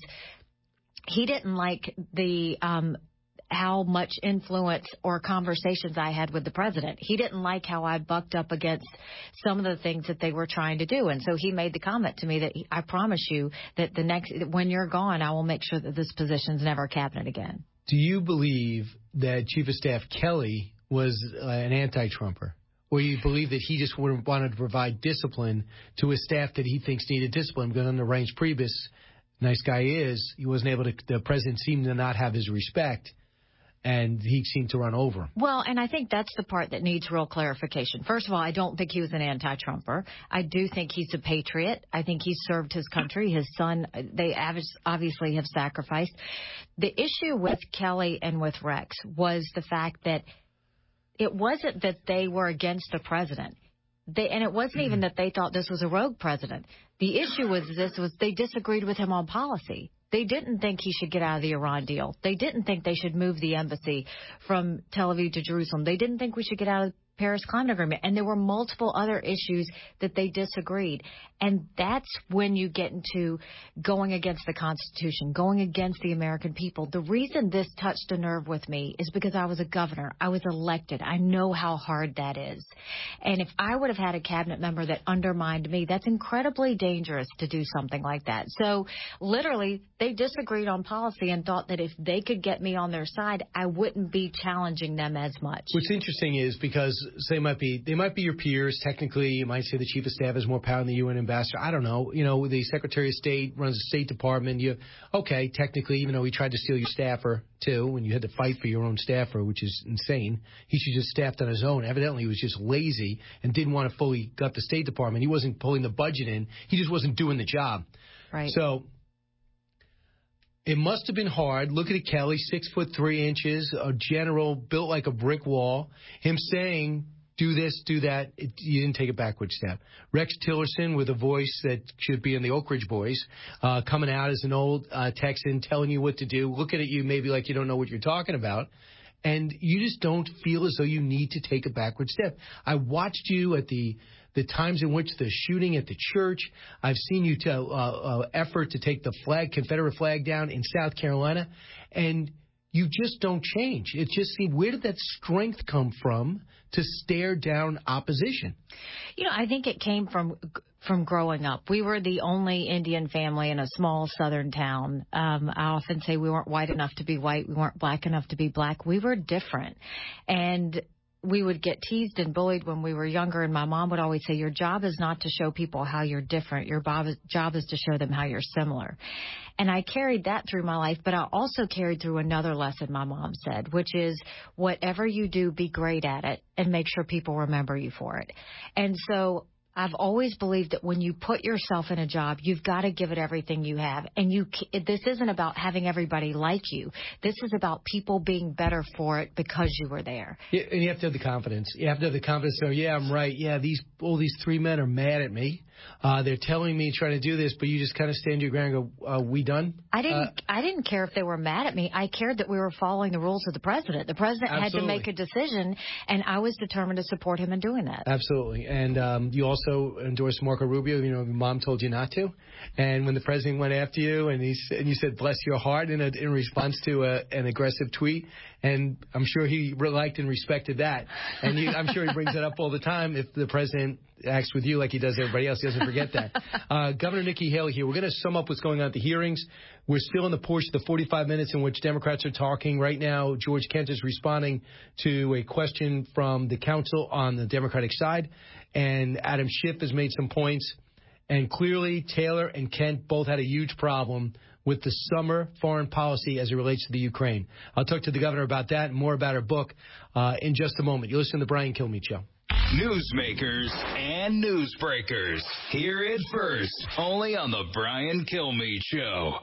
he didn't like the how much influence or conversations I had with the president. He didn't like how I bucked up against some of the things that they were trying to do. And so he made the comment to me that I promise you that when you're gone, I will make sure that this position's never cabinet again. Do you believe that Chief of Staff Kelly was an anti-Trumper? Or you believe that he just wanted to provide discipline to his staff that he thinks needed discipline? Because under Reince Priebus, nice guy he wasn't able to, the president seemed to not have his respect, and he seemed to run over. Well, and I think that's the part that needs real clarification. First of all, I don't think he was an anti-Trumper. I do think he's a patriot. I think he served his country. His son, they obviously have sacrificed. The issue with Kelly and with Rex was the fact that it wasn't that they were against the president. And it wasn't even that they thought this was a rogue president. The issue was they disagreed with him on policy. They didn't think he should get out of the Iran deal. They didn't think they should move the embassy from Tel Aviv to Jerusalem. They didn't think we should get out of the Paris Climate Agreement. And there were multiple other issues that they disagreed. And that's when you get into going against the Constitution, going against the American people. The reason this touched a nerve with me is because I was a governor. I was elected. I know how hard that is. And if I would have had a cabinet member that undermined me, that's incredibly dangerous to do something like that. So literally, they disagreed on policy and thought that if they could get me on their side, I wouldn't be challenging them as much. What's interesting is because they might be your peers. Technically, you might say the Chief of Staff has more power than the UN ambassador. I don't know. The Secretary of State runs the State Department. Technically, even though he tried to steal your staffer, too, when you had to fight for your own staffer, which is insane, he should just staffed on his own. Evidently, he was just lazy and didn't want to fully gut the State Department. He wasn't pulling the budget in. He just wasn't doing the job. Right. So it must have been hard. Look at Kelly, 6'3", a general built like a brick wall. Him saying, do this, do that. You didn't take a backward step. Rex Tillerson with a voice that should be in the Oak Ridge Boys, coming out as an old Texan, telling you what to do, looking at you maybe like you don't know what you're talking about. And you just don't feel as though you need to take a backward step. I watched you at the times in which the shooting at the church. I've seen you effort to take the Confederate flag down in South Carolina, and you just don't change. It just seems, where did that strength come from to stare down opposition? I think it came from growing up. We were the only Indian family in a small southern town. I often say we weren't white enough to be white. We weren't black enough to be black. We were different. And we would get teased and bullied when we were younger, and my mom would always say, your job is not to show people how you're different. Your job is to show them how you're similar. And I carried that through my life, but I also carried through another lesson my mom said, which is whatever you do, be great at it and make sure people remember you for it. And so I've always believed that when you put yourself in a job, you've got to give it everything you have. And this isn't about having everybody like you. This is about people being better for it because you were there. Yeah, and you have to have the confidence. You have to have the confidence to know, yeah, I'm right. Yeah, all these three men are mad at me. They're telling me trying to do this, but you just kind of stand your ground and go, we done? I didn't care if they were mad at me. I cared that we were following the rules of the president. The president had to make a decision, and I was determined to support him in doing that. Absolutely. And you also endorsed Marco Rubio. You know, your mom told you not to. And when the president went after you, and you said, bless your heart, in response to an aggressive tweet, and I'm sure he liked and respected that. And I'm sure he brings it up all the time. If the president acts with you like he does everybody else, he doesn't forget that. Governor Nikki Haley here. We're going to sum up what's going on at the hearings. We're still in the portion of the 45 minutes in which Democrats are talking. Right now, George Kent is responding to a question from the council on the Democratic side. And Adam Schiff has made some points. And clearly, Taylor and Kent both had a huge problem with the summer foreign policy as it relates to the Ukraine. I'll talk to the governor about that and more about her book in just a moment. You listen to the Brian Kilmeade Show. Newsmakers and newsbreakers. Hear it first, only on the Brian Kilmeade Show.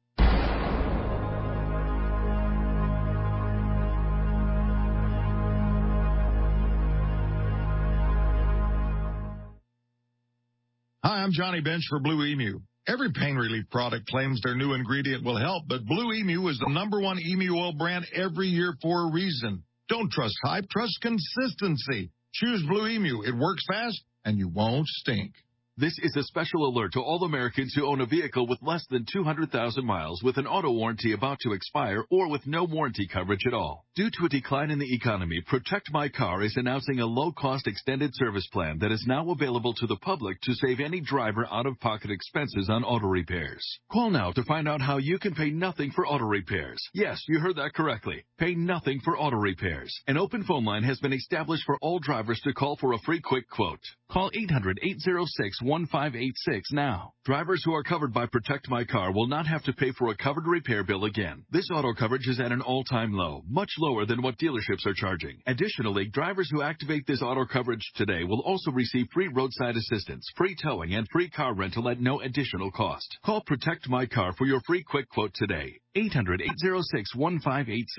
Hi, I'm Johnny Bench for Blue Emu. Every pain relief product claims their new ingredient will help, but Blue Emu is the #1 emu oil brand every year for a reason. Don't trust hype, trust consistency. Choose Blue Emu. It works fast, and you won't stink. This is a special alert to all Americans who own a vehicle with less than 200,000 miles with an auto warranty about to expire or with no warranty coverage at all. Due to a decline in the economy, Protect My Car is announcing a low-cost extended service plan that is now available to the public to save any driver out-of-pocket expenses on auto repairs. Call now to find out how you can pay nothing for auto repairs. Yes, you heard that correctly. Pay nothing for auto repairs. An open phone line has been established for all drivers to call for a free quick quote. Call 800-806-1586 now. Drivers who are covered by Protect My Car will not have to pay for a covered repair bill again. This auto coverage is at an all-time low, much lower than what dealerships are charging. Additionally, drivers who activate this auto coverage today will also receive free roadside assistance, free towing, and free car rental at no additional cost. Call Protect My Car for your free quick quote today. 800-806-1586.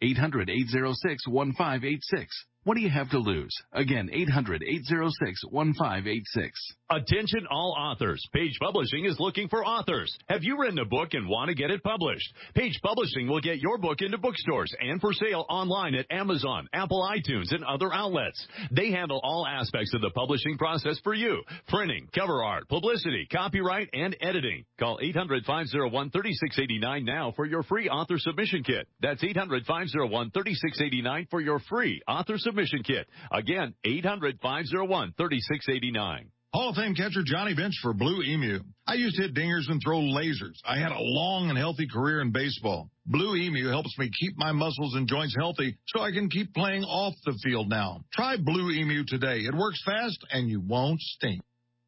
800-806-1586. What do you have to lose? Again, 800-806-1586. Attention all authors. Page Publishing is looking for authors. Have you written a book and want to get it published? Page Publishing will get your book into bookstores and for sale online at Amazon, Apple iTunes, and other outlets. They handle all aspects of the publishing process for you. Printing, cover art, publicity, copyright, and editing. Call 800-501-3689 now for your free author submission kit. That's 800-501-3689 for your free author submission kit. Again, 800-501-3689. Hall of Fame catcher Johnny Bench for Blue Emu. I used to hit dingers and throw lasers. I had a long and healthy career in baseball. Blue Emu helps me keep my muscles and joints healthy so I can keep playing off the field now. Try Blue Emu today. It works fast and you won't stink.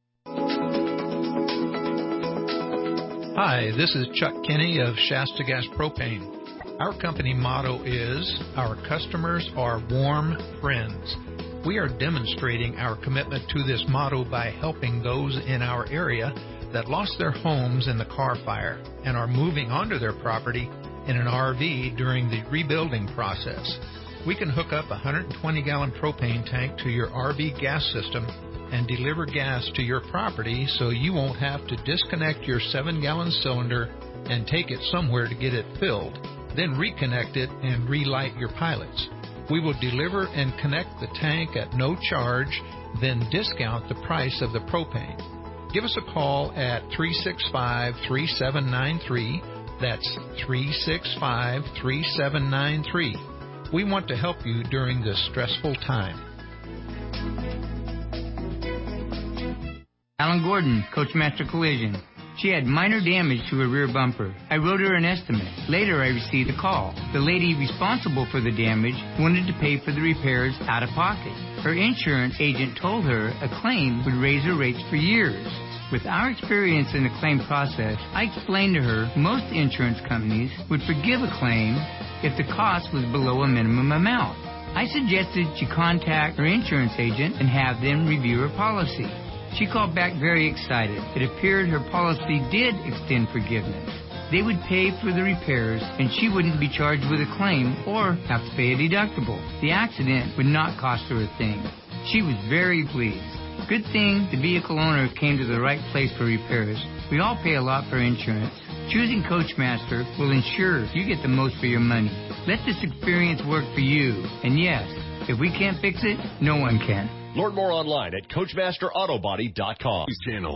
Hi, this is Chuck Kinney of Shasta Gas Propane. Our company motto is, our customers are warm friends. We are demonstrating our commitment to this motto by helping those in our area that lost their homes in the Carr Fire and are moving onto their property in an RV during the rebuilding process. We can hook up a 120-gallon propane tank to your RV gas system and deliver gas to your property so you won't have to disconnect your 7-gallon cylinder and take it somewhere to get it filled, then reconnect it and relight your pilots. We will deliver and connect the tank at no charge, then discount the price of the propane. Give us a call at 365-3793. That's 365-3793. We want to help you during this stressful time. Alan Gordon, Coachmaster Collision. She had minor damage to her rear bumper. I wrote her an estimate. Later, I received a call. The lady responsible for the damage wanted to pay for the repairs out of pocket. Her insurance agent told her a claim would raise her rates for years. With our experience in the claim process, I explained to her most insurance companies would forgive a claim if the cost was below a minimum amount. I suggested she contact her insurance agent and have them review her policy. She called back very excited. It appeared her policy did extend forgiveness. They would pay for the repairs, and she wouldn't be charged with a claim or have to pay a deductible. The accident would not cost her a thing. She was very pleased. Good thing the vehicle owner came to the right place for repairs. We all pay a lot for insurance. Choosing Coachmaster will ensure you get the most for your money. Let this experience work for you. And yes, if we can't fix it, no one can. Learn more online at CoachmasterAutobody.com. Channel.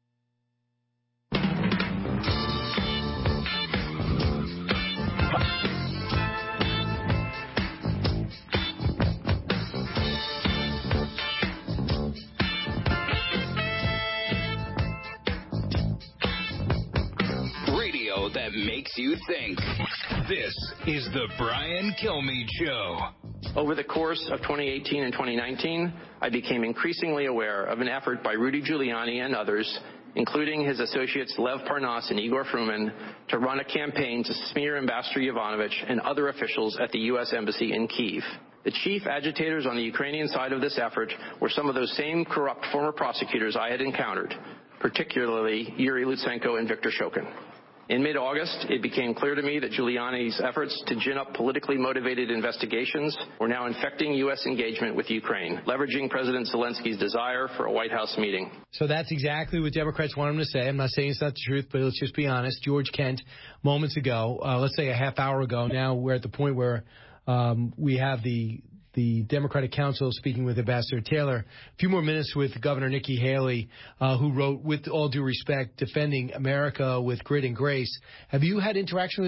Radio that makes you think. This is the Brian Kilmeade Show. Over the course of 2018 and 2019, I became increasingly aware of an effort by Rudy Giuliani and others, including his associates Lev Parnas and Igor Fruman, to run a campaign to smear Ambassador Yovanovitch and other officials at the U.S. Embassy in Kyiv. The chief agitators on the Ukrainian side of this effort were some of those same corrupt former prosecutors I had encountered, particularly Yuri Lutsenko and Viktor Shokin. In mid-August, it became clear to me that Giuliani's efforts to gin up politically motivated investigations were now infecting U.S. engagement with Ukraine, leveraging President Zelensky's desire for a White House meeting. So that's exactly what Democrats want him to say. I'm not saying it's not the truth, but let's just be honest. George Kent, moments ago, let's say a half hour ago, now we're at the point where we have the Democratic Council speaking with Ambassador Taylor. A few more minutes with Governor Nikki Haley, who wrote, with all due respect, defending America with grit and grace. Have you had interaction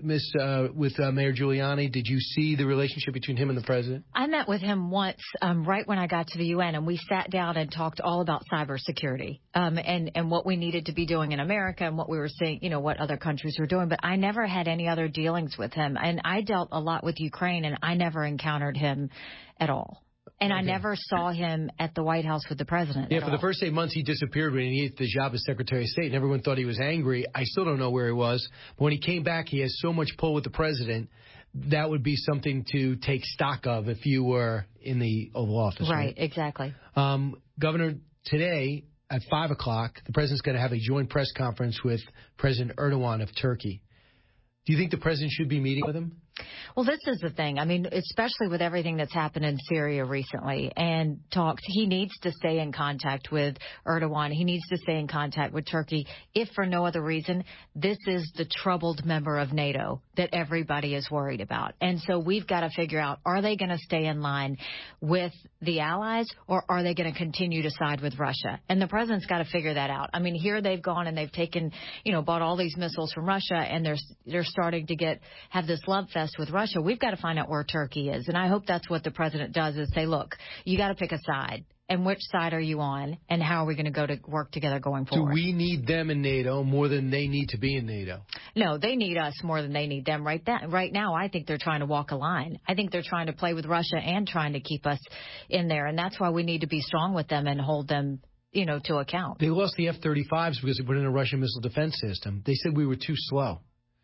with Mayor Giuliani? Did you see the relationship between him and the president? I met with him once right when I got to the UN, and we sat down and talked all about cybersecurity and what we needed to be doing in America and what we were seeing, what other countries were doing. But I never had any other dealings with him. And I dealt a lot with Ukraine, and I never encountered him at all. And I never saw him at the White House with the president. Yeah, for the first 8 months he disappeared when he had the job as Secretary of State, and everyone thought he was angry. I still don't know where he was. But when he came back, he has so much pull with the president. That would be something to take stock of if you were in the Oval Office. Right, exactly. Governor, today at 5 o'clock, the president's going to have a joint press conference with President Erdogan of Turkey. Do you think the president should be meeting with him? Well, this is the thing. I mean, especially with everything that's happened in Syria recently and talks, he needs to stay in contact with Erdogan. He needs to stay in contact with Turkey. If for no other reason, this is the troubled member of NATO that everybody is worried about. And so we've got to figure out, are they going to stay in line with the allies or are they going to continue to side with Russia? And the president's got to figure that out. I mean, here they've gone and they've taken, bought all these missiles from Russia, and they're starting to have this love fest with Russia. We've got to find out where Turkey is. And I hope that's what the president does, is say, look, you got to pick a side. And which side are you on? And how are we going to go to work together going forward? Do we need them in NATO more than they need to be in NATO? No, they need us more than they need them. Right now, I think they're trying to walk a line. I think they're trying to play with Russia and trying to keep us in there. And that's why we need to be strong with them and hold them to account. They lost the F-35s because they put in a Russian missile defense system. They said we were too slow.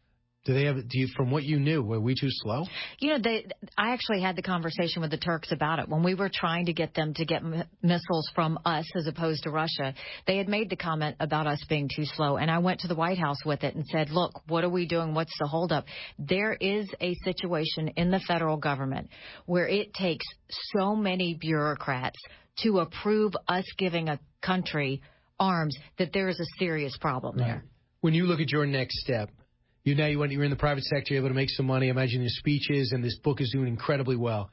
From what you knew, were we too slow? I actually had the conversation with the Turks about it. When we were trying to get them to get missiles from us as opposed to Russia, they had made the comment about us being too slow. And I went to the White House with it and said, look, what are we doing? What's the holdup? There is a situation in the federal government where it takes so many bureaucrats to approve us giving a country arms that there is a serious problem there. When you look at your next step, you're in the private sector, you're able to make some money. I imagine your speeches and this book is doing incredibly well.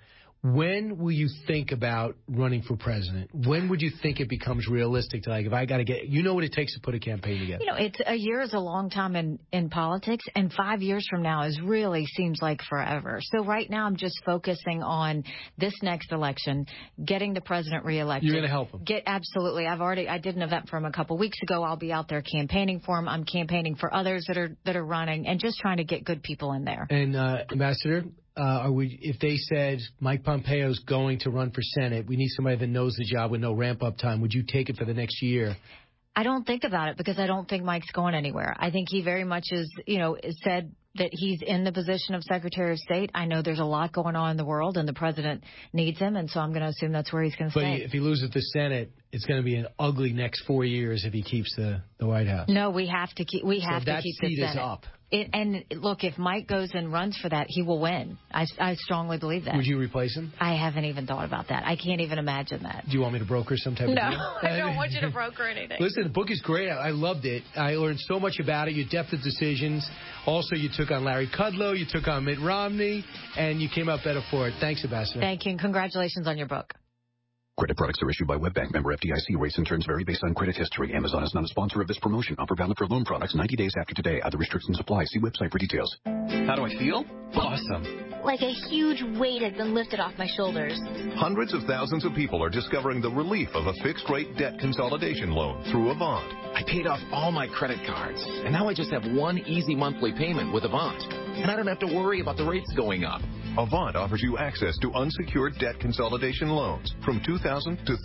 When will you think about running for president? When would you think it becomes realistic to, like, if I got to get, you know what it takes to put a campaign together? A year is a long time in politics, and 5 years from now really seems like forever. So right now I'm just focusing on this next election, getting the president reelected. You're going to help him? Absolutely. I did an event for him a couple weeks ago. I'll be out there campaigning for him. I'm campaigning for others that are running, and just trying to get good people in there. And Ambassador, if they said Mike Pompeo's going to run for Senate, we need somebody that knows the job with no ramp-up time, would you take it for the next year? I don't think about it because I don't think Mike's going anywhere. I think he very much is said that he's in the position of Secretary of State. I know there's a lot going on in the world, and the president needs him, and so I'm going to assume that's where he's going to stay. But if he loses the Senate, it's going to be an ugly next 4 years if he keeps the White House. No, we have to keep. We have to keep the Senate. That seat is up. And look, if Mike goes and runs for that, he will win. I strongly believe that. Would you replace him? I haven't even thought about that. I can't even imagine that. Do you want me to broker some type of deal? No, I don't want you to broker anything. Listen, the book is great. I loved it. I learned so much about it, your depth of decisions. Also, you took on Larry Kudlow, you took on Mitt Romney, and you came out better for it. Thanks, Ambassador. Thank you, and congratulations on your book. Credit products are issued by WebBank, member FDIC. Rates and terms vary based on credit history. Amazon is not a sponsor of this promotion. Offer valid for loan products 90 days after today. Other restrictions apply. See website for details. How do I feel? Awesome. Like a huge weight has been lifted off my shoulders. Hundreds of thousands of people are discovering the relief of a fixed-rate debt consolidation loan through Avant. I paid off all my credit cards, and now I just have one easy monthly payment with Avant. And I don't have to worry about the rates going up. Avant offers you access to unsecured debt consolidation loans from $2,000 to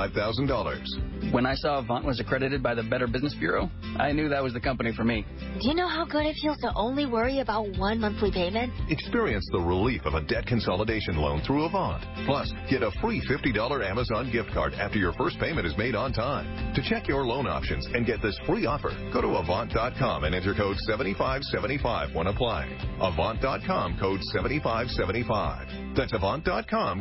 $35,000. When I saw Avant was accredited by the Better Business Bureau, I knew that was the company for me. Do you know how good it feels to only worry about one monthly payment? Experience the relief of a debt consolidation loan through Avant. Plus, get a free $50 Amazon gift card after your first payment is made on time. To check your loan options and get this free offer, go to Avant.com and enter code 7575 when applying. Avant.com, code 7575. That's Avant.com.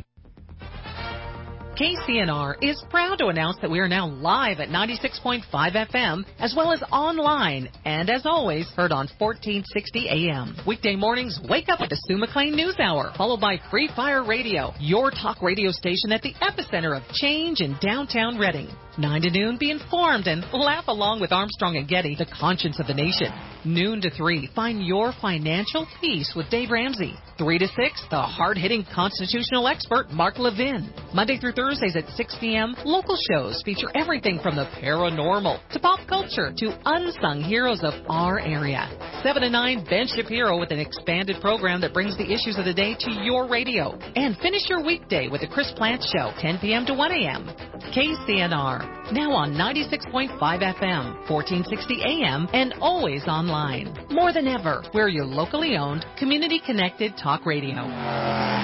KCNR is proud to announce that we are now live at 96.5 FM, as well as online, and as always, heard on 1460 AM. Weekday mornings, wake up with the Sue McLean News Hour, followed by Free Fire Radio, your talk radio station at the epicenter of change in downtown Reading. 9 to noon, be informed and laugh along with Armstrong and Getty, the conscience of the nation. Noon to 3, find your financial peace with Dave Ramsey. 3 to 6, the hard-hitting constitutional expert, Mark Levin. Monday through Thursdays at 6 p.m., local shows feature everything from the paranormal to pop culture to unsung heroes of our area. 7 to 9, Ben Shapiro with an expanded program that brings the issues of the day to your radio. And finish your weekday with the Chris Plante Show, 10 p.m. to 1 a.m. KCNR, now on 96.5 FM, 1460 AM, and always online. More than ever, we're your locally owned, community-connected talk radio.